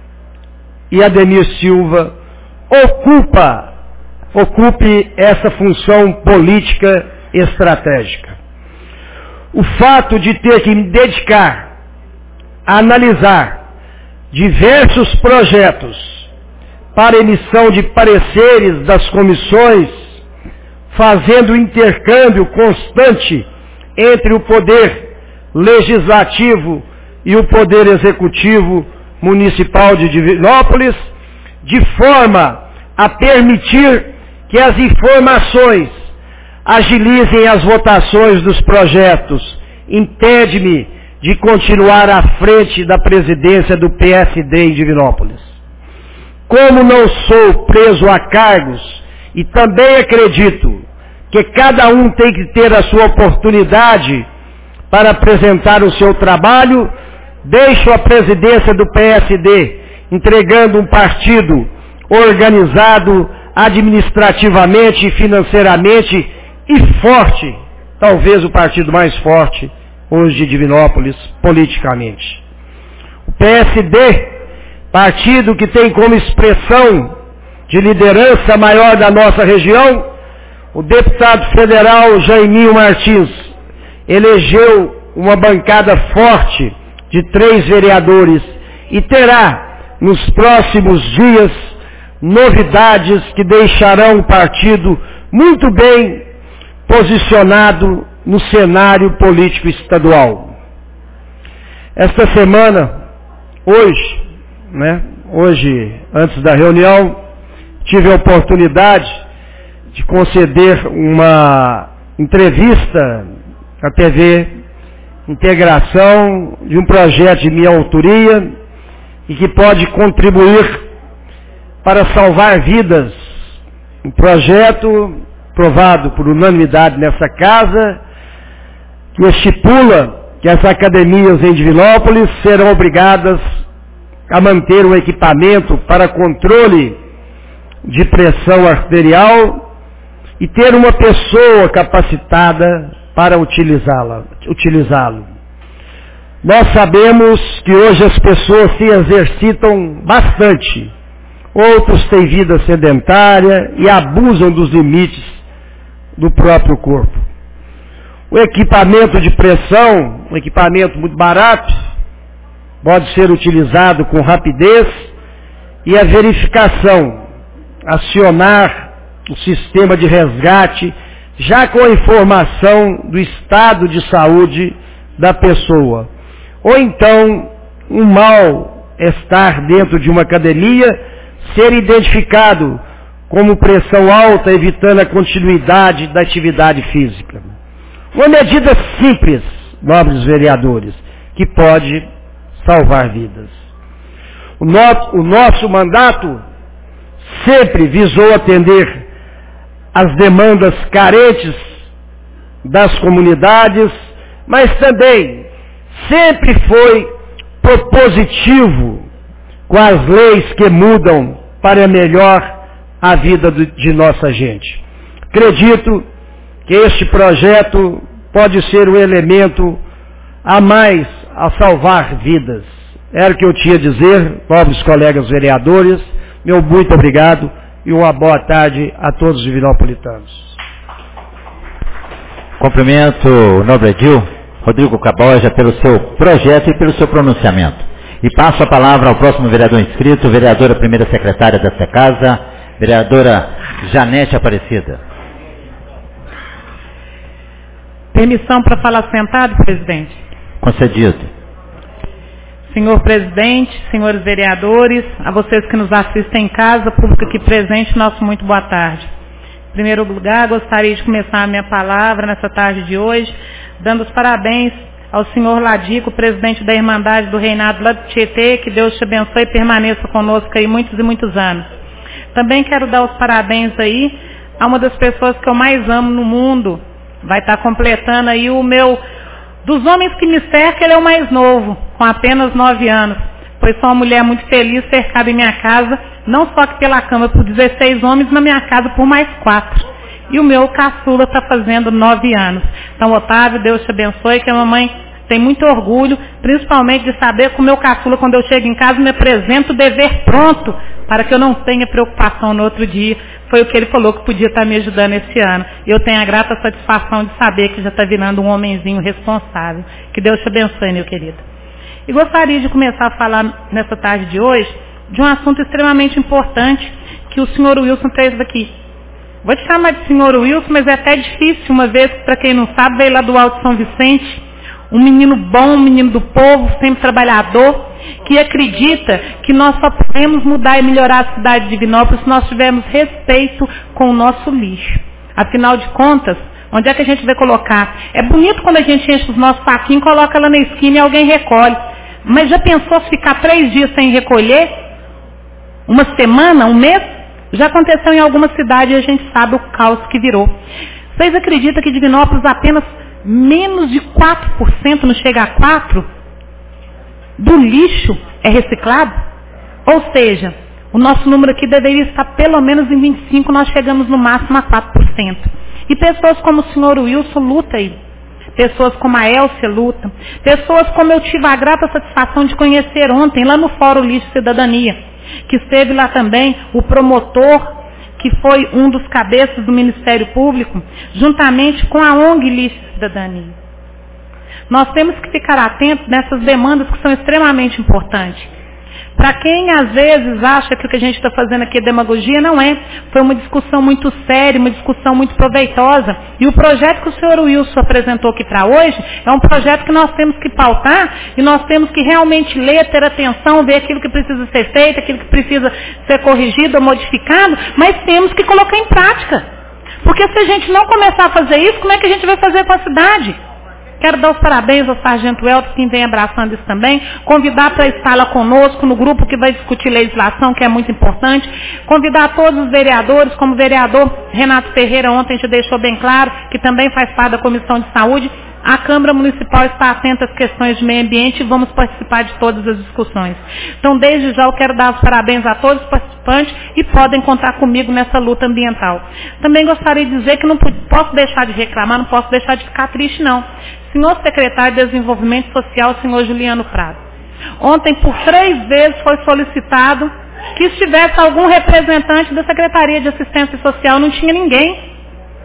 e Ademir Silva, ocupa, ocupe essa função política estratégica. O fato de ter que me dedicar a analisar diversos projetos para emissão de pareceres das comissões, fazendo intercâmbio constante entre o poder legislativo e o poder executivo municipal de Divinópolis, de forma a permitir que as informações agilizem as votações dos projetos, impede-me de continuar à frente da presidência do P S D em Divinópolis. Como não sou preso a cargos e também acredito que cada um tem que ter a sua oportunidade para apresentar o seu trabalho, deixo a presidência do P S D entregando um partido organizado administrativamente e financeiramente e forte, talvez o partido mais forte hoje de Divinópolis politicamente. O P S D, partido que tem como expressão de liderança maior da nossa região, o deputado federal Jaiminho Martins elegeu uma bancada forte de três vereadores e terá nos próximos dias novidades que deixarão o partido muito bem posicionado no cenário político estadual. Esta semana, hoje, né, hoje, antes da reunião, tive a oportunidade de conceder uma entrevista à T V Integração de um projeto de minha autoria e que pode contribuir para salvar vidas. Um projeto aprovado por unanimidade nessa casa, que estipula que as academias em Divinópolis serão obrigadas a manter um equipamento para controle de pressão arterial e ter uma pessoa capacitada para utilizá-la, utilizá-lo. Nós sabemos que hoje as pessoas se exercitam bastante, outros têm vida sedentária e abusam dos limites do próprio corpo. O equipamento de pressão, um equipamento muito barato, pode ser utilizado com rapidez e a verificação, acionar o sistema de resgate já com a informação do estado de saúde da pessoa. Ou então, um mal-estar dentro de uma academia ser identificado como pressão alta, evitando a continuidade da atividade física. Uma medida simples, nobres vereadores, que pode salvar vidas. O nosso, o nosso mandato sempre visou atender as demandas carentes das comunidades, mas também sempre foi propositivo com as leis que mudam para melhor a vida de nossa gente. Acredito que este projeto pode ser um elemento a mais a salvar vidas. Era o que eu tinha a dizer, nobres colegas vereadores. Meu muito obrigado e uma boa tarde a todos os divinopolitanos. Cumprimento o nobre edil Rodrigo Caboja pelo seu projeto e pelo seu pronunciamento. E passo a palavra ao próximo vereador inscrito, vereadora primeira secretária desta casa, vereadora Janete Aparecida. Permissão para falar sentado, presidente? Concedido. Senhor presidente, senhores vereadores, a vocês que nos assistem em casa, público aqui presente, nosso muito boa tarde. Em primeiro lugar, gostaria de começar a minha palavra nessa tarde de hoje, dando os parabéns ao senhor Ladico, presidente da Irmandade do Reinado lá do Tietê, que Deus te abençoe e permaneça conosco aí muitos e muitos anos. Também quero dar os parabéns aí a uma das pessoas que eu mais amo no mundo, vai estar completando aí o meu... Dos homens que me cercam, ele é o mais novo, com apenas nove anos. Pois sou uma mulher muito feliz, cercada em minha casa, não só que pela cama por dezesseis homens, na minha casa por mais quatro. e o meu caçula está fazendo nove anos. Então, Otávio, Deus te abençoe, que a mamãe tem muito orgulho, principalmente de saber que o meu caçula, quando eu chego em casa, me apresenta o dever pronto, para que eu não tenha preocupação no outro dia. Foi o que ele falou que podia estar me ajudando esse ano. Eu tenho a grata satisfação de saber que já está virando um homenzinho responsável. Que Deus te abençoe, meu querido. E gostaria de começar a falar nessa tarde de hoje de um assunto extremamente importante que o senhor Wilson fez aqui. Vou te chamar de senhor Wilson, mas é até difícil, uma vez que, para quem não sabe, veio lá do Alto São Vicente, um menino bom, um menino do povo, sempre trabalhador, que acredita que nós só podemos mudar e melhorar a cidade de Divinópolis se nós tivermos respeito com o nosso lixo. Afinal de contas, onde é que a gente vai colocar? É bonito quando a gente enche os nossos saquinhos, coloca lá na esquina e alguém recolhe. Mas já pensou se ficar três dias sem recolher? Uma semana, um mês? Já aconteceu em alguma cidade e a gente sabe o caos que virou. Vocês acreditam que Divinópolis apenas menos de quatro por cento, não chega a quatro por cento, do lixo é reciclado? Ou seja, o nosso número aqui deveria estar pelo menos em vinte e cinco por cento, nós chegamos no máximo a quatro por cento. E pessoas como o senhor Wilson luta aí. Pessoas como a Elcia luta. Pessoas como eu tive a grata satisfação de conhecer ontem, lá no Fórum Lixo Cidadania, que esteve lá também o promotor, que foi um dos cabeças do Ministério Público, juntamente com a O N G Lixo Cidadania. Nós temos que ficar atentos nessas demandas que são extremamente importantes. Para quem às vezes acha que o que a gente está fazendo aqui é demagogia, não é. Foi uma discussão muito séria, uma discussão muito proveitosa. E o projeto que o senhor Wilson apresentou aqui para hoje é um projeto que nós temos que pautar e nós temos que realmente ler, ter atenção, ver aquilo que precisa ser feito, aquilo que precisa ser corrigido ou modificado, mas temos que colocar em prática. Porque se a gente não começar a fazer isso, como é que a gente vai fazer com a cidade? Quero dar os parabéns ao Sargento Elton, que vem abraçando isso também. Convidar para estar lá conosco no grupo que vai discutir legislação, que é muito importante. Convidar todos os vereadores, como o vereador Renato Ferreira ontem já deixou bem claro, que também faz parte da Comissão de Saúde. A Câmara Municipal está atenta às questões de meio ambiente e vamos participar de todas as discussões. Então, desde já, eu quero dar os parabéns a todos os participantes e podem contar comigo nessa luta ambiental. Também gostaria de dizer que não posso deixar de reclamar, não posso deixar de ficar triste, não. Senhor Secretário de Desenvolvimento Social, senhor Juliano Prado. Ontem, por três vezes, foi solicitado que estivesse algum representante da Secretaria de Assistência Social, não tinha ninguém.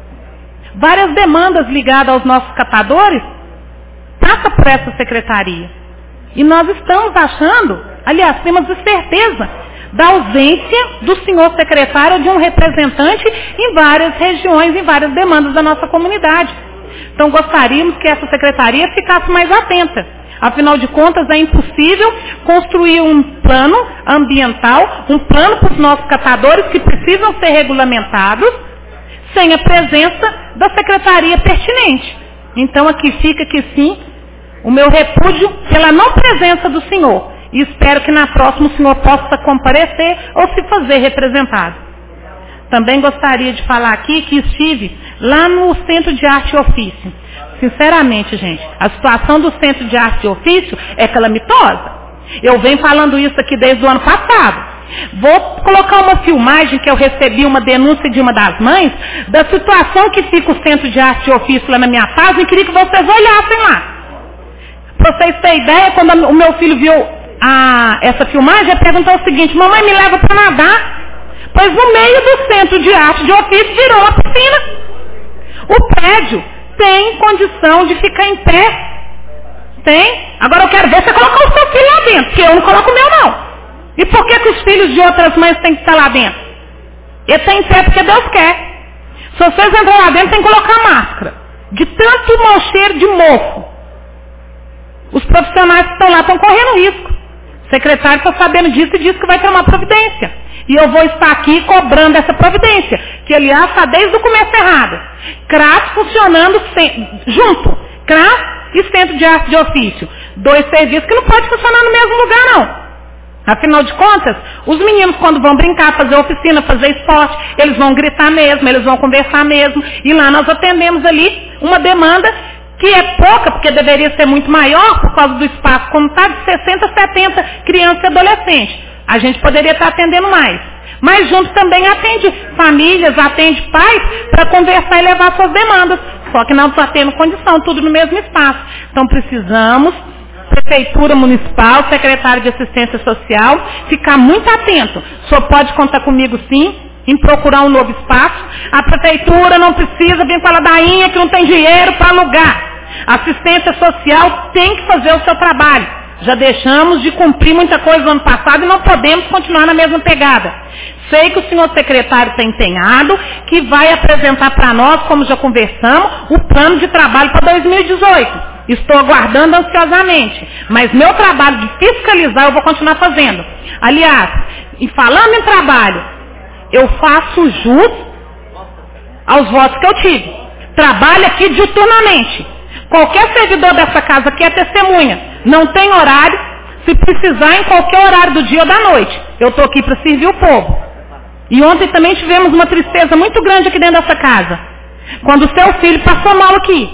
Várias demandas ligadas aos nossos catadores passam por essa secretaria. E nós estamos achando, aliás, temos a certeza da ausência do senhor secretário de um representante em várias regiões, em várias demandas da nossa comunidade. Então gostaríamos que essa secretaria ficasse mais atenta. Afinal de contas, é impossível construir um plano ambiental, um plano para os nossos catadores que precisam ser regulamentados, sem a presença da secretaria pertinente. Então aqui fica que sim, o meu repúdio pela não presença do senhor. E espero que na próxima o senhor possa comparecer ou se fazer representado. Também gostaria de falar aqui que estive lá no Centro de Arte e Ofício. Sinceramente, gente, a situação do Centro de Arte e Ofício é calamitosa. Eu venho falando isso aqui desde o ano passado. Vou colocar uma filmagem que eu recebi, uma denúncia de uma das mães, da situação que fica o Centro de Arte e Ofício lá na minha casa, e queria que vocês olhassem lá. Para vocês terem ideia, quando o meu filho viu a, essa filmagem, ele perguntou o seguinte: mamãe, me leva para nadar? Pois no meio do Centro de Arte e Ofício virou uma piscina. O prédio tem condição de ficar em pé. Tem? Agora eu quero ver você colocar o seu filho lá dentro, porque eu não coloco o meu não. E por que, que os filhos de outras mães têm que estar lá dentro? Ele está em pé porque Deus quer. Se vocês entram lá dentro, tem que colocar máscara. De tanto mau cheiro de mofo. Os profissionais que estão lá estão correndo risco. O secretário está sabendo disso e disse que vai ter uma providência. E eu vou estar aqui cobrando essa providência, que aliás está desde o começo errado. C R A S funcionando sem, junto. C R A S e Centro de Arte de Ofício. Dois serviços que não podem funcionar no mesmo lugar, não. Afinal de contas, os meninos quando vão brincar, fazer oficina, fazer esporte, eles vão gritar mesmo, eles vão conversar mesmo. E lá nós atendemos ali uma demanda que é pouca, porque deveria ser muito maior, por causa do espaço como está, de sessenta, setenta crianças e adolescentes. A gente poderia estar atendendo mais. Mas junto também atende famílias, atende pais para conversar e levar suas demandas. Só que não está tendo condição, tudo no mesmo espaço. Então precisamos, Prefeitura Municipal, Secretário de Assistência Social, ficar muito atento. O senhor pode contar comigo sim, em procurar um novo espaço. A Prefeitura não precisa vir com a ladainha que não tem dinheiro para alugar. A assistência social tem que fazer o seu trabalho. Já deixamos de cumprir muita coisa no ano passado e não podemos continuar na mesma pegada. Sei que o senhor secretário está empenhado, que vai apresentar para nós, como já conversamos, o plano de trabalho para dois mil e dezoito. Estou aguardando ansiosamente. Mas meu trabalho de fiscalizar eu vou continuar fazendo. Aliás, e falando em trabalho, eu faço jus aos votos que eu tive. Trabalho aqui diuturnamente. Qualquer servidor dessa casa aqui é testemunha. Não tem horário, se precisar em qualquer horário do dia ou da noite. Eu estou aqui para servir o povo. E ontem também tivemos uma tristeza muito grande aqui dentro dessa casa. Quando o seu filho passou mal aqui.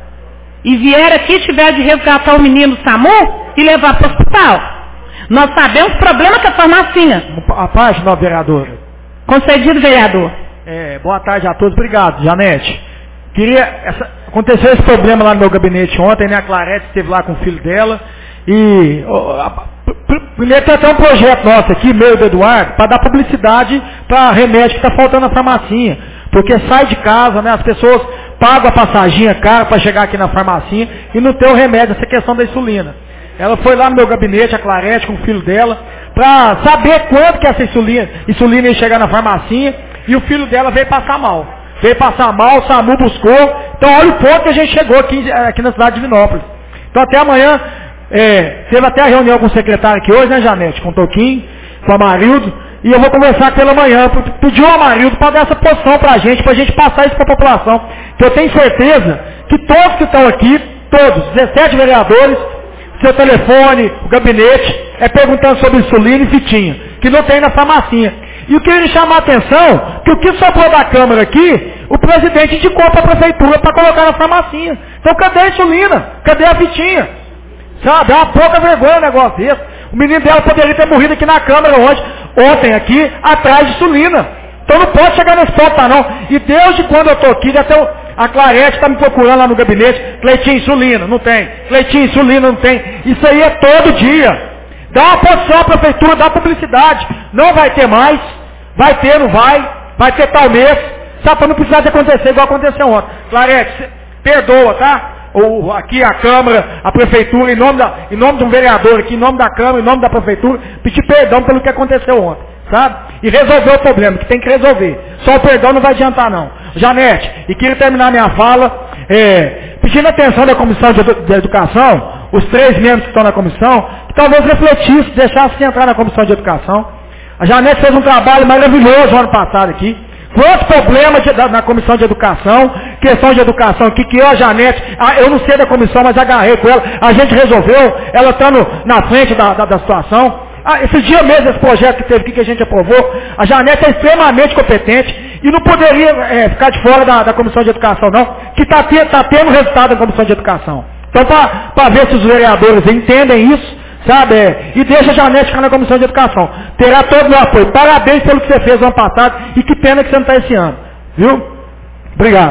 E vier aqui, tiver de resgatar o menino do SAMU e levar para o hospital. Nós sabemos o problema que a farmacinha. A página, vereadora. Concedido, vereador. É, boa tarde a todos. Obrigado, Janete. Queria... Essa, aconteceu esse problema lá no meu gabinete ontem, né? A Clarete esteve lá com o filho dela. E... Ó, a, primeiro tem até um projeto nosso aqui, meio do Eduardo, para dar publicidade para remédio que está faltando na farmacinha. Porque sai de casa, né? As pessoas pagam a passaginha cara para chegar aqui na farmacinha e não tem o remédio, essa questão da insulina. Ela foi lá no meu gabinete, a Clarete, com o filho dela, para saber quanto que essa insulina, insulina ia chegar na farmacinha, e o filho dela veio passar mal. Veio passar mal, o SAMU buscou. Então olha o ponto que a gente chegou aqui, aqui na cidade de Divinópolis. Então até amanhã, é, teve até a reunião com o secretário aqui hoje, né, Janete? Com o Toquinho, com a Marildo. E eu vou conversar pela manhã, pedir ao Amarildo para dar essa posição para a gente, para a gente passar isso para a população. Que eu tenho certeza que todos que estão aqui, todos, dezessete vereadores, seu telefone, o gabinete, é perguntando sobre insulina e fitinha, que não tem na farmacinha. E eu queria chamar a atenção que o que sobrou da Câmara aqui, o presidente indicou para a Prefeitura para colocar na farmacinha. Então cadê a insulina? Cadê a fitinha? Sabe, é uma pouca vergonha um negócio desse. O menino dela poderia ter morrido aqui na Câmara hoje, ontem aqui, atrás de insulina. Então não pode chegar nesse ponto, tá, não. E desde quando eu estou aqui, até o, a Clarete está me procurando lá no gabinete, Cleitinho, insulina, não tem. Cleitinho, insulina, não tem. Isso aí é todo dia. Dá uma posição à Prefeitura, dá publicidade. Não vai ter mais. Vai ter, não vai. Vai ter tal mês. Sabe, para não precisar de acontecer igual aconteceu ontem. Clarete, perdoa, tá? Ou aqui a Câmara, a Prefeitura, em nome, da, em nome de um vereador aqui, em nome da Câmara, em nome da Prefeitura, pedir perdão pelo que aconteceu ontem, sabe? E resolver o problema, que tem que resolver. Só o perdão não vai adiantar, não. Janete, e queria terminar minha fala, é, pedindo a atenção da Comissão de, Edu, de Educação, os três membros que estão na comissão, que talvez refletisse, deixasse de entrar na Comissão de Educação. A Janete fez um trabalho maravilhoso ano passado aqui. Quantos problemas de, da, na Comissão de Educação, questão de educação aqui, que eu, a Janete, a, eu não sei da comissão, mas agarrei com ela, a gente resolveu, ela estando na frente da, da, da situação. Ah, esse dia mesmo, esse projeto que teve aqui, que a gente aprovou, a Janete é extremamente competente e não poderia é, ficar de fora da, da Comissão de Educação, não, que está tá tendo resultado na Comissão de Educação. Então, para ver se os vereadores entendem isso, sabe, é, e deixa a Janete ficar na Comissão de Educação. Terá todo o meu apoio. Parabéns pelo que você fez no ano passado e que pena que você não está esse ano. Viu? Obrigado.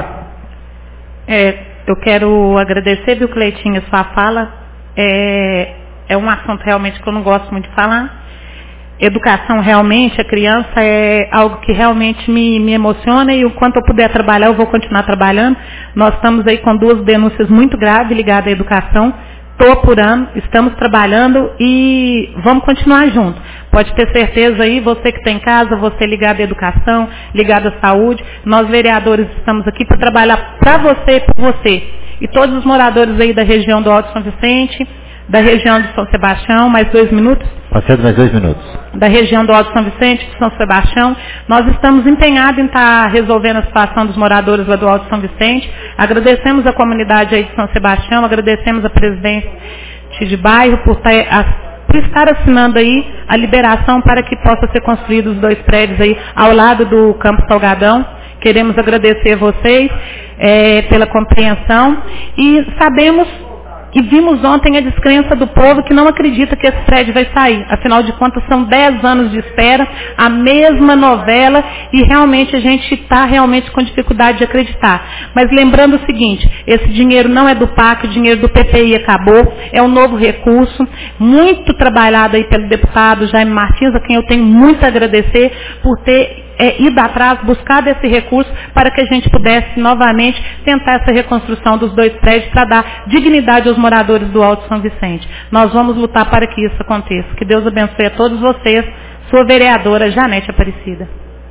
É, eu quero agradecer, viu, Cleitinho, a sua fala. É, é um assunto realmente que eu não gosto muito de falar. Educação realmente, a criança é algo que realmente me, me emociona e o quanto eu puder trabalhar, eu vou continuar trabalhando. Nós estamos aí com duas denúncias muito graves ligadas à educação. Estou apurando, estamos trabalhando e vamos continuar juntos. Pode ter certeza aí, você que está em casa, você ligado à educação, ligado à saúde, nós vereadores estamos aqui para trabalhar para você e por você. E todos os moradores aí da região do Alto São Vicente, da região de São Sebastião, mais dois minutos. Passando mais dois minutos. Da região do Alto São Vicente, de São Sebastião. Nós estamos empenhados em estar resolvendo a situação dos moradores lá do Alto São Vicente. Agradecemos a comunidade aí de São Sebastião, agradecemos a presidência de bairro por estar, por estar assinando aí a liberação para que possa ser construídos os dois prédios aí ao lado do Campo Salgadão. Queremos agradecer a vocês é, pela compreensão e sabemos E vimos ontem a descrença do povo que não acredita que esse prédio vai sair. Afinal de contas, são dez anos de espera, a mesma novela, e realmente a gente está realmente com dificuldade de acreditar. Mas lembrando o seguinte, esse dinheiro não é do P A C, o dinheiro do P P I acabou, é um novo recurso, muito trabalhado aí pelo deputado Jaime Martins, a quem eu tenho muito a agradecer por ter É, ido atrás, buscado esse recurso para que a gente pudesse novamente tentar essa reconstrução dos dois prédios para dar dignidade aos moradores do Alto São Vicente. Nós vamos lutar para que isso aconteça. Que Deus abençoe a todos vocês. Sua vereadora Janete Aparecida.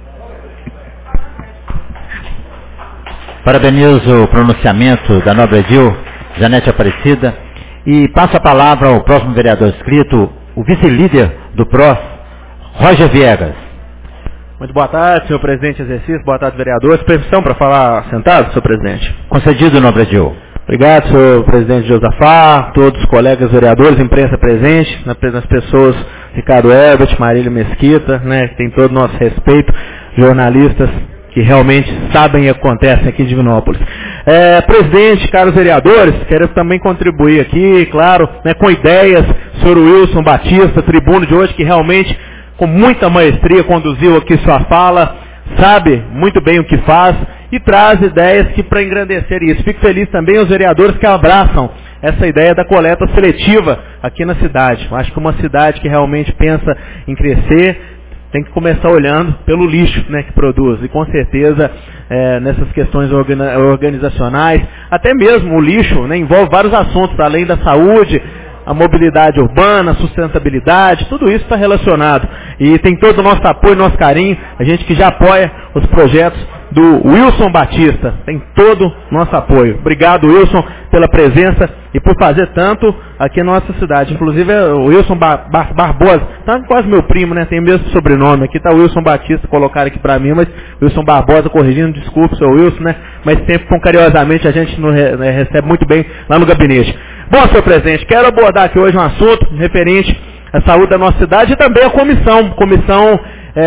Parabenizo o pronunciamento da nobre edil Janete Aparecida e passo a palavra ao próximo vereador inscrito, o vice-líder do P R O S, Roger Viegas. Muito boa tarde, senhor presidente exercício, boa tarde, vereadores. Permissão para falar sentado, senhor presidente? Concedido, nobre edil. Obrigado, senhor presidente Josafá, todos os colegas vereadores, imprensa presente, nas pessoas Ricardo Herbert, Marília Mesquita, né, que tem todo o nosso respeito, jornalistas que realmente sabem o que acontece aqui em Divinópolis. É, presidente, caros vereadores, quero também contribuir aqui, claro, né, com ideias, senhor Wilson Batista, tribuno de hoje, que realmente com muita maestria conduziu aqui sua fala, sabe muito bem o que faz e traz ideias que para engrandecer isso. Fico feliz também os vereadores que abraçam essa ideia da coleta seletiva aqui na cidade. Eu acho que uma cidade que realmente pensa em crescer tem que começar olhando pelo lixo, né, que produz. E com certeza é, nessas questões organizacionais, até mesmo o lixo, né, envolve vários assuntos, além da saúde, a mobilidade urbana, a sustentabilidade, tudo isso está relacionado. E tem todo o nosso apoio, nosso carinho, a gente que já apoia os projetos do Wilson Batista, tem todo o nosso apoio. Obrigado, Wilson, pela presença e por fazer tanto aqui na nossa cidade. Inclusive, o Wilson Bar Bar Barbosa, tá quase meu primo, né? Tem o mesmo sobrenome. Aqui está o Wilson Batista, colocaram aqui para mim, mas Wilson Barbosa corrigindo, desculpe, seu Wilson, né? Mas sempre com carinhosamente a gente nos recebe muito bem lá no gabinete. Bom, senhor presidente, quero abordar aqui hoje um assunto referente à saúde da nossa cidade e também a comissão, comissão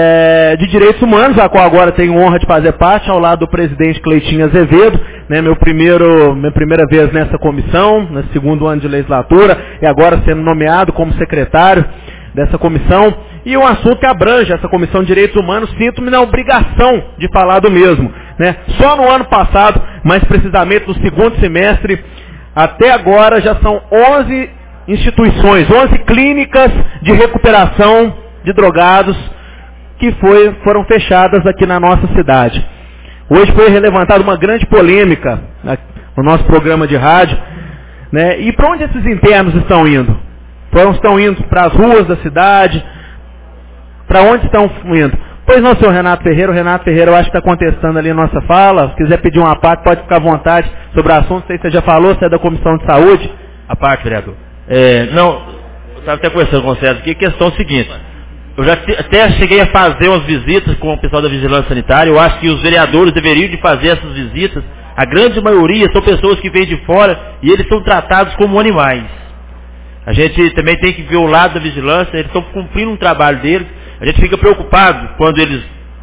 é, de Direitos Humanos, a qual agora tenho honra de fazer parte, ao lado do presidente Cleitinho Azevedo, né, meu primeiro, minha primeira vez nessa comissão, no segundo ano de legislatura, e agora sendo nomeado como secretário dessa comissão, e um assunto que abrange essa comissão de Direitos Humanos, sinto-me na obrigação de falar do mesmo, né. Só no ano passado, mais precisamente no segundo semestre, até agora já são onze instituições, onze clínicas de recuperação de drogados que foi, foram fechadas aqui na nossa cidade. Hoje foi levantada uma grande polêmica no nosso programa de rádio, né? E para onde esses internos estão indo? Foram, estão indo para as ruas da cidade? Para onde estão indo? Pois não, senhor Renato Ferreira. O Renato Ferreira eu acho que está contestando ali a nossa fala. Se quiser pedir uma parte, pode ficar à vontade sobre o assunto. Não sei se você já falou, se é da Comissão de Saúde. A parte, vereador. É, não, eu estava até conversando com o César aqui, a questão é a seguinte. Eu já te, até cheguei a fazer umas visitas com o pessoal da Vigilância Sanitária. Eu acho que os vereadores deveriam de fazer essas visitas. A grande maioria são pessoas que vêm de fora e eles são tratados como animais. A gente também tem que ver o lado da vigilância, eles estão cumprindo um trabalho deles. A gente fica preocupado quando eles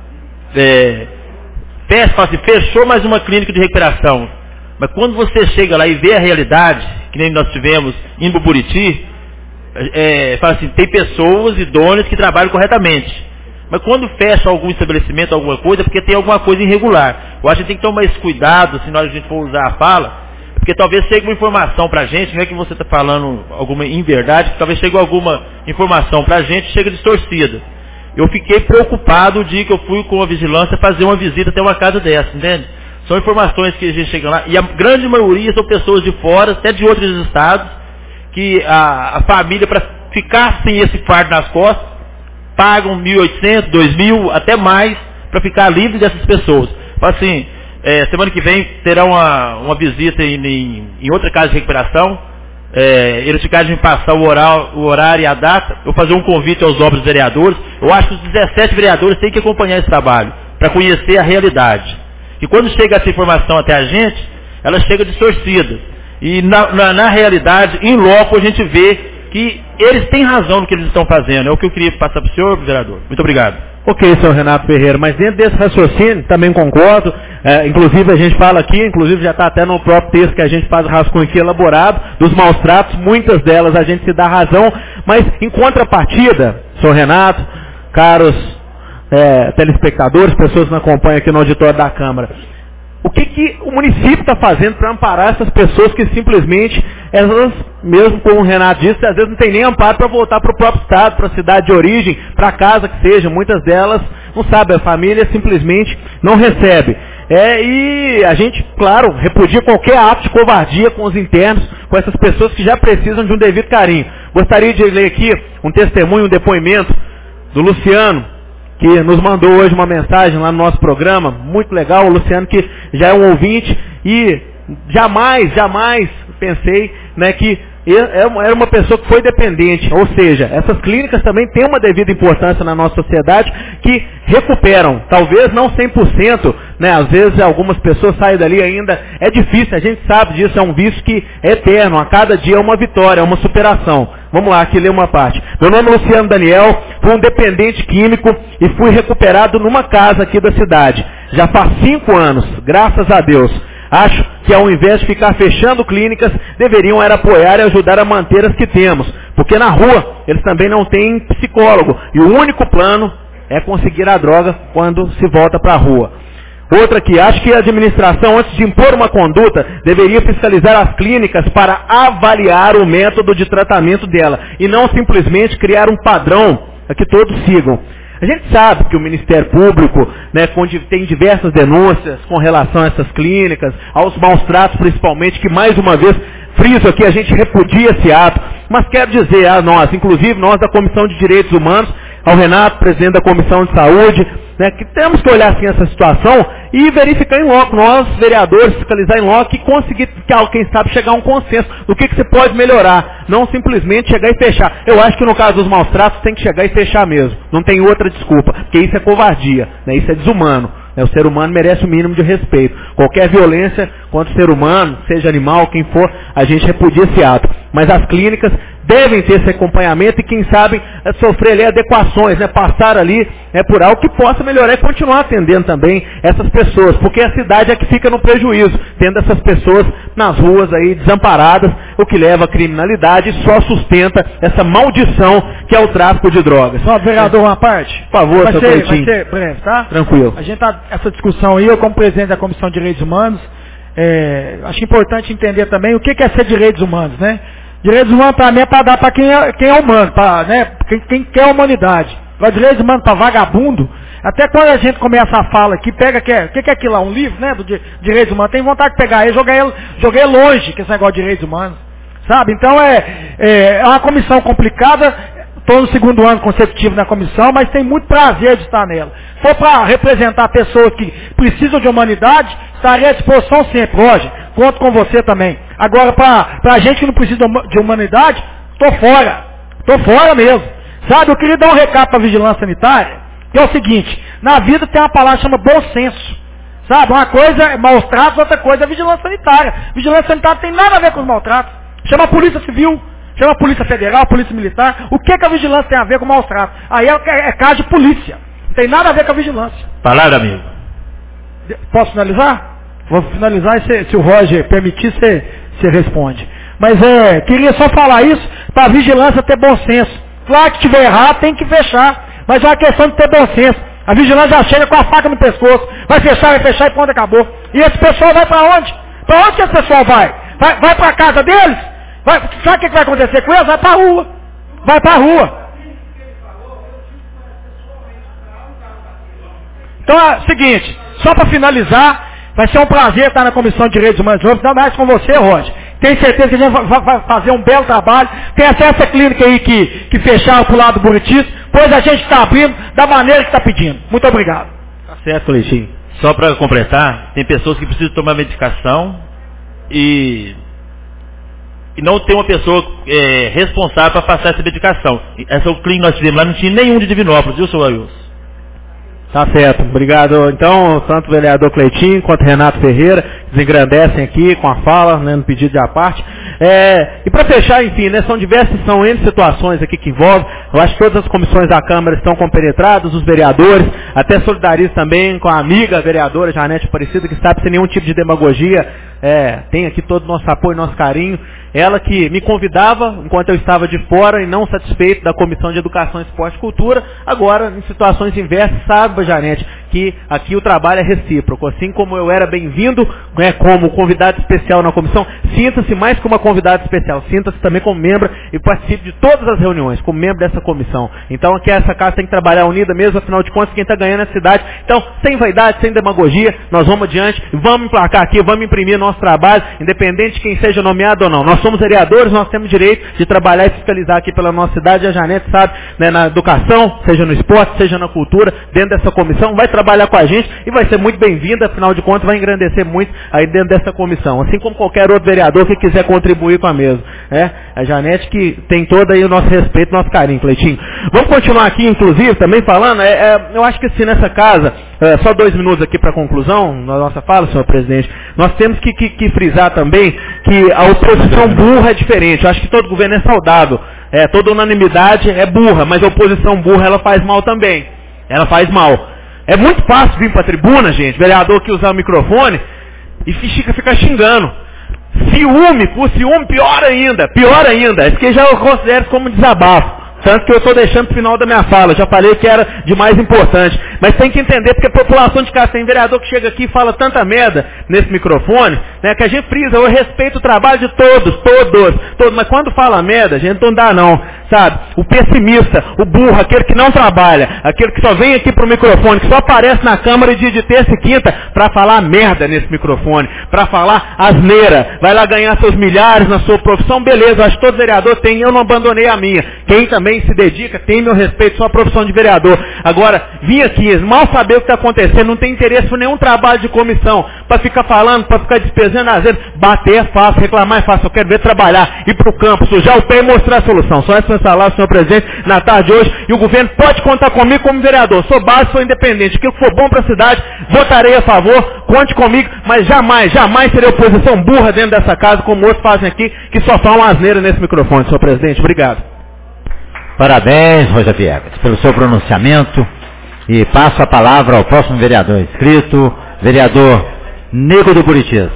é, fecham, assim, fechou mais uma clínica de recuperação. Mas quando você chega lá e vê a realidade, que nem nós tivemos em Buburiti, é, fala assim, tem pessoas idôneas que trabalham corretamente. Mas quando fecha algum estabelecimento, alguma coisa, é porque tem alguma coisa irregular. Eu acho que tem que tomar esse cuidado, se nós a gente for usar a fala, porque talvez chegue uma informação para a gente, não é que você está falando alguma inverdade, talvez chegue alguma informação para a gente, chega distorcida. Eu fiquei preocupado o dia que eu fui com a vigilância fazer uma visita até uma casa dessa, entende? São informações que a gente chega lá, e a grande maioria são pessoas de fora, até de outros estados, que a, a família, para ficar sem esse fardo nas costas, pagam mil e oitocentos, dois mil, até mais, para ficar livre dessas pessoas. Assim, é, semana que vem terá uma, uma visita em, em, em outra casa de recuperação. É, eles ficaram de me passar o horário, o horário e a data, eu fazer um convite aos nobres vereadores. Eu acho que os dezessete vereadores têm que acompanhar esse trabalho, para conhecer a realidade. E quando chega essa informação até a gente, ela chega distorcida. E na, na, na realidade, em loco, a gente vê que eles têm razão no que eles estão fazendo. É o que eu queria passar para o senhor, vereador. Muito obrigado. Ok, senhor Renato Ferreira, mas dentro desse raciocínio, também concordo, é, inclusive a gente fala aqui, inclusive já está até no próprio texto que a gente faz o rascunho aqui elaborado, dos maus tratos, muitas delas a gente se dá razão, mas em contrapartida, senhor Renato, caros é, telespectadores, pessoas que nos acompanham aqui no auditório da Câmara, o que, que o município está fazendo para amparar essas pessoas que simplesmente, elas, mesmo como o Renato disse, às vezes não tem nem amparo para voltar para o próprio estado, para a cidade de origem, para a casa que seja, muitas delas não sabem, a família simplesmente não recebe. É, e a gente, claro, repudia qualquer ato de covardia com os internos, com essas pessoas que já precisam de um devido carinho. Gostaria de ler aqui um testemunho, um depoimento do Luciano, que nos mandou hoje uma mensagem lá no nosso programa, muito legal, o Luciano que já é um ouvinte, e jamais, jamais pensei, né, que era uma pessoa que foi dependente, ou seja, essas clínicas também têm uma devida importância na nossa sociedade, que recuperam, talvez não cem por cento, né, às vezes algumas pessoas saem dali ainda, é difícil, a gente sabe disso, é um vício que é eterno, a cada dia é uma vitória, é uma superação. Vamos lá, aqui ler uma parte. Meu nome é Luciano Daniel, fui um dependente químico e fui recuperado numa casa aqui da cidade. Já faz cinco anos, graças a Deus. Acho que ao invés de ficar fechando clínicas, deveriam era apoiar e ajudar a manter as que temos. Porque na rua, eles também não têm psicólogo. E o único plano é conseguir a droga quando se volta para a rua. Outra aqui, acho que a administração, antes de impor uma conduta, deveria fiscalizar as clínicas para avaliar o método de tratamento dela. E não simplesmente criar um padrão a que todos sigam. A gente sabe que o Ministério Público, né, tem diversas denúncias com relação a essas clínicas, aos maus tratos principalmente, que mais uma vez, friso aqui, a gente repudia esse ato. Mas quero dizer a nós, inclusive nós da Comissão de Direitos Humanos, ao Renato, presidente da Comissão de Saúde, né, que temos que olhar assim essa situação e verificar em loco, nós, vereadores, fiscalizar em loco e conseguir, quem sabe, chegar a um consenso do que, que você pode melhorar, não simplesmente chegar e fechar. Eu acho que no caso dos maus tratos tem que chegar e fechar mesmo, não tem outra desculpa, porque isso é covardia, né, isso é desumano. O ser humano merece o mínimo de respeito. Qualquer violência contra o ser humano, seja animal, quem for, a gente repudia esse ato. Mas as clínicas devem ter esse acompanhamento e, quem sabe, sofrer ali adequações, né? Passar ali é, por algo que possa melhorar e continuar atendendo também essas pessoas. Porque a cidade é que fica no prejuízo, tendo essas pessoas nas ruas aí desamparadas, o que leva à criminalidade e só sustenta essa maldição que é o tráfico de drogas. Só, vereador, uma parte. Por favor, vai seu ser, Cleitinho. vai ser breve, tá? Tranquilo. A gente tá, essa discussão aí, eu como presidente da Comissão de Direitos Humanos, é, acho importante entender também o que é ser direitos humanos, né? Direitos humanos para mim é para dar para quem é, quem é humano, pra, né? quem, quem quer a humanidade. Agora, direitos humanos para vagabundo, até quando a gente começa a fala aqui, pega, que é, o que, que é aquilo lá? Um livro, né? Do de, direitos humanos, tem vontade de pegar ele, jogar ele, jogar ele longe, que esse negócio de direitos humanos. Sabe? Então é, é, é uma comissão complicada. Estou no segundo ano consecutivo na comissão, mas tem muito prazer de estar nela. Se for para representar pessoas que precisam de humanidade, estarei à disposição sempre. Roger, conto com você também. Agora, para a gente que não precisa de humanidade, estou fora. Estou fora mesmo. Sabe, eu queria dar um recado para a vigilância sanitária, que é o seguinte, na vida tem uma palavra que chama bom senso. Sabe, uma coisa é maus tratos, outra coisa é vigilância sanitária. Vigilância sanitária tem nada a ver com os maus tratos. Chama a Polícia Civil. Chama a Polícia Federal, a Polícia Militar. O que, que a vigilância tem a ver com maus tratos? Aí é, é, é caso de polícia. Não tem nada a ver com a vigilância. Palavra, amigo. Posso finalizar? Vou finalizar e se, se o Roger permitir, você, você responde. Mas é, queria só falar isso para a vigilância ter bom senso. Claro que tiver errado, tem que fechar. Mas é uma questão de ter bom senso. A vigilância já chega com a faca no pescoço. Vai fechar, vai fechar e pronto, acabou. E esse pessoal vai para onde? Para onde que esse pessoal vai? Vai, vai para a casa deles? Vai, sabe o que vai acontecer com eles? Vai para a rua. Vai para a rua. Então é o seguinte, só para finalizar, vai ser um prazer estar na Comissão de Direitos Humanos de novo, ainda mais com você, Roger. Tenho certeza que a gente vai, vai fazer um belo trabalho. Tem até essa clínica aí que, que fecharam para o lado do Buritis, pois a gente está abrindo da maneira que está pedindo. Muito obrigado. Tá certo, Cleitinho. Só para completar, tem pessoas que precisam tomar medicação e... e não tem uma pessoa é, responsável para passar essa medicação. Essa clínica que nós tivemos lá não tinha nenhum de Divinópolis, viu, senhor Ailson? Tá certo, obrigado. Então, tanto o vereador Cleitinho quanto o Renato Ferreira desengrandecem aqui com a fala, né, no pedido de à parte. É, e para fechar, enfim, né, são diversas, são N situações aqui que envolvem, eu acho que todas as comissões da Câmara estão compenetradas, os vereadores, até solidarizo também com a amiga vereadora Janete Aparecida, que sabe sem nenhum tipo de demagogia, é, tem aqui todo o nosso apoio, nosso carinho, ela que me convidava enquanto eu estava de fora e não satisfeito da Comissão de Educação, Esporte e Cultura, agora em situações inversas, sabe, Janete, que aqui o trabalho é recíproco, assim como eu era bem-vindo, né, como convidado especial na comissão, sinta-se mais como uma convidada especial, sinta-se também como membro e participe de todas as reuniões, como membro dessa comissão. Então aqui essa casa tem que trabalhar unida mesmo, afinal de contas quem está ganhando é a cidade. Então, sem vaidade, sem demagogia, nós vamos adiante, vamos emplacar aqui, vamos imprimir nosso trabalho, independente de quem seja nomeado ou não. Nós somos vereadores, nós temos direito de trabalhar e fiscalizar aqui pela nossa cidade, a Janete sabe, né, na educação, seja no esporte, seja na cultura, dentro dessa comissão, vai trabalhar com a gente e vai ser muito bem-vinda, afinal de contas vai engrandecer muito aí dentro dessa comissão, assim como qualquer outro vereador que quiser contribuir com a mesma. É, a Janete que tem todo aí o nosso respeito, nosso carinho, Cleitinho. Vamos continuar aqui, inclusive, também falando, é, é, eu acho que se nessa casa, é, só dois minutos aqui para a conclusão, na nossa fala, senhor presidente, nós temos que, que, que frisar também que a oposição burra é diferente, eu acho que todo governo é saudável, é, toda unanimidade é burra, mas a oposição burra ela faz mal também, ela faz mal. É muito fácil vir para a tribuna, gente, vereador que usar o microfone e fica, fica xingando. Ciúme, por ciúme, pior ainda, pior ainda. Isso que já eu considero como desabafo. Tanto que eu estou deixando para o final da minha fala. Já falei que era de mais importante. Mas tem que entender, porque a população de casa tem vereador que chega aqui e fala tanta merda nesse microfone, né, que a gente frisa, eu respeito o trabalho de todos, todos, todos. Mas quando fala merda, a gente não dá não, sabe? O pessimista, o burro, aquele que não trabalha, aquele que só vem aqui pro microfone, que só aparece na Câmara dia de terça e quinta para falar merda nesse microfone, para falar asneira, vai lá ganhar seus milhares na sua profissão, beleza, acho que todo vereador tem, eu não abandonei a minha. Quem também se dedica, tem meu respeito, sua profissão de vereador. Agora, vim aqui, mal saber o que está acontecendo, não tem interesse por nenhum trabalho de comissão, para ficar falando, para ficar despesando, às vezes, bater é fácil, reclamar é fácil, eu quero ver trabalhar, ir para o campo, sujar o pé e mostrar a solução. Só essa palavra, senhor presidente, na tarde de hoje, e o governo pode contar comigo como vereador, sou básico, sou independente, aquilo que for bom para a cidade, votarei a favor, conte comigo, mas jamais, jamais serei oposição burra dentro dessa casa, como outros fazem aqui, que só falam asneira nesse microfone, senhor presidente. Obrigado. Parabéns, Rosa Viegas, pelo seu pronunciamento. E passo a palavra ao próximo vereador inscrito, vereador Nego do Buritis.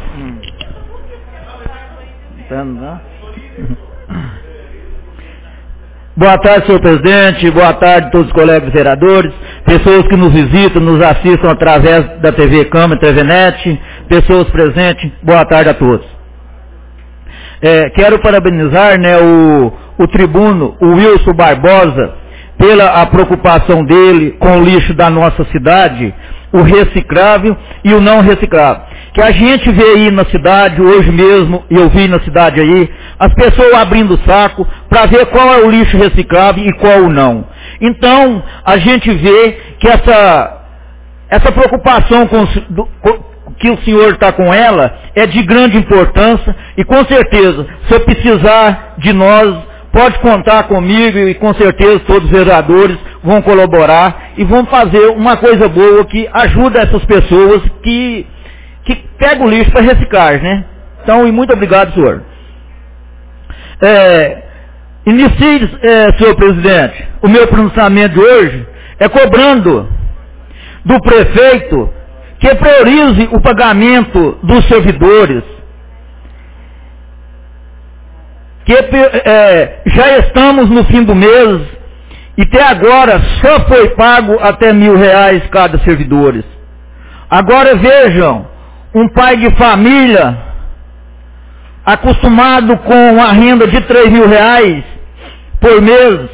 Boa tarde, senhor presidente, boa tarde a todos os colegas vereadores, pessoas que nos visitam, nos assistam através da T V Câmara, T V Net, pessoas presentes, boa tarde a todos. É, quero parabenizar, né, o, o tribuno, o Wilson Barbosa, pela a preocupação dele com o lixo da nossa cidade, o reciclável e o não reciclável. Que a gente vê aí na cidade, hoje mesmo, eu vi na cidade aí, as pessoas abrindo o saco para ver qual é o lixo reciclável e qual o não. Então, a gente vê que essa, essa preocupação com, do, com que o senhor está com ela é de grande importância e com certeza, se precisar de nós, pode contar comigo e com certeza todos os vereadores vão colaborar e vão fazer uma coisa boa que ajuda essas pessoas que, que pegam o lixo para reciclar, né? Então, e muito obrigado, senhor. É, inicie, é, senhor presidente, o meu pronunciamento de hoje é cobrando do prefeito que priorize o pagamento dos servidores, que é, já estamos no fim do mês e até agora só foi pago até mil reais cada servidores. Agora vejam, um pai de família acostumado com a renda de três mil reais por mês,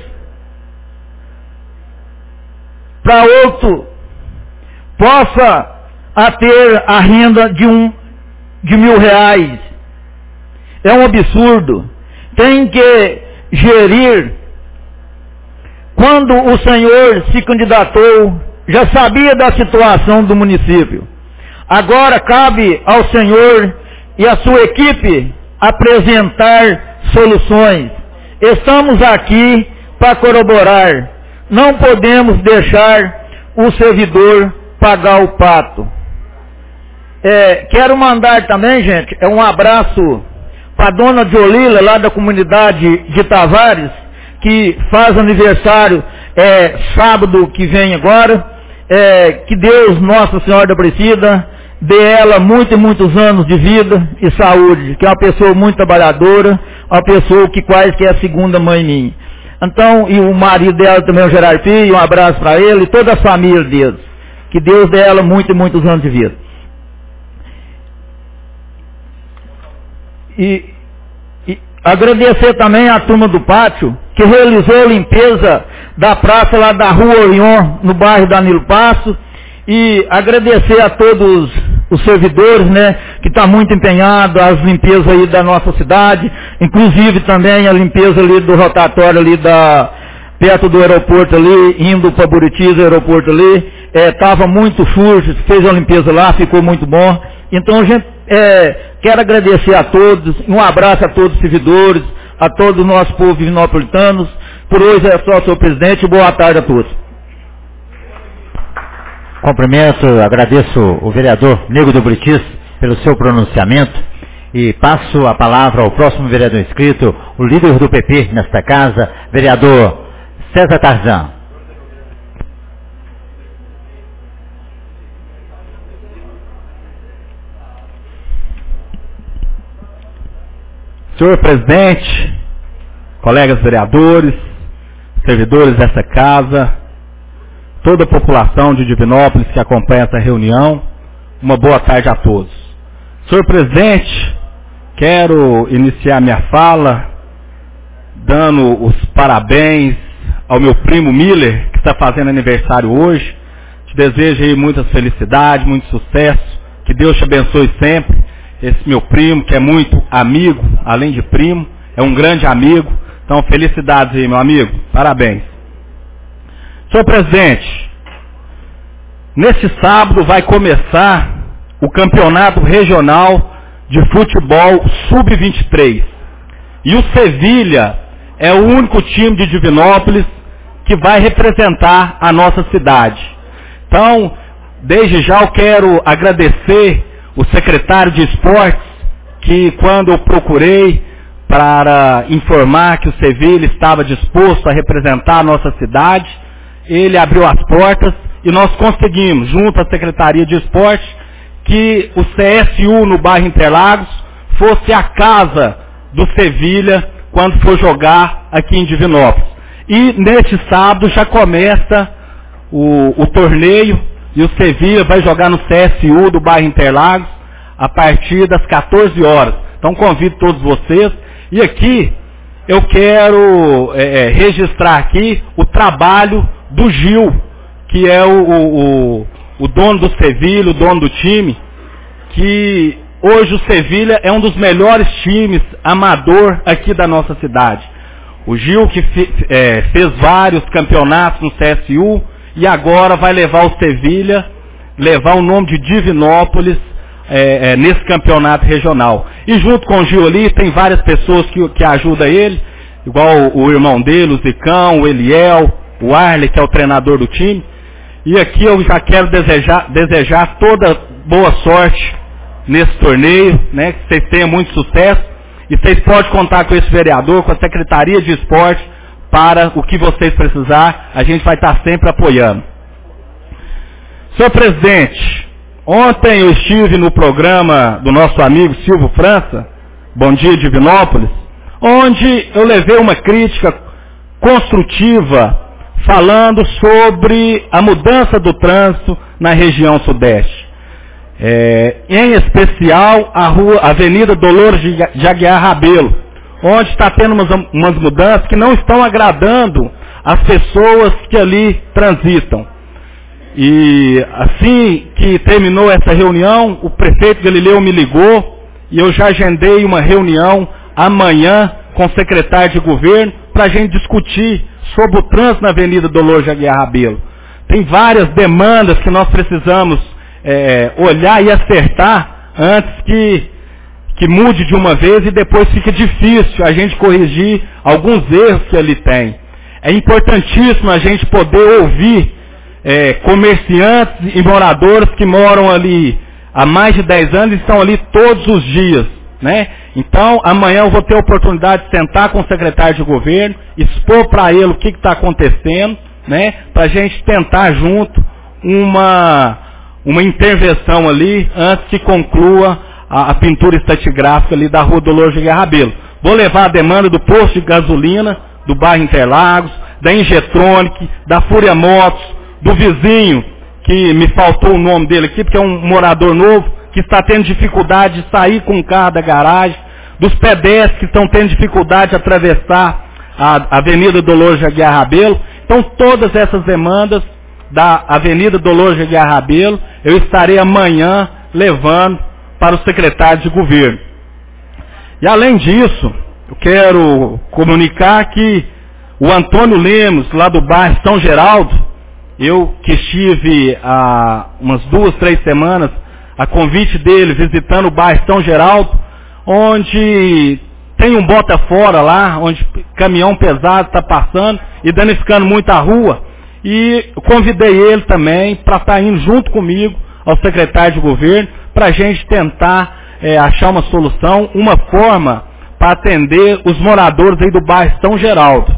para outro possa a ter a renda de, um, de mil reais. É um absurdo. Tem que gerir. Quando o senhor se candidatou, já sabia da situação do município. Agora cabe ao senhor e à sua equipe apresentar soluções. Estamos aqui para corroborar. Não podemos deixar o servidor pagar o pato. É, quero mandar também, gente, é um abraço para a dona Diolila, lá da comunidade de Tavares, que faz aniversário é, sábado que vem agora. É, que Deus, Nossa Senhora da Aparecida, dê ela muitos e muitos anos de vida e saúde, que é uma pessoa muito trabalhadora, uma pessoa que quase que é a segunda mãe minha. Então, e o marido dela também, o Gerard Filho, um abraço para ele e toda a família deles. Que Deus dê ela muitos e muitos anos de vida. E, e agradecer também à turma do pátio, que realizou a limpeza da praça lá da Rua Orion, no bairro Danilo Passo, e agradecer a todos os servidores, né, que estão tá muito empenhados, as limpezas aí da nossa cidade, inclusive também a limpeza ali do rotatório ali da, perto do aeroporto ali, indo para Buritis, aeroporto ali, estava é, muito sujo, fez a limpeza lá, ficou muito bom. Então a gente é, quer agradecer a todos, um abraço a todos os servidores, a todo o nosso povo divinopolitanos. Por hoje é só, senhor presidente, boa tarde a todos. Cumprimento, agradeço o vereador Nego do Buritis pelo seu pronunciamento e passo a palavra ao próximo vereador inscrito, o líder do P P nesta casa, vereador César Tarzan. Senhor presidente, colegas vereadores, servidores dessa casa, toda a população de Divinópolis que acompanha essa reunião, uma boa tarde a todos. Senhor presidente, quero iniciar minha fala dando os parabéns ao meu primo Miller, que está fazendo aniversário hoje. Te desejo aí muitas felicidades, muito sucesso, que Deus te abençoe sempre. Esse meu primo, que é muito amigo, além de primo, é um grande amigo. Então, felicidades aí, meu amigo. Parabéns. Senhor presidente, neste sábado vai começar o campeonato regional de futebol sub vinte e três. E o Sevilha é o único time de Divinópolis que vai representar a nossa cidade. Então, desde já eu quero agradecer o secretário de esportes, que quando eu procurei para informar que o Sevilha estava disposto a representar a nossa cidade, ele abriu as portas e nós conseguimos, junto à Secretaria de Esportes, que o C S U no bairro Interlagos fosse a casa do Sevilha quando for jogar aqui em Divinópolis. E neste sábado já começa o, o torneio e o Sevilha vai jogar no C S U do bairro Interlagos a partir das quatorze horas. Então convido todos vocês. E aqui eu quero é, registrar aqui o trabalho do Gil, que é o, o, o dono do Sevilha, o dono do time, que hoje o Sevilha é um dos melhores times amador aqui da nossa cidade. O Gil que fe, é, fez vários campeonatos no C S U e agora vai levar o Sevilha, levar o nome de Divinópolis é, é, nesse campeonato regional. E junto com o Gil ali tem várias pessoas que, que ajudam ele, igual o, o irmão dele, o Zicão, o Eliel, o Arley, que é o treinador do time. E aqui eu já quero desejar, desejar toda boa sorte nesse torneio, né, que vocês tenham muito sucesso. E vocês podem contar com esse vereador, com a Secretaria de Esporte, para o que vocês precisar, a gente vai estar sempre apoiando. Senhor presidente, ontem eu estive no programa do nosso amigo Silvio França, Bom Dia Divinópolis, onde eu levei uma crítica construtiva falando sobre a mudança do trânsito na região sudeste. É, em especial a rua, a Avenida Dolores de Aguiar Rabelo, onde está tendo umas, umas mudanças que não estão agradando as pessoas que ali transitam. E assim que terminou essa reunião, o prefeito Galileu me ligou e eu já agendei uma reunião amanhã com o secretário de governo para a gente discutir sobre o trânsito na Avenida Dolores de Aguiar Rabelo. Tem várias demandas que nós precisamos é, olhar e acertar antes que, que mude de uma vez e depois fica difícil a gente corrigir alguns erros que ali tem. É importantíssimo a gente poder ouvir é, comerciantes e moradores que moram ali há mais de dez anos e estão ali todos os dias. né? Então, amanhã eu vou ter a oportunidade de sentar com o secretário de governo, expor para ele o que está acontecendo, né? Para a gente tentar junto uma, uma intervenção ali antes que conclua a, a pintura estratigráfica ali da rua Dolores de Guerra Rabelo. Vou levar a demanda do posto de gasolina, do bairro Interlagos, da Ingetronic, da Fúria Motos, do vizinho, que me faltou o nome dele aqui, porque é um morador novo, que está tendo dificuldade de sair com o carro da garagem, dos pedestres que estão tendo dificuldade de atravessar a Avenida Dolores de Guerra Rabelo. Então, todas essas demandas da Avenida Dolores de Guerra Rabelo, eu estarei amanhã levando para o secretário de governo. E além disso, eu quero comunicar que o Antônio Lemos, lá do bairro São Geraldo, eu que estive há umas duas, três semanas, a convite dele, visitando o bairro São Geraldo, onde tem um bota fora lá, onde caminhão pesado está passando e danificando muito a rua. E eu convidei ele também para estar indo junto comigo ao secretário de governo, para a gente tentar é, achar uma solução, uma forma para atender os moradores aí do bairro São Geraldo.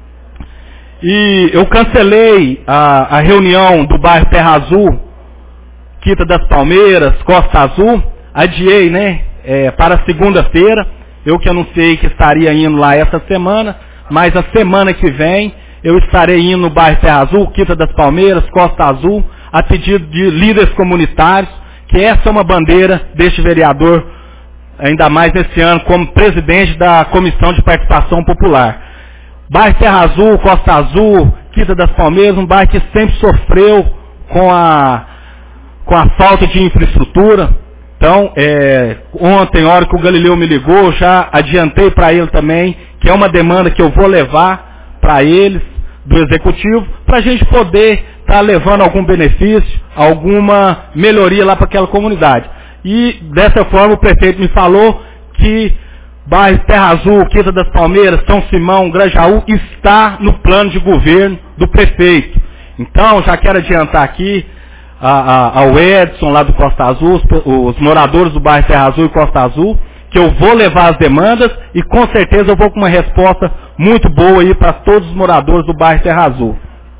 E eu cancelei a, a reunião do bairro Terra Azul, Quinta das Palmeiras, Costa Azul, adiei, né, é, para segunda-feira. Eu que anunciei que estaria indo lá essa semana, mas a semana que vem eu estarei indo no bairro Terra Azul, Quinta das Palmeiras, Costa Azul, a pedido de líderes comunitários, que essa é uma bandeira deste vereador, ainda mais nesse ano, como presidente da Comissão de Participação Popular. Bairro Terra Azul, Costa Azul, Quinta das Palmeiras, um bairro que sempre sofreu com a, com a falta de infraestrutura. Então, é, ontem, na hora que o Galileu me ligou, já adiantei para ele também, que é uma demanda que eu vou levar para eles, do Executivo, para a gente poder estar tá levando algum benefício, alguma melhoria lá para aquela comunidade. E, dessa forma, o prefeito me falou que bairro Terra Azul, Quinta das Palmeiras, São Simão, Grajaú, está no plano de governo do prefeito. Então, já quero adiantar aqui a, a, ao Edson, lá do Costa Azul, os, os moradores do bairro Terra Azul e Costa Azul, que eu vou levar as demandas e com certeza eu vou com uma resposta muito boa aí para todos os moradores do bairro Terra Azul.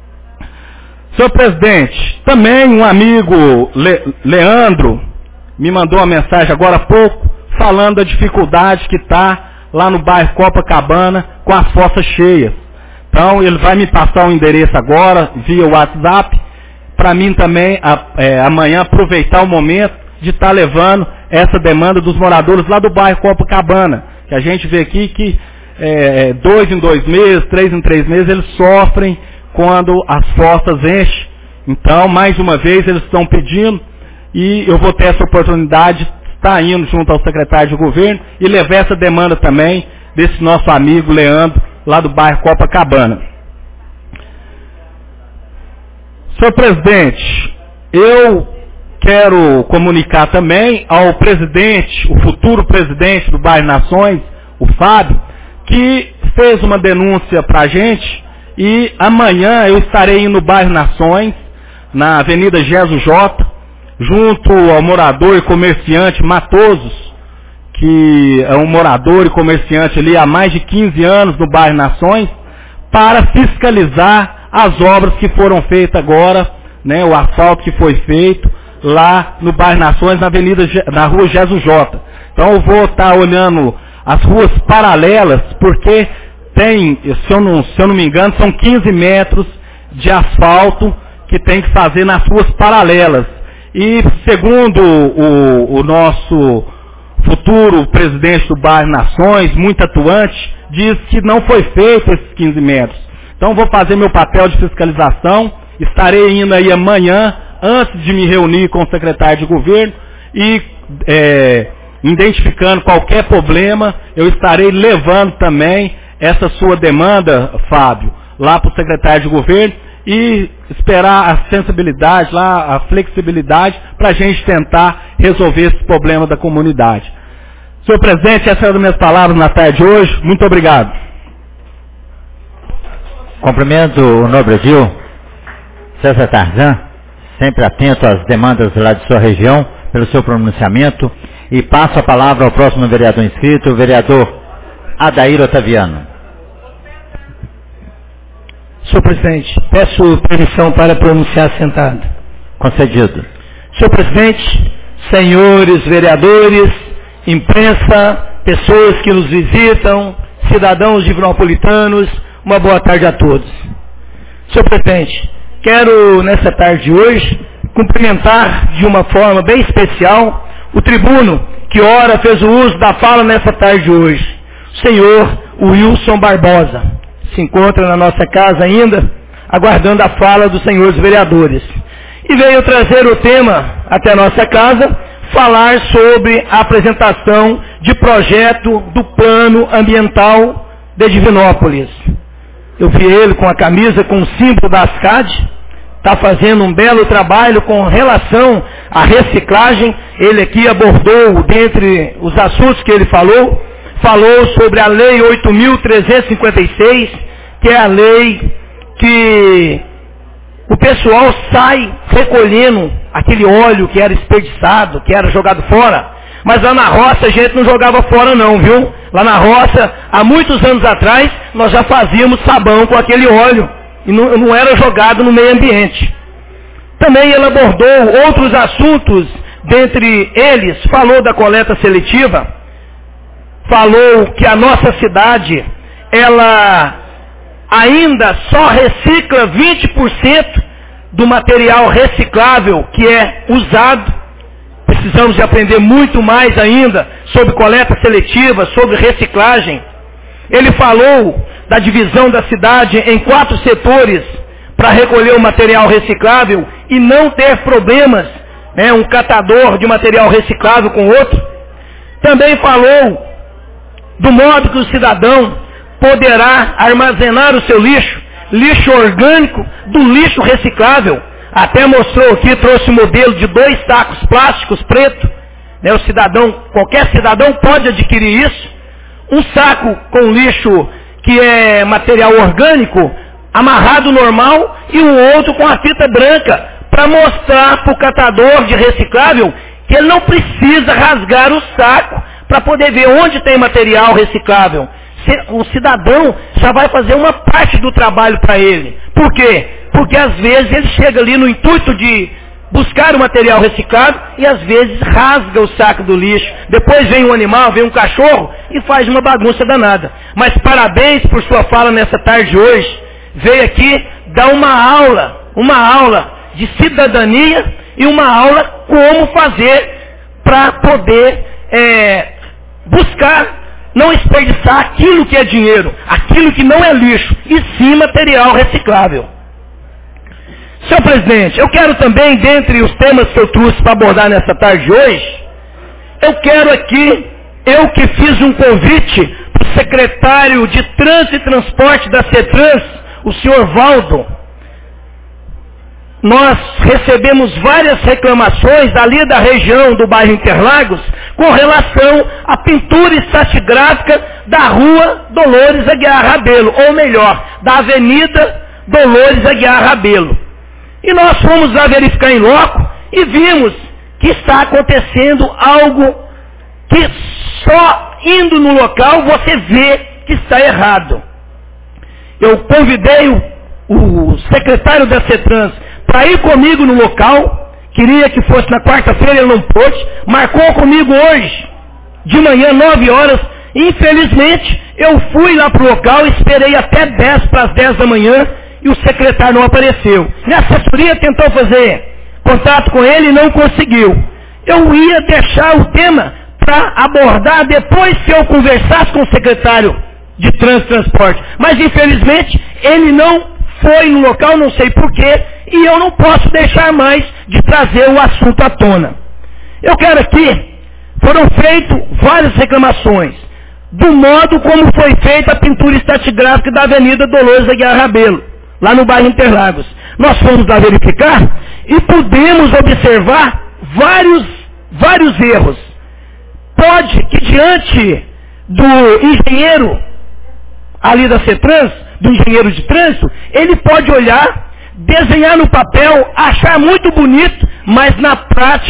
Senhor presidente, também um amigo, Le, Leandro, me mandou uma mensagem agora há pouco, falando da dificuldade que está lá no bairro Copacabana com as fossas cheias. Então, ele vai me passar o endereço agora, via WhatsApp, para mim também, a, é, amanhã, aproveitar o momento de estar tá levando essa demanda dos moradores lá do bairro Copacabana, que a gente vê aqui que é, dois em dois meses, três em três meses, eles sofrem quando as fossas enchem. Então, mais uma vez, eles estão pedindo, e eu vou ter essa oportunidade está indo junto ao secretário de governo e levar essa demanda também desse nosso amigo Leandro, lá do bairro Copacabana. Senhor presidente, eu quero comunicar também ao presidente, o futuro presidente do bairro Nações, o Fábio, que fez uma denúncia para a gente e amanhã eu estarei indo no bairro Nações, na Avenida Jesus Jota, junto ao morador e comerciante Matosos, que é um morador e comerciante ali há mais de quinze anos no bairro Nações, para fiscalizar as obras que foram feitas agora, né, o asfalto que foi feito lá no bairro Nações, na avenida, na rua Jesus Jota. Então eu vou estar olhando as ruas paralelas, porque tem, se eu não, se eu não me engano, são quinze metros de asfalto que tem que fazer nas ruas paralelas. E segundo o, o nosso futuro presidente do bairro Nações, muito atuante, diz que não foi feito esses quinze metros. Então vou fazer meu papel de fiscalização, estarei indo aí amanhã, antes de me reunir com o secretário de governo, e é, identificando qualquer problema, eu estarei levando também essa sua demanda, Fábio, lá para o secretário de governo, e esperar a sensibilidade, lá, a flexibilidade, para a gente tentar resolver esse problema da comunidade. Senhor presidente, essas são as minhas palavras na tarde de hoje. Muito obrigado. Cumprimento o nobre Edil, César Tarzan, sempre atento às demandas lá de sua região, pelo seu pronunciamento. E passo a palavra ao próximo vereador inscrito, o vereador Adair Otaviano. Senhor presidente, peço permissão para pronunciar sentado. Concedido. Senhor presidente, senhores vereadores, imprensa, pessoas que nos visitam, cidadãos divinopolitanos, uma boa tarde a todos. Senhor presidente, quero nessa tarde de hoje cumprimentar de uma forma bem especial o tribuno que ora fez o uso da fala nessa tarde de hoje, o senhor Wilson Barbosa. Se encontra na nossa casa ainda, aguardando a fala dos senhores vereadores. E veio trazer o tema até a nossa casa, falar sobre a apresentação de projeto do plano ambiental de Divinópolis. Eu vi ele com a camisa com o símbolo da ASCAD, está fazendo um belo trabalho com relação à reciclagem. Ele aqui abordou, dentre os assuntos que ele falou, falou sobre a Lei oito mil trezentos e cinquenta e seis, que é a lei que o pessoal sai recolhendo aquele óleo que era desperdiçado, que era jogado fora. Mas lá na roça a gente não jogava fora não, viu? Lá na roça, há muitos anos atrás, nós já fazíamos sabão com aquele óleo. E não, não era jogado no meio ambiente. Também ele abordou outros assuntos, dentre eles, falou da coleta seletiva, falou que a nossa cidade, ela ainda só recicla vinte por cento do material reciclável que é usado. Precisamos de aprender muito mais ainda sobre coleta seletiva, sobre reciclagem. Ele falou da divisão da cidade em quatro setores para recolher o material reciclável e não ter problemas, né, um catador de material reciclável com outro. Também falou do modo que o cidadão poderá armazenar o seu lixo, lixo orgânico do lixo reciclável. Até mostrou aqui, trouxe o modelo de dois sacos plásticos preto, né, o cidadão, qualquer cidadão pode adquirir isso. Um saco com lixo que é material orgânico, amarrado normal, e o outro com a fita branca, para mostrar para o catador de reciclável que ele não precisa rasgar o saco para poder ver onde tem material reciclável. O cidadão já vai fazer uma parte do trabalho para ele. Por quê? Porque às vezes ele chega ali no intuito de buscar o material reciclado e às vezes rasga o saco do lixo. Depois vem um animal, vem um cachorro e faz uma bagunça danada. Mas parabéns por sua fala nessa tarde de hoje. Veio aqui dar uma aula, uma aula de cidadania e uma aula como fazer para poder é, buscar não desperdiçar aquilo que é dinheiro, aquilo que não é lixo, e sim material reciclável. Senhor presidente, eu quero também, dentre os temas que eu trouxe para abordar nessa tarde de hoje, eu quero aqui, eu que fiz um convite para o secretário de Trânsito e Transporte da CETRANS, o senhor Valdo. Nós recebemos várias reclamações ali da região do bairro Interlagos com relação à pintura estratigráfica da rua Dolores Aguiar Rabelo, ou melhor, da Avenida Dolores Aguiar Rabelo. E nós fomos lá verificar em loco e vimos que está acontecendo algo que só indo no local você vê que está errado. Eu convidei o, o secretário da CETRANS para ir comigo no local, queria que fosse na quarta-feira, ele não pôde, marcou comigo hoje, de manhã, nove horas, infelizmente, eu fui lá para o local, esperei até dez para as dez da manhã, e o secretário não apareceu. Minha assessoria tentou fazer contato com ele e não conseguiu. Eu ia deixar o tema para abordar depois que eu conversasse com o secretário de Trânsito e Transporte, mas infelizmente, ele não foi no local, não sei porquê, e eu não posso deixar mais de trazer o assunto à tona. Eu quero aqui, foram feitas várias reclamações, do modo como foi feita a pintura estratigráfica da Avenida Dolores Aguiar Rabelo, lá no bairro Interlagos. Nós fomos lá verificar e pudemos observar vários, vários erros. Pode que diante do engenheiro ali da CETRANS, do engenheiro de trânsito, ele pode olhar, desenhar no papel, achar muito bonito, mas na prática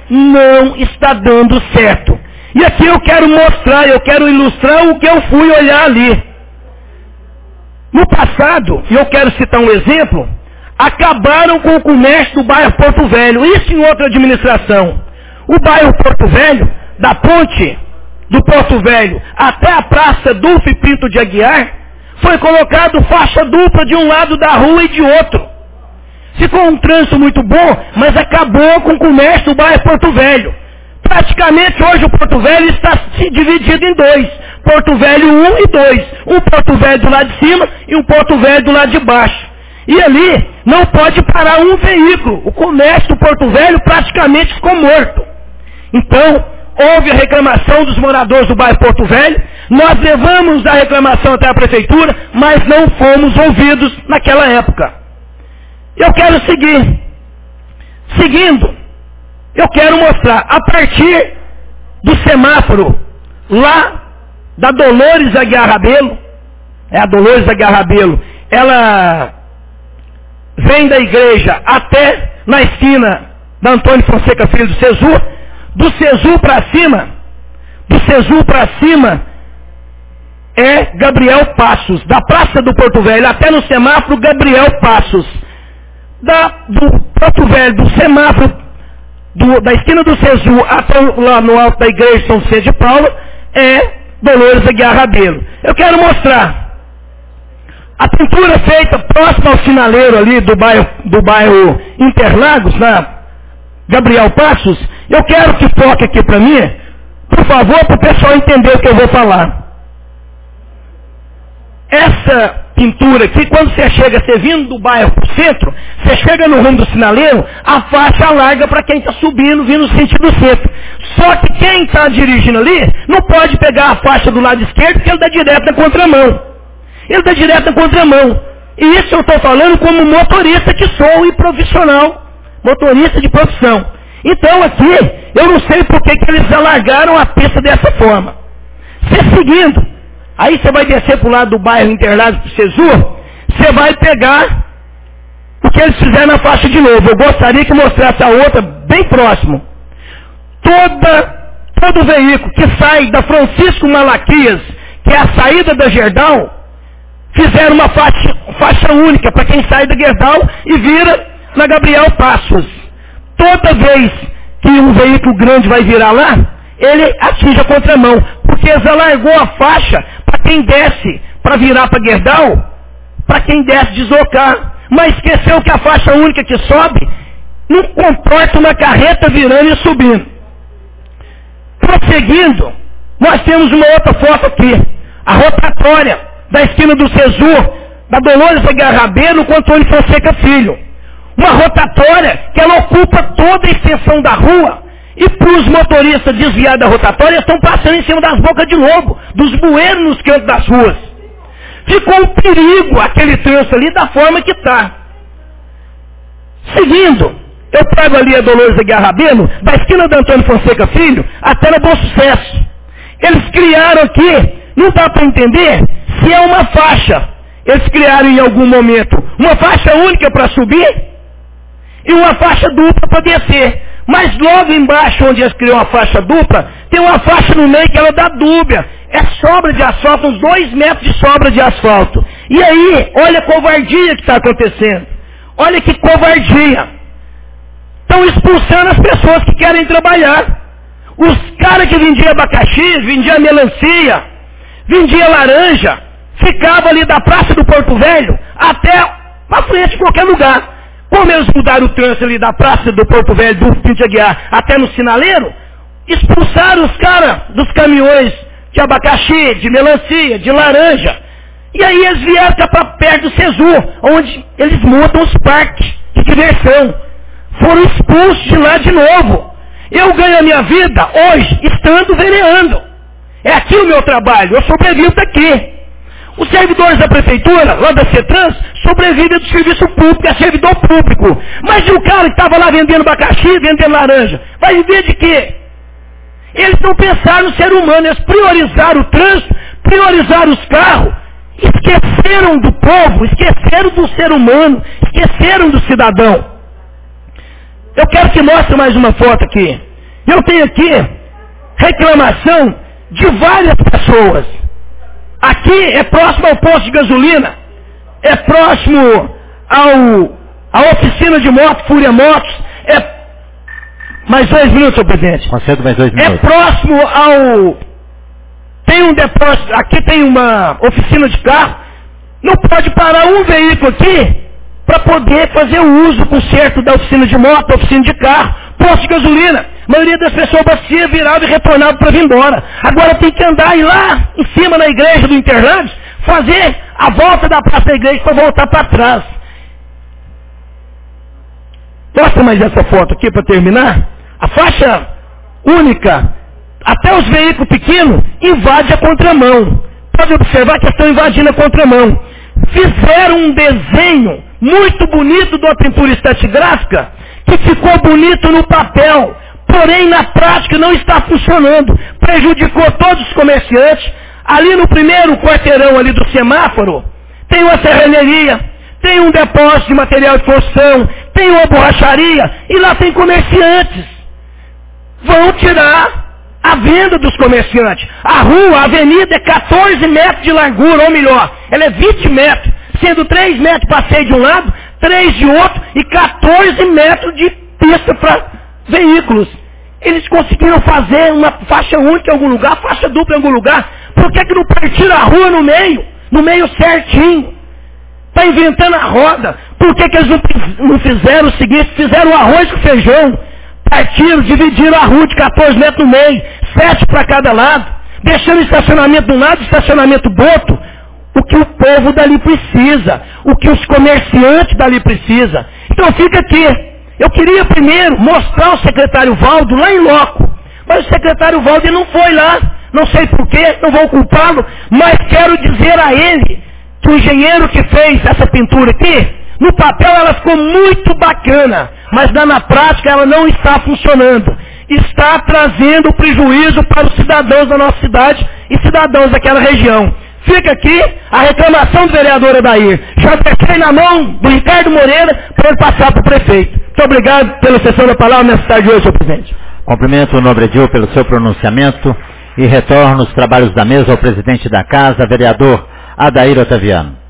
não está dando certo. E aqui eu quero mostrar, eu quero ilustrar o que eu fui olhar ali. No passado, e eu quero citar um exemplo, acabaram com o comércio do bairro Porto Velho, isso em outra administração. O bairro Porto Velho, da ponte do Porto Velho até a Praça Dulce Pinto de Aguiar, foi colocado faixa dupla de um lado da rua e de outro. Ficou um trânsito muito bom, mas acabou com o comércio do bairro Porto Velho. Praticamente hoje o Porto Velho está se dividido em dois. Porto Velho um e dois. Um Porto Velho do lado de cima e um Porto Velho do lado de baixo. E ali não pode parar um veículo. O comércio do Porto Velho praticamente ficou morto. Então, houve a reclamação dos moradores do bairro Porto Velho. Nós levamos a reclamação até a prefeitura, mas não fomos ouvidos naquela época. Eu quero seguir. Seguindo, eu quero mostrar, a partir do semáforo, lá da Dolores Aguiar Rabelo, é a Dolores Aguiar Rabelo, ela vem da igreja até na esquina da Antônio Fonseca Filho do Cesu, do Cesu para cima, do Cesu para cima, é Gabriel Passos, da Praça do Porto Velho até no semáforo Gabriel Passos, da, do Porto Velho, do semáforo, do, da esquina do Cesu até lá no alto da igreja São Vicente de Paula, é Dolores Aguiar Rabelo. Eu quero mostrar a pintura feita próxima ao sinaleiro ali do bairro, do bairro Interlagos, na Gabriel Passos. Eu quero que foque aqui para mim, por favor, para o pessoal entender o que eu vou falar. Essa pintura aqui, quando você chega, você vindo do bairro para o centro, você chega no rumo do sinaleiro, a faixa larga para quem está subindo, vindo no sentido centro. Só que quem está dirigindo ali, não pode pegar a faixa do lado esquerdo, porque ele dá direto na contramão. Ele dá direto na contramão. E isso eu estou falando como motorista que sou e profissional. Motorista de profissão. Então aqui, eu não sei por que que eles alargaram a pista dessa forma. Você seguindo, aí você vai descer para o lado do bairro Interlagos para o Cesu, você vai pegar o que eles fizeram na faixa de novo. Eu gostaria que mostrasse a outra bem próximo. Toda, todo veículo que sai da Francisco Malaquias, que é a saída da Gerdau, fizeram uma faixa, faixa única para quem sai da Gerdau e vira na Gabriel Passos. Toda vez que um veículo grande vai virar lá, ele atinge a contramão, porque já largou a faixa para quem desce, para virar para Gerdau, para quem desce deslocar, mas esqueceu que a faixa única que sobe não comporta uma carreta virando e subindo. Prosseguindo, nós temos uma outra foto aqui, a rotatória da esquina do Cesu, da Dolores Aguiar Rabelo com Antônio Fonseca Filho. Uma rotatória que ela ocupa toda a extensão da rua, e para os motoristas desviar da rotatória, estão passando em cima das bocas de lobo, dos bueiros nos cantos das ruas. Ficou um perigo aquele trânsito ali da forma que está. Seguindo, eu pego ali a Dolores Aguiar Rabelo, da esquina do Antônio Fonseca Filho, até no Bom Sucesso. Eles criaram aqui, não dá para entender se é uma faixa. Eles criaram em algum momento uma faixa única para subir e uma faixa dupla para descer. Mas logo embaixo, onde eles criam a faixa dupla, tem uma faixa no meio que ela dá dúbia. É sobra de asfalto, uns dois metros de sobra de asfalto. E aí, olha a covardia que está acontecendo. Olha que covardia. Estão expulsando as pessoas que querem trabalhar. Os caras que vendiam abacaxi, vendiam melancia, vendiam laranja, ficavam ali da Praça do Porto Velho até para frente de qualquer lugar. Como eles mudaram o trânsito ali da Praça do Porto Velho, do Pinto Aguiar, até no sinaleiro, expulsaram os caras dos caminhões de abacaxi, de melancia, de laranja. E aí eles vieram para perto do Cesu, onde eles montam os parques de diversão. Foram expulsos de lá de novo. Eu ganho a minha vida hoje estando vereando. É aqui o meu trabalho, eu sobrevivo daqui. Os servidores da prefeitura, lá da CETRANS, sobrevivem do serviço público, é servidor público. Mas e o cara que estava lá vendendo abacaxi, vendendo laranja, vai viver de quê? Eles não pensaram no ser humano, eles priorizaram o trânsito, priorizaram os carros, esqueceram do povo, esqueceram do ser humano, esqueceram do cidadão. Eu quero que mostre mais uma foto aqui. Eu tenho aqui reclamação de várias pessoas. Aqui é próximo ao posto de gasolina, é próximo ao à oficina de moto, Fúria Motos, é mais dois minutos, senhor presidente. Concedo mais dois minutos. É próximo ao tem um depósito, aqui tem uma oficina de carro, não pode parar um veículo aqui para poder fazer o uso, o conserto da oficina de moto, da oficina de carro, posto de gasolina. A maioria das pessoas bacia, virava e retornava para vir embora. Agora tem que andar e ir lá em cima na igreja do Interlândia, fazer a volta da praça da igreja para voltar para trás. Mostra mais essa foto aqui para terminar. A faixa única, até os veículos pequenos, invade a contramão. Pode observar que estão invadindo a contramão. Fizeram um desenho muito bonito de uma pintura estratigráfica, que ficou bonito no papel, porém na prática não está funcionando. Prejudicou todos os comerciantes. Ali no primeiro quarteirão ali do semáforo, tem uma serraneria, tem um depósito de material de construção, tem uma borracharia, e lá tem comerciantes. Vão tirar a venda dos comerciantes. A rua, a avenida é quatorze metros de largura, ou melhor, ela é vinte metros, sendo três metros de passeio de um lado, três de outro, e quatorze metros de pista para veículos. Eles conseguiram fazer uma faixa única em algum lugar, faixa dupla em algum lugar. Por que que não partiram a rua no meio? No meio certinho. Está inventando a roda. Por que que eles não, não fizeram o seguinte? Fizeram o arroz com feijão. Partiram, dividiram a rua de quatorze metros no meio. Sete para cada lado. Deixando estacionamento de um lado, estacionamento do outro. O que o povo dali precisa. O que os comerciantes dali precisam. Então fica aqui. Eu queria primeiro mostrar o secretário Valdo lá em loco. Mas o secretário Valdo não foi lá. Não sei porquê, não vou culpá-lo. Mas quero dizer a ele que o engenheiro que fez essa pintura aqui, no papel ela ficou muito bacana. Mas na, na prática ela não está funcionando. Está trazendo prejuízo para os cidadãos da nossa cidade e cidadãos daquela região. Fica aqui a reclamação do vereador Adair. Já deixei na mão do Ricardo Moreira para ele passar para o prefeito. Muito obrigado pela sessão da palavra nessa tarde hoje, senhor presidente. Cumprimento o nobre edil pelo seu pronunciamento e retorno os trabalhos da mesa ao presidente da casa, vereador Adair Otaviano.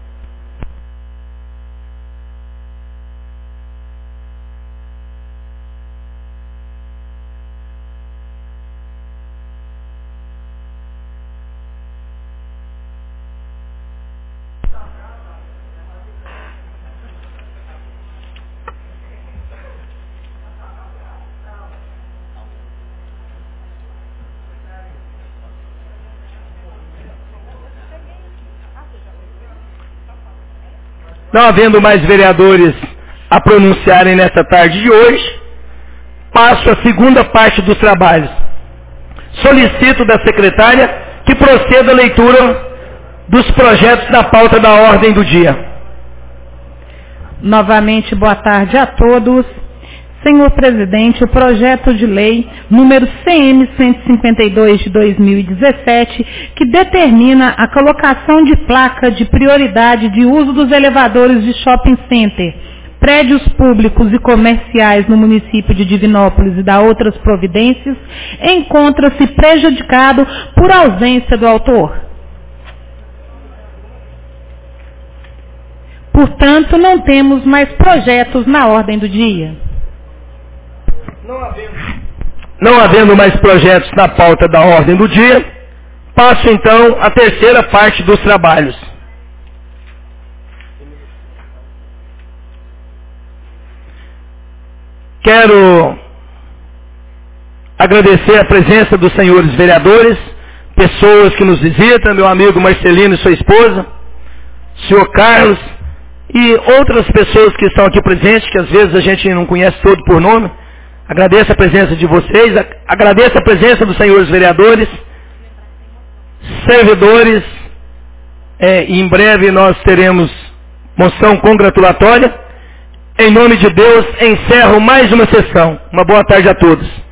Não havendo mais vereadores a pronunciarem nesta tarde de hoje, passo a segunda parte dos trabalhos. Solicito da secretária que proceda a leitura dos projetos da pauta da ordem do dia. Novamente, boa tarde a todos. Senhor presidente, o projeto de lei número C M cento e cinquenta e dois de dois mil e dezessete, que determina a colocação de placa de prioridade de uso dos elevadores de shopping center, prédios públicos e comerciais no município de Divinópolis e da outras providências, encontra-se prejudicado por ausência do autor. Portanto, não temos mais projetos na ordem do dia. Não havendo, não havendo mais projetos na pauta da ordem do dia, passo então à terceira parte dos trabalhos. Quero agradecer a presença dos senhores vereadores, pessoas que nos visitam, meu amigo Marcelino e sua esposa, senhor Carlos e outras pessoas que estão aqui presentes, que às vezes a gente não conhece todo por nome. Agradeço a presença de vocês, agradeço a presença dos senhores vereadores, servidores, é, e em breve nós teremos moção congratulatória. Em nome de Deus, encerro mais uma sessão. Uma boa tarde a todos.